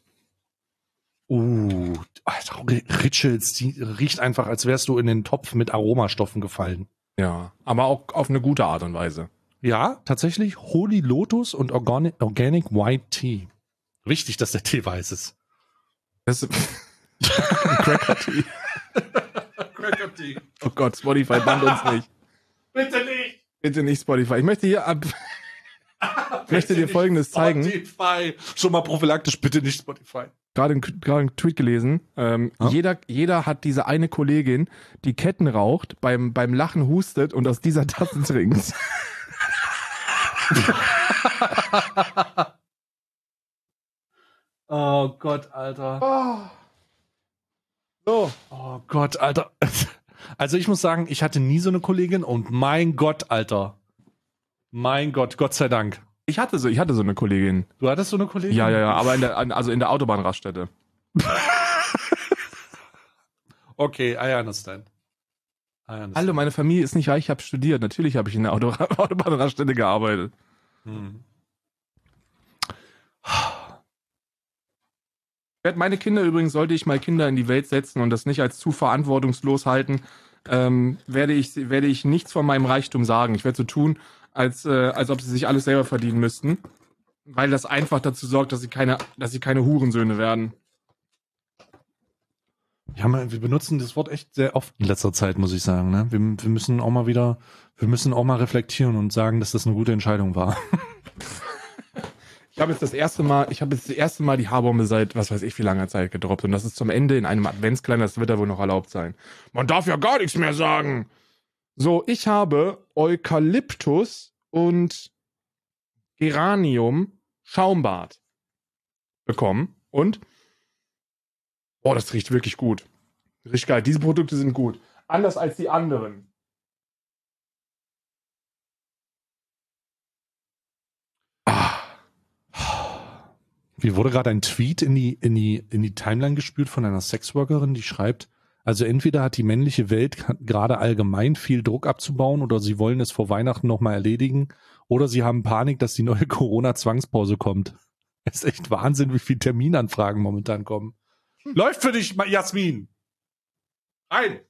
Uh, Alter, Rituals, die riecht einfach, als wärst du in den Topf mit Aromastoffen gefallen. Ja, aber auch auf eine gute Art und Weise. Ja, tatsächlich Holy Lotus und Organic, Organic White Tea. Wichtig, dass der Tee weiß ist. Das ist Cracker Tea. Cracker Tea. Oh Gott, Spotify bannt uns nicht. Bitte nicht. Bitte nicht Spotify. Ich möchte hier ab. Ich möchte dir Folgendes zeigen. Spotify. Schon mal prophylaktisch, bitte nicht Spotify. Gerade einen, gerade einen Tweet gelesen. Ähm, Ja? jeder, jeder hat diese eine Kollegin, die Ketten raucht, beim, beim Lachen hustet und aus dieser Tasse trinkt. Oh Gott, Alter. Oh. So. Oh Gott, Alter. Also ich muss sagen, ich hatte nie so eine Kollegin und mein Gott, Alter. Mein Gott, Gott sei Dank. Ich hatte so, ich hatte so eine Kollegin. Du hattest so eine Kollegin? Ja, ja, ja, aber in der, also in der Autobahnraststätte. Okay, I understand. I understand. Hallo, meine Familie ist nicht reich, ich habe studiert. Natürlich habe ich in der Auto Autobahnraststätte gearbeitet. Hm. Ich werde meine Kinder übrigens, sollte ich mal Kinder in die Welt setzen und das nicht als zu verantwortungslos halten, ähm, werde ich, werde ich nichts von meinem Reichtum sagen. Ich werde so tun, als, äh, als ob sie sich alles selber verdienen müssten, weil das einfach dazu sorgt, dass sie keine, dass sie keine Hurensöhne werden. Ja, wir benutzen das Wort echt sehr oft in letzter Zeit, muss ich sagen. Ne? Wir, wir müssen auch mal wieder, wir müssen auch mal reflektieren und sagen, dass das eine gute Entscheidung war. Ich habe jetzt das erste Mal, ich habe jetzt das erste Mal die Haarbombe seit, was weiß ich, wie langer Zeit gedroppt. Und das ist zum Ende in einem Adventskalender, das wird da wohl noch erlaubt sein. Man darf ja gar nichts mehr sagen. So, ich habe Eukalyptus und Geranium Schaumbad bekommen. Und, oh, das riecht wirklich gut. Riecht geil. Diese Produkte sind gut. Anders als die anderen. Mir wurde gerade ein Tweet in die, in die, in die Timeline gespült von einer Sexworkerin, die schreibt, also entweder hat die männliche Welt gerade allgemein viel Druck abzubauen oder sie wollen es vor Weihnachten nochmal erledigen oder sie haben Panik, dass die neue Corona-Zwangspause kommt. Es ist echt Wahnsinn, wie viele Terminanfragen momentan kommen. Läuft für dich, Jasmin. Rein.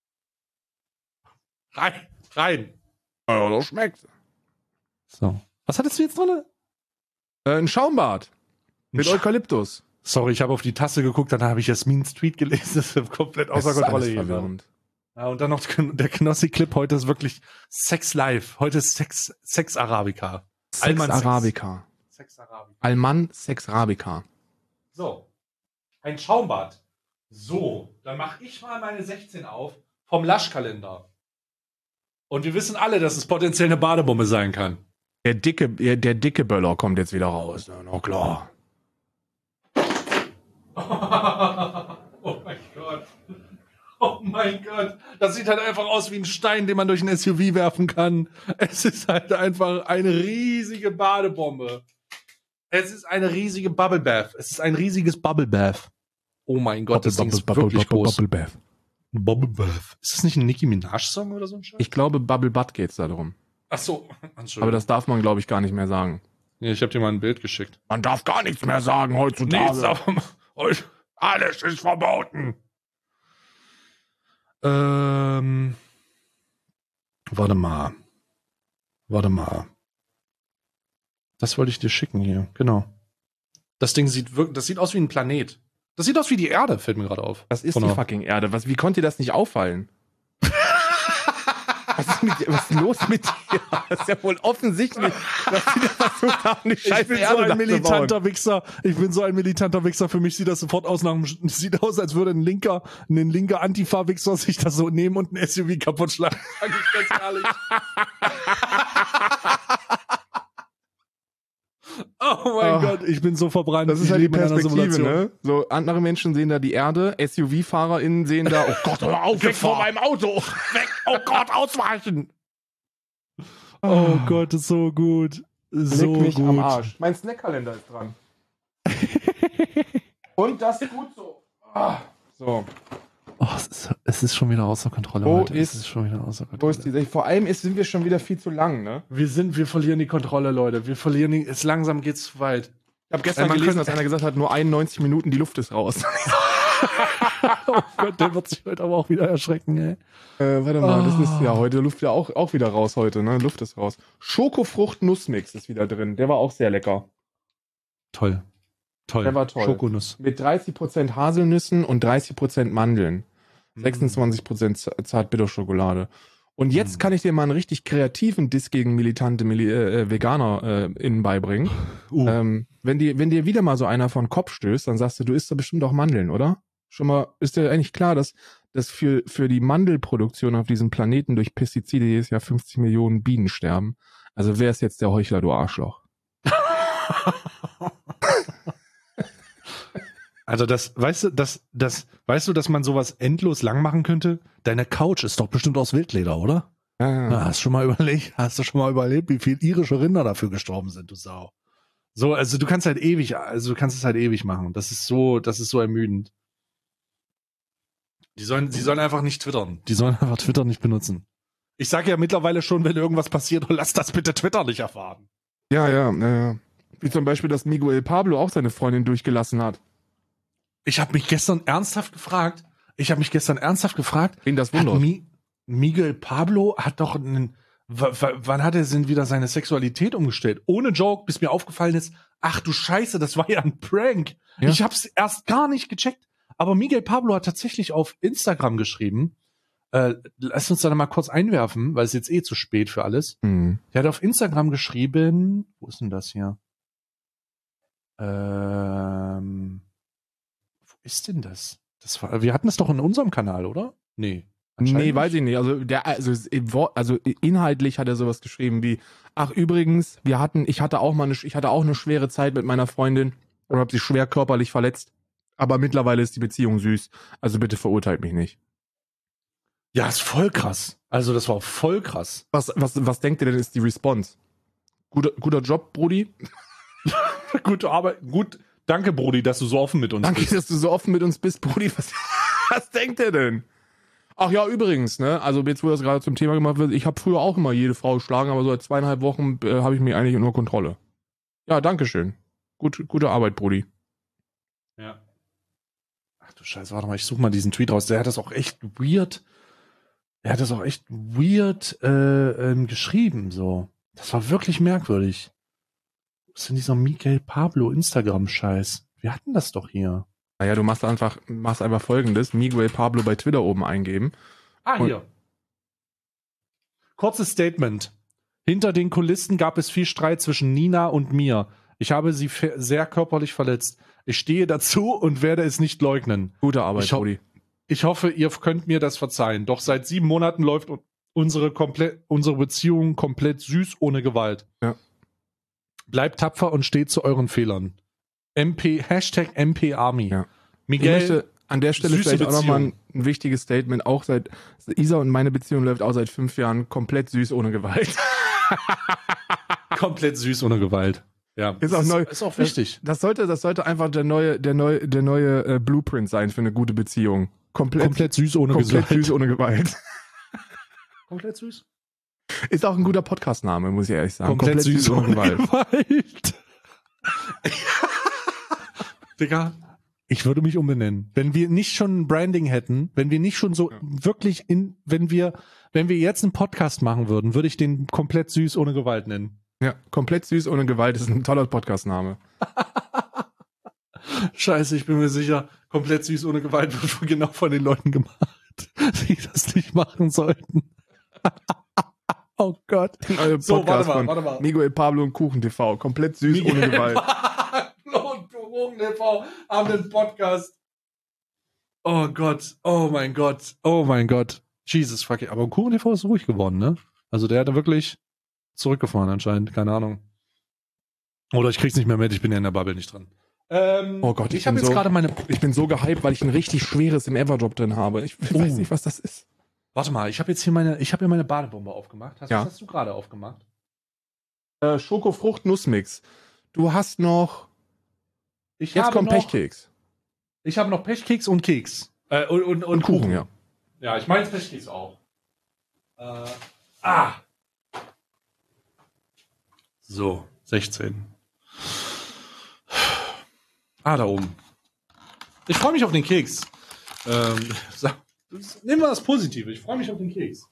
Rein. Rein. Ja, das schmeckt. So. Was hattest du jetzt drin? Äh, ein Schaumbad. Mit Eukalyptus. Sorry, ich habe auf die Tasse geguckt, dann habe ich Jasmins Tweet gelesen. Das ist komplett außer Das ist Kontrolle alles hier. verwirrend. Ja, und dann noch der Knossi-Clip. Heute ist wirklich Sex Live. Heute ist Sex, Sex Arabica. Sex Alman Arabica. Sex Arabica. Alman Sex Arabica. So. Ein Schaumbad. So. Dann mache ich mal meine sechzehn auf vom Laschkalender. Und wir wissen alle, dass es potenziell eine Badebombe sein kann. Der dicke, der dicke Böller kommt jetzt wieder raus. Na klar. Oh mein Gott. Oh mein Gott. Das sieht halt einfach aus wie ein Stein, den man durch ein S U V werfen kann. Es ist halt einfach eine riesige Badebombe. Es ist eine riesige Bubble Bath. Es ist ein riesiges Bubble Bath. Oh mein Gott, das Ding ist wirklich groß. Bubble Bath. Bubble Bath. Ist das nicht ein Nicki Minaj-Song oder so ein Scheiß? Ich glaube, Bubble Butt geht's da drum. Ach so. Aber das darf man, glaube ich, gar nicht mehr sagen. Ja, ich habe dir mal ein Bild geschickt. Man darf gar nichts mehr sagen heutzutage. Nichts, aber alles ist verboten. Ähm, warte mal. Warte mal. Das wollte ich dir schicken hier. Genau. Das Ding sieht wirklich, das sieht aus wie ein Planet. Das sieht aus wie die Erde, fällt mir gerade auf. Das ist Von die der- fucking Erde. Was, wie konnte dir das nicht auffallen? Was ist, mit, was ist los mit dir? Das ist ja wohl offensichtlich, dass sie da versucht haben, die scheiß Ich bin so Erde ein nachzubauen. militanter Wichser. Ich bin so ein militanter Wichser. Für mich sieht das sofort aus nach einem, sieht aus, als würde ein linker, ein linker Antifa-Wichser sich das so nehmen und ein S U V kaputt schlagen. Sag ich ganz ehrlich. Oh mein Oh. Gott, ich bin so verbrannt. Das ist Ich halt die lebe in einer Perspektive, Simulation. ne? So, andere Menschen sehen da die Erde, S U V-FahrerInnen sehen da, oh Gott, hör auf, weg von meinem Auto! Weg, oh Gott, ausweichen! Oh Gott, ist so gut. So Leck mich gut. am Arsch. Mein Snackkalender ist dran. Und das ist gut so. Ah. So, Oh, es, ist, es ist schon wieder außer Kontrolle. Wo Leute. ist- es ist schon wieder außer wo Kontrolle. ist die, vor allem ist, sind wir schon wieder viel zu lang, ne? Wir sind, wir verlieren die Kontrolle, Leute. Wir verlieren die, es langsam geht's zu weit. Ich habe gestern Äh, man gelesen, könnte- dass einer gesagt hat, nur einundneunzig Minuten, die Luft ist raus. Oh Gott, der wird sich heute aber auch wieder erschrecken, ey. Äh, warte mal, das Oh. ist ja heute Luft ja auch, auch wieder raus heute, ne? Luft ist raus. Schokofrucht-Nussmix ist wieder drin. Der war auch sehr lecker. Toll. Toll. Der war toll. Schokonuss. Mit dreißig Prozent Haselnüssen und dreißig Prozent Mandeln. sechsundzwanzig Prozent Zartbitterschokolade. Und jetzt Mm. kann ich dir mal einen richtig kreativen Diss gegen militante Mili äh, Veganer äh, innen beibringen. Uh. Ähm, wenn, die, wenn dir wieder mal so einer vor den Kopf stößt, dann sagst du, du isst doch bestimmt auch Mandeln, oder? Schon mal, ist dir eigentlich klar, dass, dass für, für die Mandelproduktion auf diesem Planeten durch Pestizide jedes Jahr fünfzig Millionen Bienen sterben? Also wer ist jetzt der Heuchler, du Arschloch? Also das, weißt du, das, das, weißt du, dass man sowas endlos lang machen könnte? Deine Couch ist doch bestimmt aus Wildleder, oder? Ja, ja. Na, hast du schon mal überlegt, hast du schon mal überlebt, wie viel irische Rinder dafür gestorben sind, du Sau. So, also du kannst halt ewig, also du kannst es halt ewig machen. Das ist so, das ist so ermüdend. Die sollen, sie sollen einfach nicht twittern. Die sollen einfach Twitter nicht benutzen. Ich sage ja mittlerweile schon, wenn irgendwas passiert, lass das bitte Twitter nicht erfahren. Ja, ja, ja, ja. Wie zum Beispiel, dass Miguel Pablo auch seine Freundin durchgelassen hat. Ich habe mich gestern ernsthaft gefragt, ich habe mich gestern ernsthaft gefragt, Wen das hat wundert. Mi Miguel Pablo hat doch einen, wann hat er denn wieder seine Sexualität umgestellt? Ohne Joke, bis mir aufgefallen ist, ach du Scheiße, das war ja ein Prank. Ja. Ich hab's erst gar nicht gecheckt. Aber Miguel Pablo hat tatsächlich auf Instagram geschrieben, äh, lass uns da mal kurz einwerfen, weil es jetzt eh zu spät für alles. Hm. Der hat auf Instagram geschrieben, wo ist denn das hier? Ähm, wo ist denn das? Das war, wir hatten das doch in unserem Kanal, oder? Nee. Nee, weiß ich nicht. Also, der, also, im Wort- also inhaltlich hat er sowas geschrieben wie, ach übrigens, wir hatten, ich hatte auch mal eine, ich hatte auch eine schwere Zeit mit meiner Freundin und habe sie schwer körperlich verletzt. Aber mittlerweile ist die Beziehung süß. Also bitte verurteilt mich nicht. Ja, ist voll krass. Also das war voll krass. Was, was, was denkt ihr denn ist die Response? Guter, guter Job, Brudi. Gute Arbeit. Gut. Danke, Brudi, dass du so offen mit uns Danke, bist. dass du so offen mit uns bist, Brudi. Was, was denkt ihr denn? Ach ja, übrigens, ne, also jetzt, wo das gerade zum Thema gemacht wird, ich habe früher auch immer jede Frau geschlagen, aber so seit zweieinhalb Wochen äh, habe ich mich eigentlich unter Kontrolle. Ja, dankeschön. Gut, gute Arbeit, Brudi. Ja. Ach du Scheiße, warte mal, ich suche mal diesen Tweet raus. Der hat das auch echt weird, der hat das auch echt weird äh, ähm, geschrieben, so. Das war wirklich merkwürdig. Was ist denn dieser Miguel Pablo Instagram-Scheiß? Wir hatten das doch hier. Naja, du machst einfach, machst einfach folgendes: Miguel Pablo bei Twitter oben eingeben. Ah, hier. Kurzes Statement. Hinter den Kulissen gab es viel Streit zwischen Nina und mir. Ich habe sie fe- sehr körperlich verletzt. Ich stehe dazu und werde es nicht leugnen. Gute Arbeit, Ich ho- Brudi. Ich hoffe, ihr könnt mir das verzeihen. Doch seit sieben Monaten läuft u- unsere, komplett, unsere Beziehung komplett süß ohne Gewalt. Ja. Bleibt tapfer und steht zu euren Fehlern. M P, Hashtag M P Army. Ja. Ich Miguel, möchte an der Stelle süße vielleicht auch nochmal ein, Beziehung. ein wichtiges Statement. Auch seit, Isa und meine Beziehung läuft auch seit fünf Jahren komplett süß ohne Gewalt. komplett süß ohne Gewalt. Ja, Ist auch neu. ist auch wichtig. Das sollte, das sollte einfach der neue, der neue, der neue äh, Blueprint sein für eine gute Beziehung. Komplett, Komplett süß ohne komplett Gewalt. süß ohne Gewalt. Komplett süß. Ist auch ein guter Podcast-Name, muss ich ehrlich sagen. Komplett, süß, ohne Gewalt. Gewalt. Digga, ich würde mich umbenennen. Wenn wir nicht schon ein Branding hätten, wenn wir nicht schon so Ja. wirklich in, wenn wir, wenn wir jetzt einen Podcast machen würden, würde ich den komplett süß ohne Gewalt nennen. Ja, komplett süß ohne Gewalt ist ein toller Podcast-Name. Scheiße, ich bin mir sicher, komplett süß ohne Gewalt wird genau von den Leuten gemacht, die das nicht machen sollten. Oh Gott. Euer So, Podcast warte mal, von warte mal. Miguel Pablo und Kuchen T V. Komplett süß ohne Gewalt. und Kuchen T V haben den Podcast. Oh Gott, oh mein Gott, oh mein Gott. Jesus fucking. Aber Kuchen T V ist ruhig geworden, ne? Also der hat da wirklich zurückgefahren anscheinend, keine Ahnung. Oder ich krieg's nicht mehr mit, ich bin ja in der Bubble nicht dran. Ähm, Oh Gott, ich ich habe bin jetzt so- gerade meine. Ich bin so gehypt, weil ich ein richtig schweres im Everdrop drin habe. Ich Oh. weiß nicht, was das ist. Warte mal, ich habe jetzt hier meine, ich habe hier meine Badebombe aufgemacht. Hast, Ja. Was hast du gerade aufgemacht? Äh, Schokofrucht-Nussmix. Du hast noch. Ich Jetzt habe kommt noch, Pechkeks. Ich habe noch Pechkeks und Keks. Äh, und, und, und, Und Kuchen, ja. Ja, ich meine Pechkeks auch. Äh, ah. So, sechzehn. Ah, da oben. Ich freue mich auf den Keks. Ähm, sag, nehmen wir das Positive. Ich freue mich auf den Keks.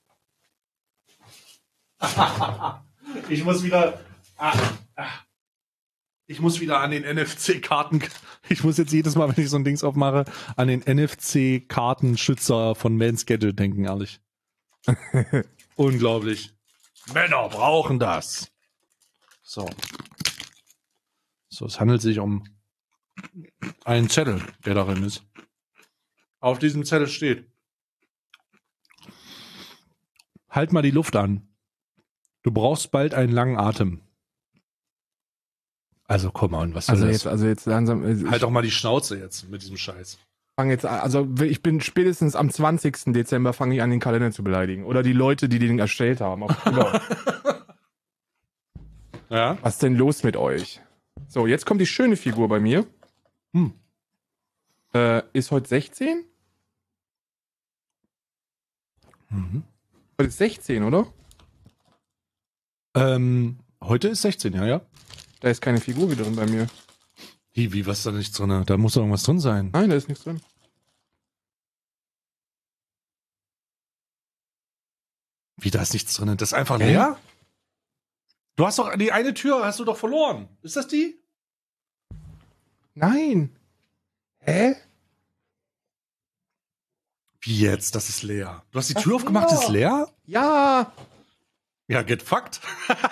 Ich muss wieder. Ah, ah. Ich muss wieder an den N F C-Karten. Ich muss jetzt jedes Mal, wenn ich so ein Dings aufmache, an den N F C-Kartenschützer von Mans Gadget denken, ehrlich. Unglaublich. Männer brauchen das. So. So, es handelt sich um einen Zettel, der darin ist. Auf diesem Zettel steht: Halt mal die Luft an. Du brauchst bald einen langen Atem. Also komm on, was soll Also das? jetzt, also jetzt langsam. äh, Halt Ich doch mal die Schnauze jetzt mit diesem Scheiß. fange jetzt an, also ich bin spätestens am zwanzigsten Dezember fange ich an, den Kalender zu beleidigen. Oder die Leute, die den erstellt haben. Auf Twitter. Ja? Was ist denn los mit euch? So, jetzt kommt die schöne Figur bei mir. Hm. Äh, ist heute sechzehn? Mhm. Heute ist sechzehn, oder? Ähm, heute ist sechzehn, ja, ja. Da ist keine Figur wieder drin bei mir. Wie, wie, was ist da nicht drin? Da muss doch irgendwas drin sein. Nein, da ist nichts drin. Wie, da ist nichts drin? Das ist einfach Hä? leer? Du hast doch, die eine Tür hast du doch verloren. Ist das die? Nein. Hä? Wie jetzt? Das ist leer. Du hast die Ach, Tür aufgemacht, ja. ist leer? Ja. Ja, get fucked.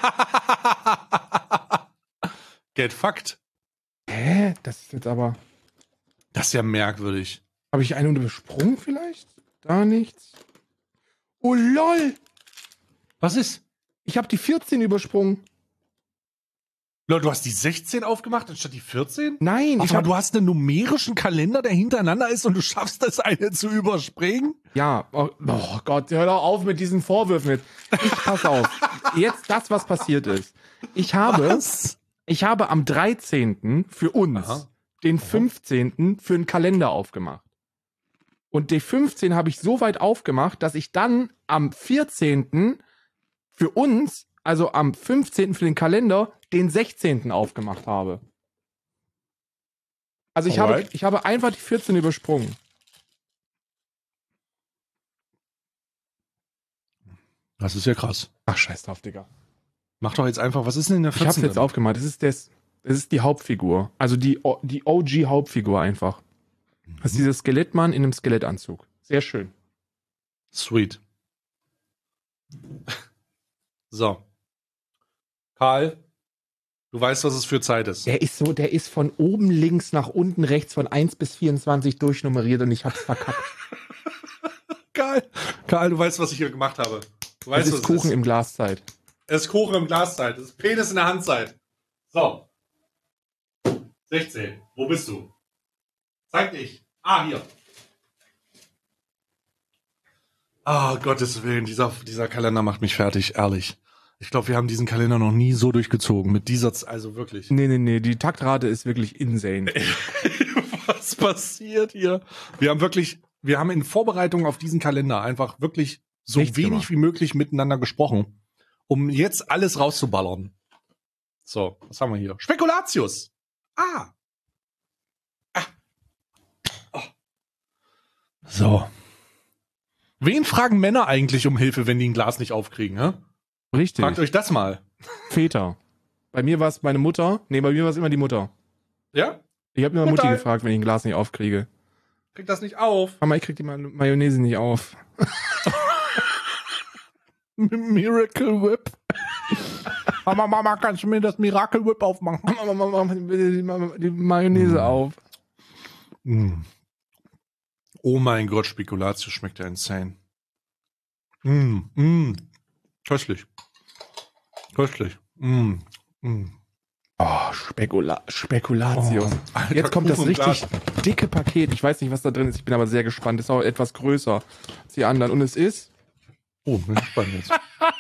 Get fucked. Hä? Das ist jetzt aber. Das ist ja merkwürdig. Habe ich einen übersprungen vielleicht? Da nichts. Oh lol. Was ist? Ich habe die vierzehn übersprungen. Leute, du hast die sechzehn aufgemacht anstatt die vierzehn? Nein, ich Aber habe du hast einen numerischen Kalender, der hintereinander ist und du schaffst das eine zu überspringen? Ja, oh, oh Gott, hör doch auf mit diesen Vorwürfen jetzt. Ich pass auf. Jetzt das, was passiert ist. Ich habe, Was? ich habe am dreizehnten für uns Aha. den fünfzehnten für einen Kalender aufgemacht. Und den fünfzehn habe ich so weit aufgemacht, dass ich dann am vierzehnten für uns, also am fünfzehnten für den Kalender, den sechzehnten aufgemacht habe. Also ich habe, Alright. ich habe einfach die vierzehn übersprungen. Das ist ja krass. Ach, scheiß drauf, Digga. Mach doch jetzt einfach, was ist denn in der Ich hab's vierzehn? jetzt aufgemacht. Das ist das, das ist die Hauptfigur. Also die, O- die O G-Hauptfigur einfach. Das ist dieser Skelettmann in einem Skelettanzug. Sehr schön. Sweet. So. Karl, du weißt, was es für Zeit ist. Der ist so, der ist von oben links nach unten rechts von eins bis vierundzwanzig durchnummeriert und ich hab's verkackt. Karl, Karl, du weißt, was ich hier gemacht habe. Du Es weißt, ist was Kuchen es ist. im Glaszeit. Es ist Kuchen im Glaszeit. Es ist Penis in der Handzeit. So. sechzehn. Wo bist du? Zeig dich. Ah, hier. Ah, Gottes Willen, dieser, dieser Kalender macht mich fertig, ehrlich. Ich glaube, wir haben diesen Kalender noch nie so durchgezogen. Mit dieser, Z- also wirklich. Nee, nee, nee, die Taktrate ist wirklich insane. Was passiert hier? Wir haben wirklich, wir haben in Vorbereitung auf diesen Kalender einfach wirklich so Nichts wenig gemacht. wie möglich miteinander gesprochen, um jetzt alles rauszuballern. So, was haben wir hier? Spekulatius. Ah. Ah. Oh. So. Wen fragen Männer eigentlich um Hilfe, wenn die ein Glas nicht aufkriegen, hä? Richtig. Fragt euch das mal. Väter. Bei mir war es meine Mutter. Nee, bei mir war es immer die Mutter. Ja? Ich habe immer Mutter. Mutti gefragt, wenn ich ein Glas nicht aufkriege. Kriegt das nicht auf. Mama, ich krieg die Ma Mayonnaise nicht auf. Miracle Whip. Mama, Mama, kannst du mir das Miracle Whip aufmachen? Mama, Mama, mach bitte die, Ma die Mayonnaise auf. Mm. Oh mein Gott, Spekulatius schmeckt ja insane. Mm, mm. Köstlich. Köstlich. Mm, mm. Oh, Spekula Spekulatius. Oh, Alter, Jetzt kommt das Kuchen im richtig Glas. dicke Paket. Ich weiß nicht, was da drin ist. Ich bin aber sehr gespannt. Ist auch etwas größer als die anderen. Und es ist... Oh, bin gespannt jetzt.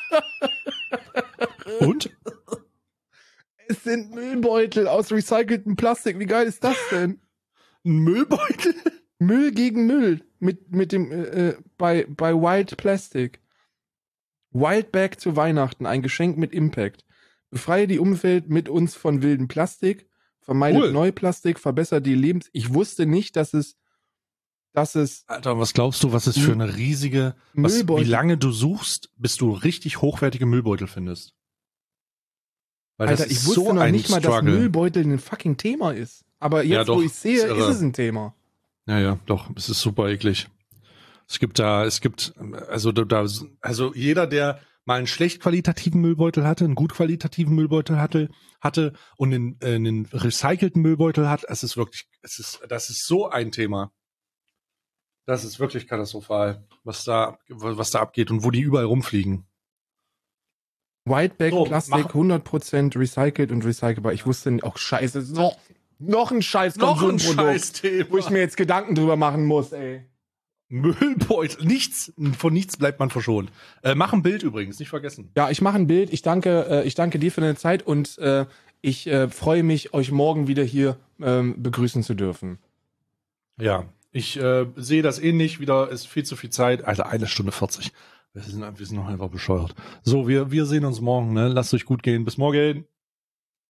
Und? Es sind Müllbeutel aus recyceltem Plastik. Wie geil ist das denn? Ein Müllbeutel? Müll gegen Müll. Mit, mit dem, äh, äh, bei, bei Wild Plastic. Wild Bag zu Weihnachten. Ein Geschenk mit Impact. Befreie die Umwelt mit uns von wildem Plastik. Vermeidet Cool. Neuplastik. Verbessert die Lebens... Ich wusste nicht, dass es, dass es Alter, was glaubst du, was ist für eine riesige, was, wie Müllbeutel... lange du suchst, bis du richtig hochwertige Müllbeutel findest? Weil Alter, das ich ist wusste so noch ein nicht mal, dass Struggle. Müllbeutel ein fucking Thema ist. Aber jetzt, Ja, doch, wo ich sehe, ist ist, irre. es ein Thema. Ja, ja, doch, es ist super eklig. Es gibt da, es gibt, also da, da- also jeder, der mal einen schlecht qualitativen Müllbeutel hatte, einen gut qualitativen Müllbeutel hatte, hatte und einen, äh, einen recycelten Müllbeutel hat, es ist wirklich, es ist, das ist so ein Thema. Das ist wirklich katastrophal, was da, was da abgeht und wo die überall rumfliegen. Whiteback, So, Plastik, mach- hundert Prozent recycelt und recycelbar. Ich wusste nicht, auch scheiße, noch, noch ein scheiß Noch ein Konsumprodukt, Scheißthema. wo ich mir jetzt Gedanken drüber machen muss, ey. Müllbeutel. Nichts, von nichts bleibt man verschont. Äh, mach ein Bild übrigens, nicht vergessen. Ja, ich mache ein Bild. Ich danke, äh, ich danke dir für deine Zeit und äh, ich äh, freue mich, euch morgen wieder hier ähm, begrüßen zu dürfen. Ja, ich äh, sehe das ähnlich. Wieder ist viel zu viel Zeit. Alter, eine Stunde vierzig. Wir sind, wir sind noch einfach bescheuert. So, wir, wir sehen uns morgen. Ne? Lasst euch gut gehen. Bis morgen.